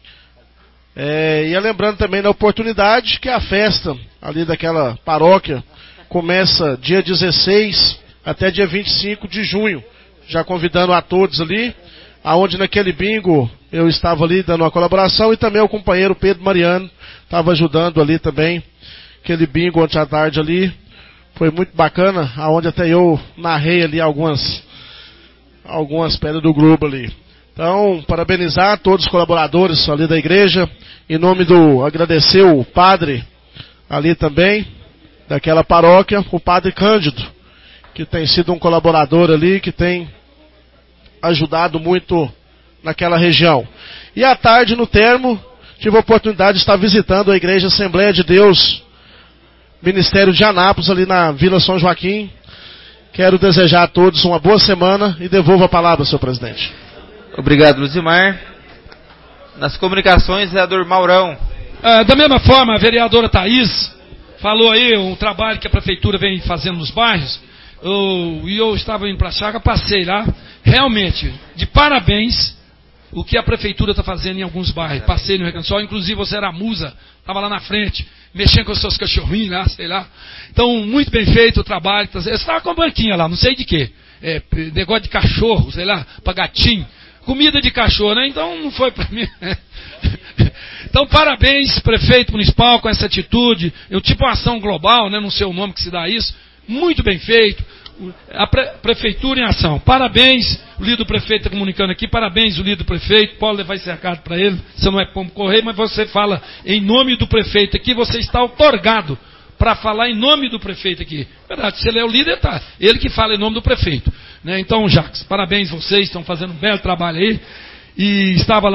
E lembrando também da oportunidade que a festa ali daquela paróquia começa dia 16 até dia 25 de junho, já convidando a todos ali, aonde naquele bingo eu estava ali dando uma colaboração e também o companheiro Pedro Mariano estava ajudando ali também, aquele bingo ontem à tarde ali, foi muito bacana, aonde até eu narrei ali algumas pedras do grupo ali. Então, parabenizar todos os colaboradores ali da igreja, em nome agradecer o padre ali também, daquela paróquia, o padre Cândido, que tem sido um colaborador ali, que tem ajudado muito naquela região. E à tarde, no termo, tive a oportunidade de estar visitando a Igreja Assembleia de Deus, Ministério de Anápolis, ali na Vila São Joaquim. Quero desejar a todos uma boa semana e devolvo a palavra, senhor presidente. Obrigado, Luzimar. Nas comunicações, vereador Maurão. Da mesma forma, a vereadora Thaís falou aí o trabalho que a prefeitura vem fazendo nos bairros. Eu estava indo para a chácara, passei lá, realmente, de parabéns o que a prefeitura está fazendo em alguns bairros. Passei no Recanto do Sol, inclusive você era a musa, estava lá na frente, mexendo com os seus cachorrinhos lá, sei lá. Então, muito bem feito o trabalho. Você estava com a banquinha lá, não sei de quê. Negócio de cachorro, sei lá, para gatinho. Comida de cachorro, né? Então, não foi para mim. Então, parabéns, prefeito municipal, com essa atitude. Tipo uma ação global, né? Não sei o nome que se dá isso. Muito bem feito. A prefeitura em ação. Parabéns, o líder do prefeito está comunicando aqui. Parabéns, o líder do prefeito. Pode levar esse recado para ele. Você não é pombo correio, mas você fala em nome do prefeito aqui. Você está outorgado para falar em nome do prefeito aqui. Verdade, se ele é o líder, tá. Ele que fala em nome do prefeito. Né? Então, Jacques, parabéns, vocês estão fazendo um belo trabalho aí. E estava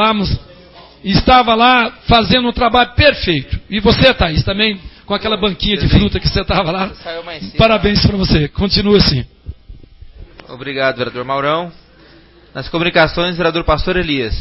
lá fazendo um trabalho perfeito. E você, Thaís, também com aquela banquinha de fruta que você estava lá. Parabéns para você. Continua assim. Obrigado, vereador Maurão. Nas comunicações, vereador Pastor Elias.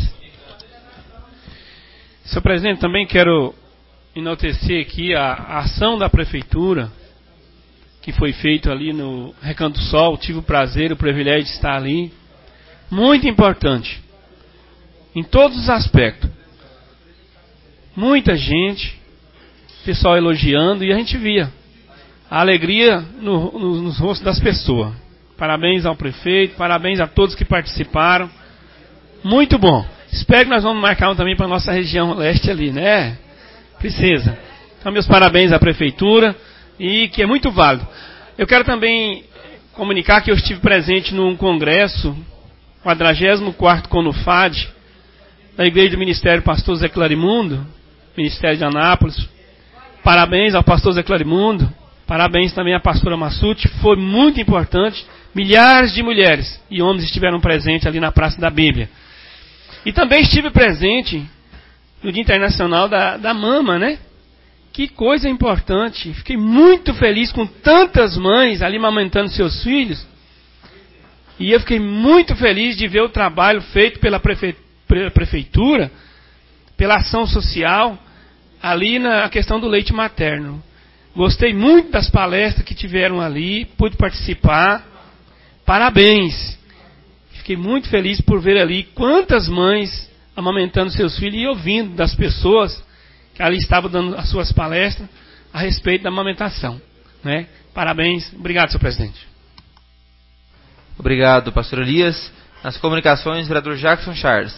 Senhor presidente, também quero enaltecer aqui a ação da prefeitura que foi feita ali no Recanto do Sol. Tive o prazer, o privilégio de estar ali. Muito importante. Em todos os aspectos. Muita gente, pessoal elogiando, e a gente via a alegria nos rostos das pessoas. Parabéns ao prefeito, parabéns a todos que participaram. Muito bom. Espero que nós vamos marcar um também para a nossa região leste ali, né? Precisa. Então, meus parabéns à prefeitura, e que é muito válido. Eu quero também comunicar que eu estive presente num congresso, 44º CONUFAD, da Igreja do Ministério Pastor Zé Clarimundo, Ministério de Anápolis. Parabéns ao pastor Zé Clarimundo, parabéns também à pastora Massucci, foi muito importante. Milhares de mulheres e homens estiveram presentes ali na Praça da Bíblia. E também estive presente no Dia Internacional da Mama, né? Que coisa importante. Fiquei muito feliz com tantas mães ali amamentando seus filhos. E eu fiquei muito feliz de ver o trabalho feito pela prefeitura, pela ação social, ali na questão do leite materno. Gostei muito das palestras que tiveram ali, pude participar. Parabéns! Fiquei muito feliz por ver ali quantas mães amamentando seus filhos e ouvindo das pessoas que ali estavam dando as suas palestras a respeito da amamentação. Né? Parabéns. Obrigado, senhor presidente. Obrigado, pastor Elias. Nas comunicações, vereador Jackson Charles.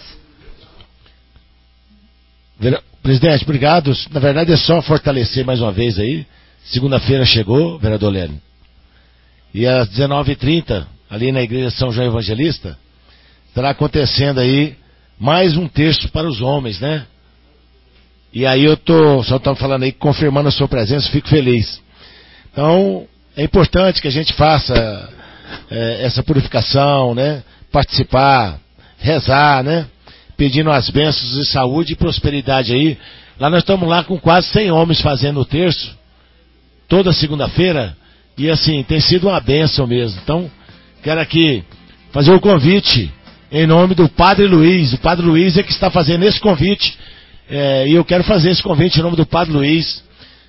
Presidente, obrigado. Na verdade é só fortalecer mais uma vez aí. Segunda-feira chegou, vereador Lélio. E às 19h30, ali na Igreja São João Evangelista, estará acontecendo aí mais um terço para os homens, né? E aí só estamos falando aí, confirmando a sua presença, fico feliz. Então, é importante que a gente faça essa purificação, né? Participar, rezar, né? pedindo as bênçãos de saúde e prosperidade aí. Lá nós estamos lá com quase 100 homens fazendo o terço, toda segunda-feira, e assim, tem sido uma bênção mesmo. Então, quero aqui fazer o convite em nome do Padre Luiz. O Padre Luiz é que está fazendo esse convite, e eu quero fazer esse convite em nome do Padre Luiz,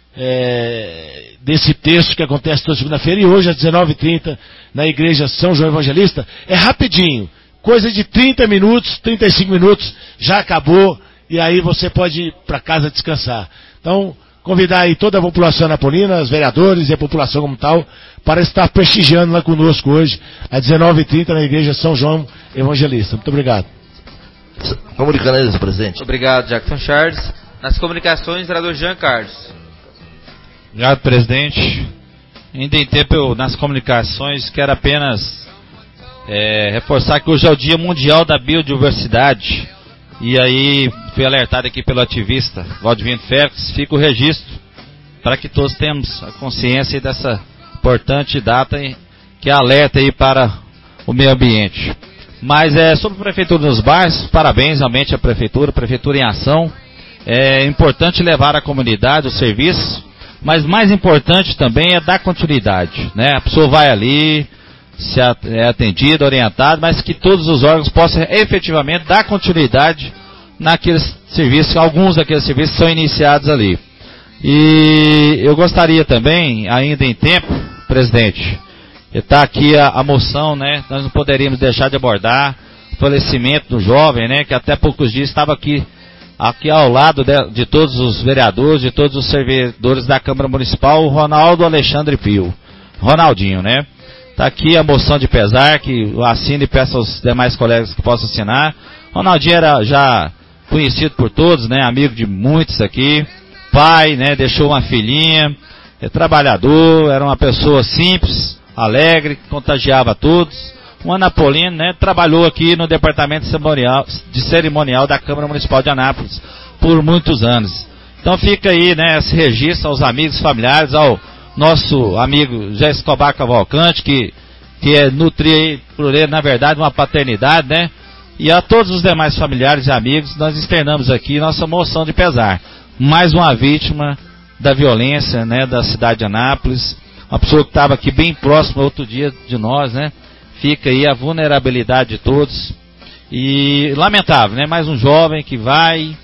desse texto que acontece toda segunda-feira, e hoje às 19h30 na igreja São João Evangelista. É rapidinho, coisa de 30 minutos, 35 minutos, já acabou, e aí você pode ir para casa descansar. Então, convidar aí toda a população anapolina, os vereadores e a população como tal, para estar prestigiando lá conosco hoje, às 19h30 na igreja São João Evangelista. Muito obrigado. Comunicando isso, presidente. Obrigado, Jackson Charles. Nas comunicações, vereador Jean Carlos. Obrigado, presidente. Ainda em tempo, nas comunicações, quero apenas reforçar que hoje é o Dia Mundial da Biodiversidade. E aí, fui alertado aqui pelo ativista Valdivino Félix, fica o registro para que todos tenhamos a consciência dessa importante data que alerta aí para o meio ambiente. Mas sobre a Prefeitura dos Bairros, parabéns realmente à Prefeitura em ação. É importante levar à comunidade o serviço, mas mais importante também é dar continuidade, né? A pessoa vai ali, é atendida, orientada, mas que todos os órgãos possam efetivamente dar continuidade naqueles serviços, alguns daqueles serviços são iniciados ali. E eu gostaria também, ainda em tempo, presidente, está aqui a moção, né? Nós não poderíamos deixar de abordar o falecimento do jovem, né? Que até poucos dias estava aqui ao lado de todos os vereadores, de todos os servidores da Câmara Municipal, o Ronaldo Alexandre Pio, Ronaldinho, né? Está aqui a moção de pesar, que eu assino e peço aos demais colegas que possam assinar. Ronaldinho era já conhecido por todos, né? Amigo de muitos aqui, pai, né? Deixou uma filhinha, trabalhador, era uma pessoa simples, alegre, contagiava todos. Um anapolino, né? Trabalhou aqui no departamento de cerimonial da Câmara Municipal de Anápolis por muitos anos. Então fica aí, né? Esse registro aos amigos, familiares, ao nosso amigo José Escobar Cavalcante, que nutria por ele, na verdade, uma paternidade, né? E a todos os demais familiares e amigos, nós externamos aqui nossa moção de pesar. Mais uma vítima da violência, né? Da cidade de Anápolis, uma pessoa que estava aqui bem próxima outro dia de nós, né? Fica aí a vulnerabilidade de todos. E lamentável, né? Mais um jovem que vai,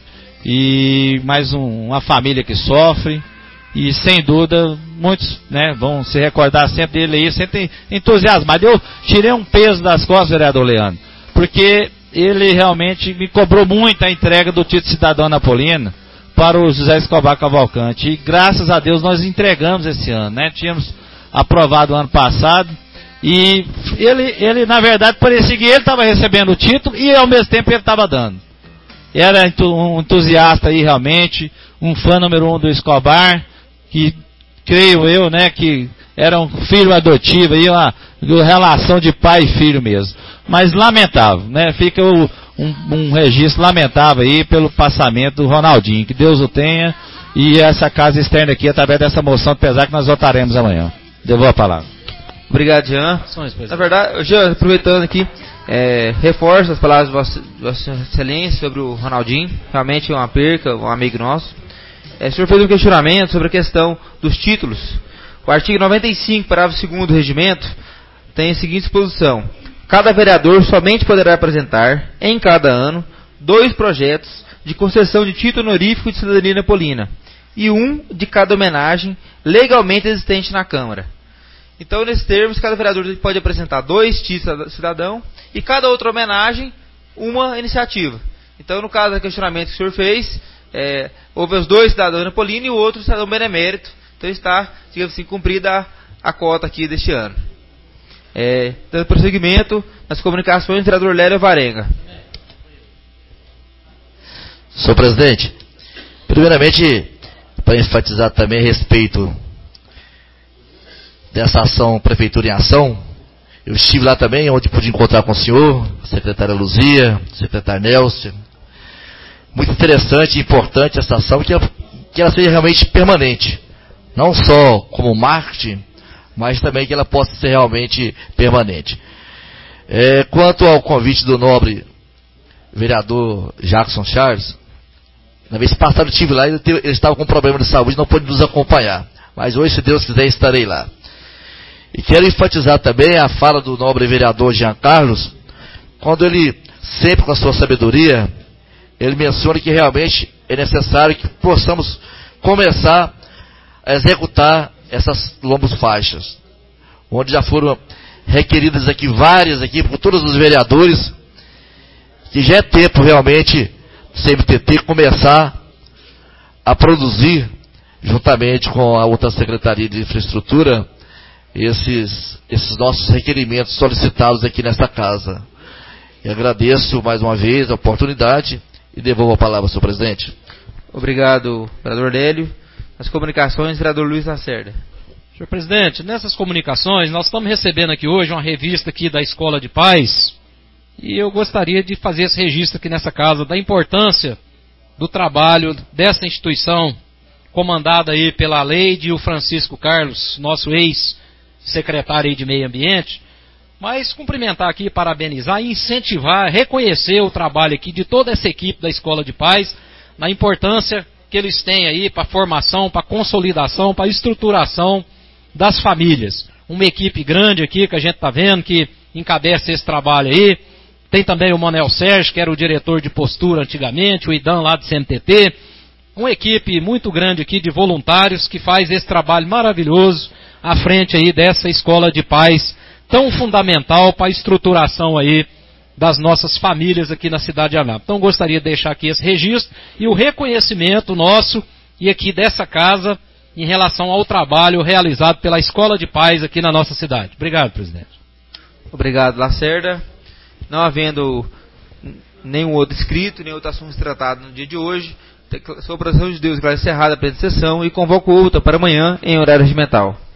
e mais uma família que sofre. E sem dúvida, muitos, né, vão se recordar sempre dele aí, sempre entusiasmado. Eu tirei um peso das costas, vereador Leandro, porque ele realmente me cobrou muito a entrega do título cidadão anapolino para o José Escobar Cavalcante. E graças a Deus nós entregamos esse ano, né? Tínhamos aprovado o ano passado. E ele na verdade, parecia que ele estava recebendo o título e ao mesmo tempo ele estava dando. Era um entusiasta aí realmente, um fã número 1 do Escobar, que creio eu, né, que era um filho adotivo aí, uma relação de pai e filho mesmo. Mas lamentável, né? Fica um registro lamentável aí pelo passamento do Ronaldinho. Que Deus o tenha, e essa casa externa aqui, através dessa moção de pesar que nós votaremos amanhã. Devolvo a palavra. Obrigado, Jean. Na verdade, Jean, aproveitando aqui, reforço as palavras de Vossa Excelência sobre o Ronaldinho. Realmente é uma perca, um amigo nosso. O senhor fez um questionamento sobre a questão dos títulos. O artigo 95, parágrafo 2º do regimento, tem a seguinte disposição: cada vereador somente poderá apresentar, em cada ano, 2 projetos de concessão de título honorífico de cidadania napolina e um de cada homenagem legalmente existente na Câmara. Então, nesses termos, cada vereador pode apresentar 2 títulos cidadão e cada outra homenagem, uma iniciativa. Então, no caso do questionamento que o senhor fez, houve os 2 cidadãos napolinos e o outro cidadão benemérito. Então está, digamos assim, cumprida a cota aqui deste ano. Dando prosseguimento nas comunicações, o vereador Lélio Varenga. Senhor presidente, primeiramente, para enfatizar também a respeito dessa ação Prefeitura em Ação, eu estive lá também, onde pude encontrar com o senhor, a secretária Luzia, o secretário Nelson. Muito interessante e importante essa ação, que ela seja realmente permanente. Não só como marketing, mas também que ela possa ser realmente permanente. Quanto ao convite do nobre vereador Jackson Charles. Na vez passada eu estive lá e ele estava com problema de saúde, não pôde nos acompanhar. Mas hoje, se Deus quiser, estarei lá. E quero enfatizar também a fala do nobre vereador Jean Carlos, quando ele, sempre com a sua sabedoria, ele menciona que realmente é necessário que possamos começar a executar essas lombos faixas, onde já foram requeridas aqui várias aqui por todos os vereadores, que já é tempo realmente CMTT começar a produzir, juntamente com a outra Secretaria de Infraestrutura, esses nossos requerimentos solicitados aqui nesta casa. E agradeço mais uma vez a oportunidade e devolvo a palavra ao senhor presidente. Obrigado, vereador Lélio. As comunicações, vereador Luiz Lacerda. Senhor presidente, nessas comunicações, nós estamos recebendo aqui hoje uma revista aqui da Escola de Paz, e eu gostaria de fazer esse registro aqui nessa casa, da importância do trabalho dessa instituição, comandada aí pela Leide e o Francisco Carlos, nosso ex-secretário aí de Meio Ambiente, mas cumprimentar aqui, parabenizar, incentivar, reconhecer o trabalho aqui de toda essa equipe da Escola de Paz, na importância que eles têm aí para a formação, para a consolidação, para a estruturação das famílias. Uma equipe grande aqui que a gente está vendo, que encabeça esse trabalho aí. Tem também o Manuel Sérgio, que era o diretor de postura antigamente, o Idan lá do CMTT. Uma equipe muito grande aqui de voluntários que faz esse trabalho maravilhoso à frente aí dessa Escola de Paz, tão fundamental para a estruturação aí das nossas famílias aqui na cidade de Anápolis. Então gostaria de deixar aqui esse registro e o reconhecimento nosso e aqui dessa casa em relação ao trabalho realizado pela Escola de Paz aqui na nossa cidade. Obrigado, presidente. Obrigado, Lacerda. Não havendo nenhum outro inscrito, nenhum outro assunto tratado no dia de hoje, sob a proteção de Deus, declaro encerrada a presente sessão e convoco outra para amanhã em horário regimental.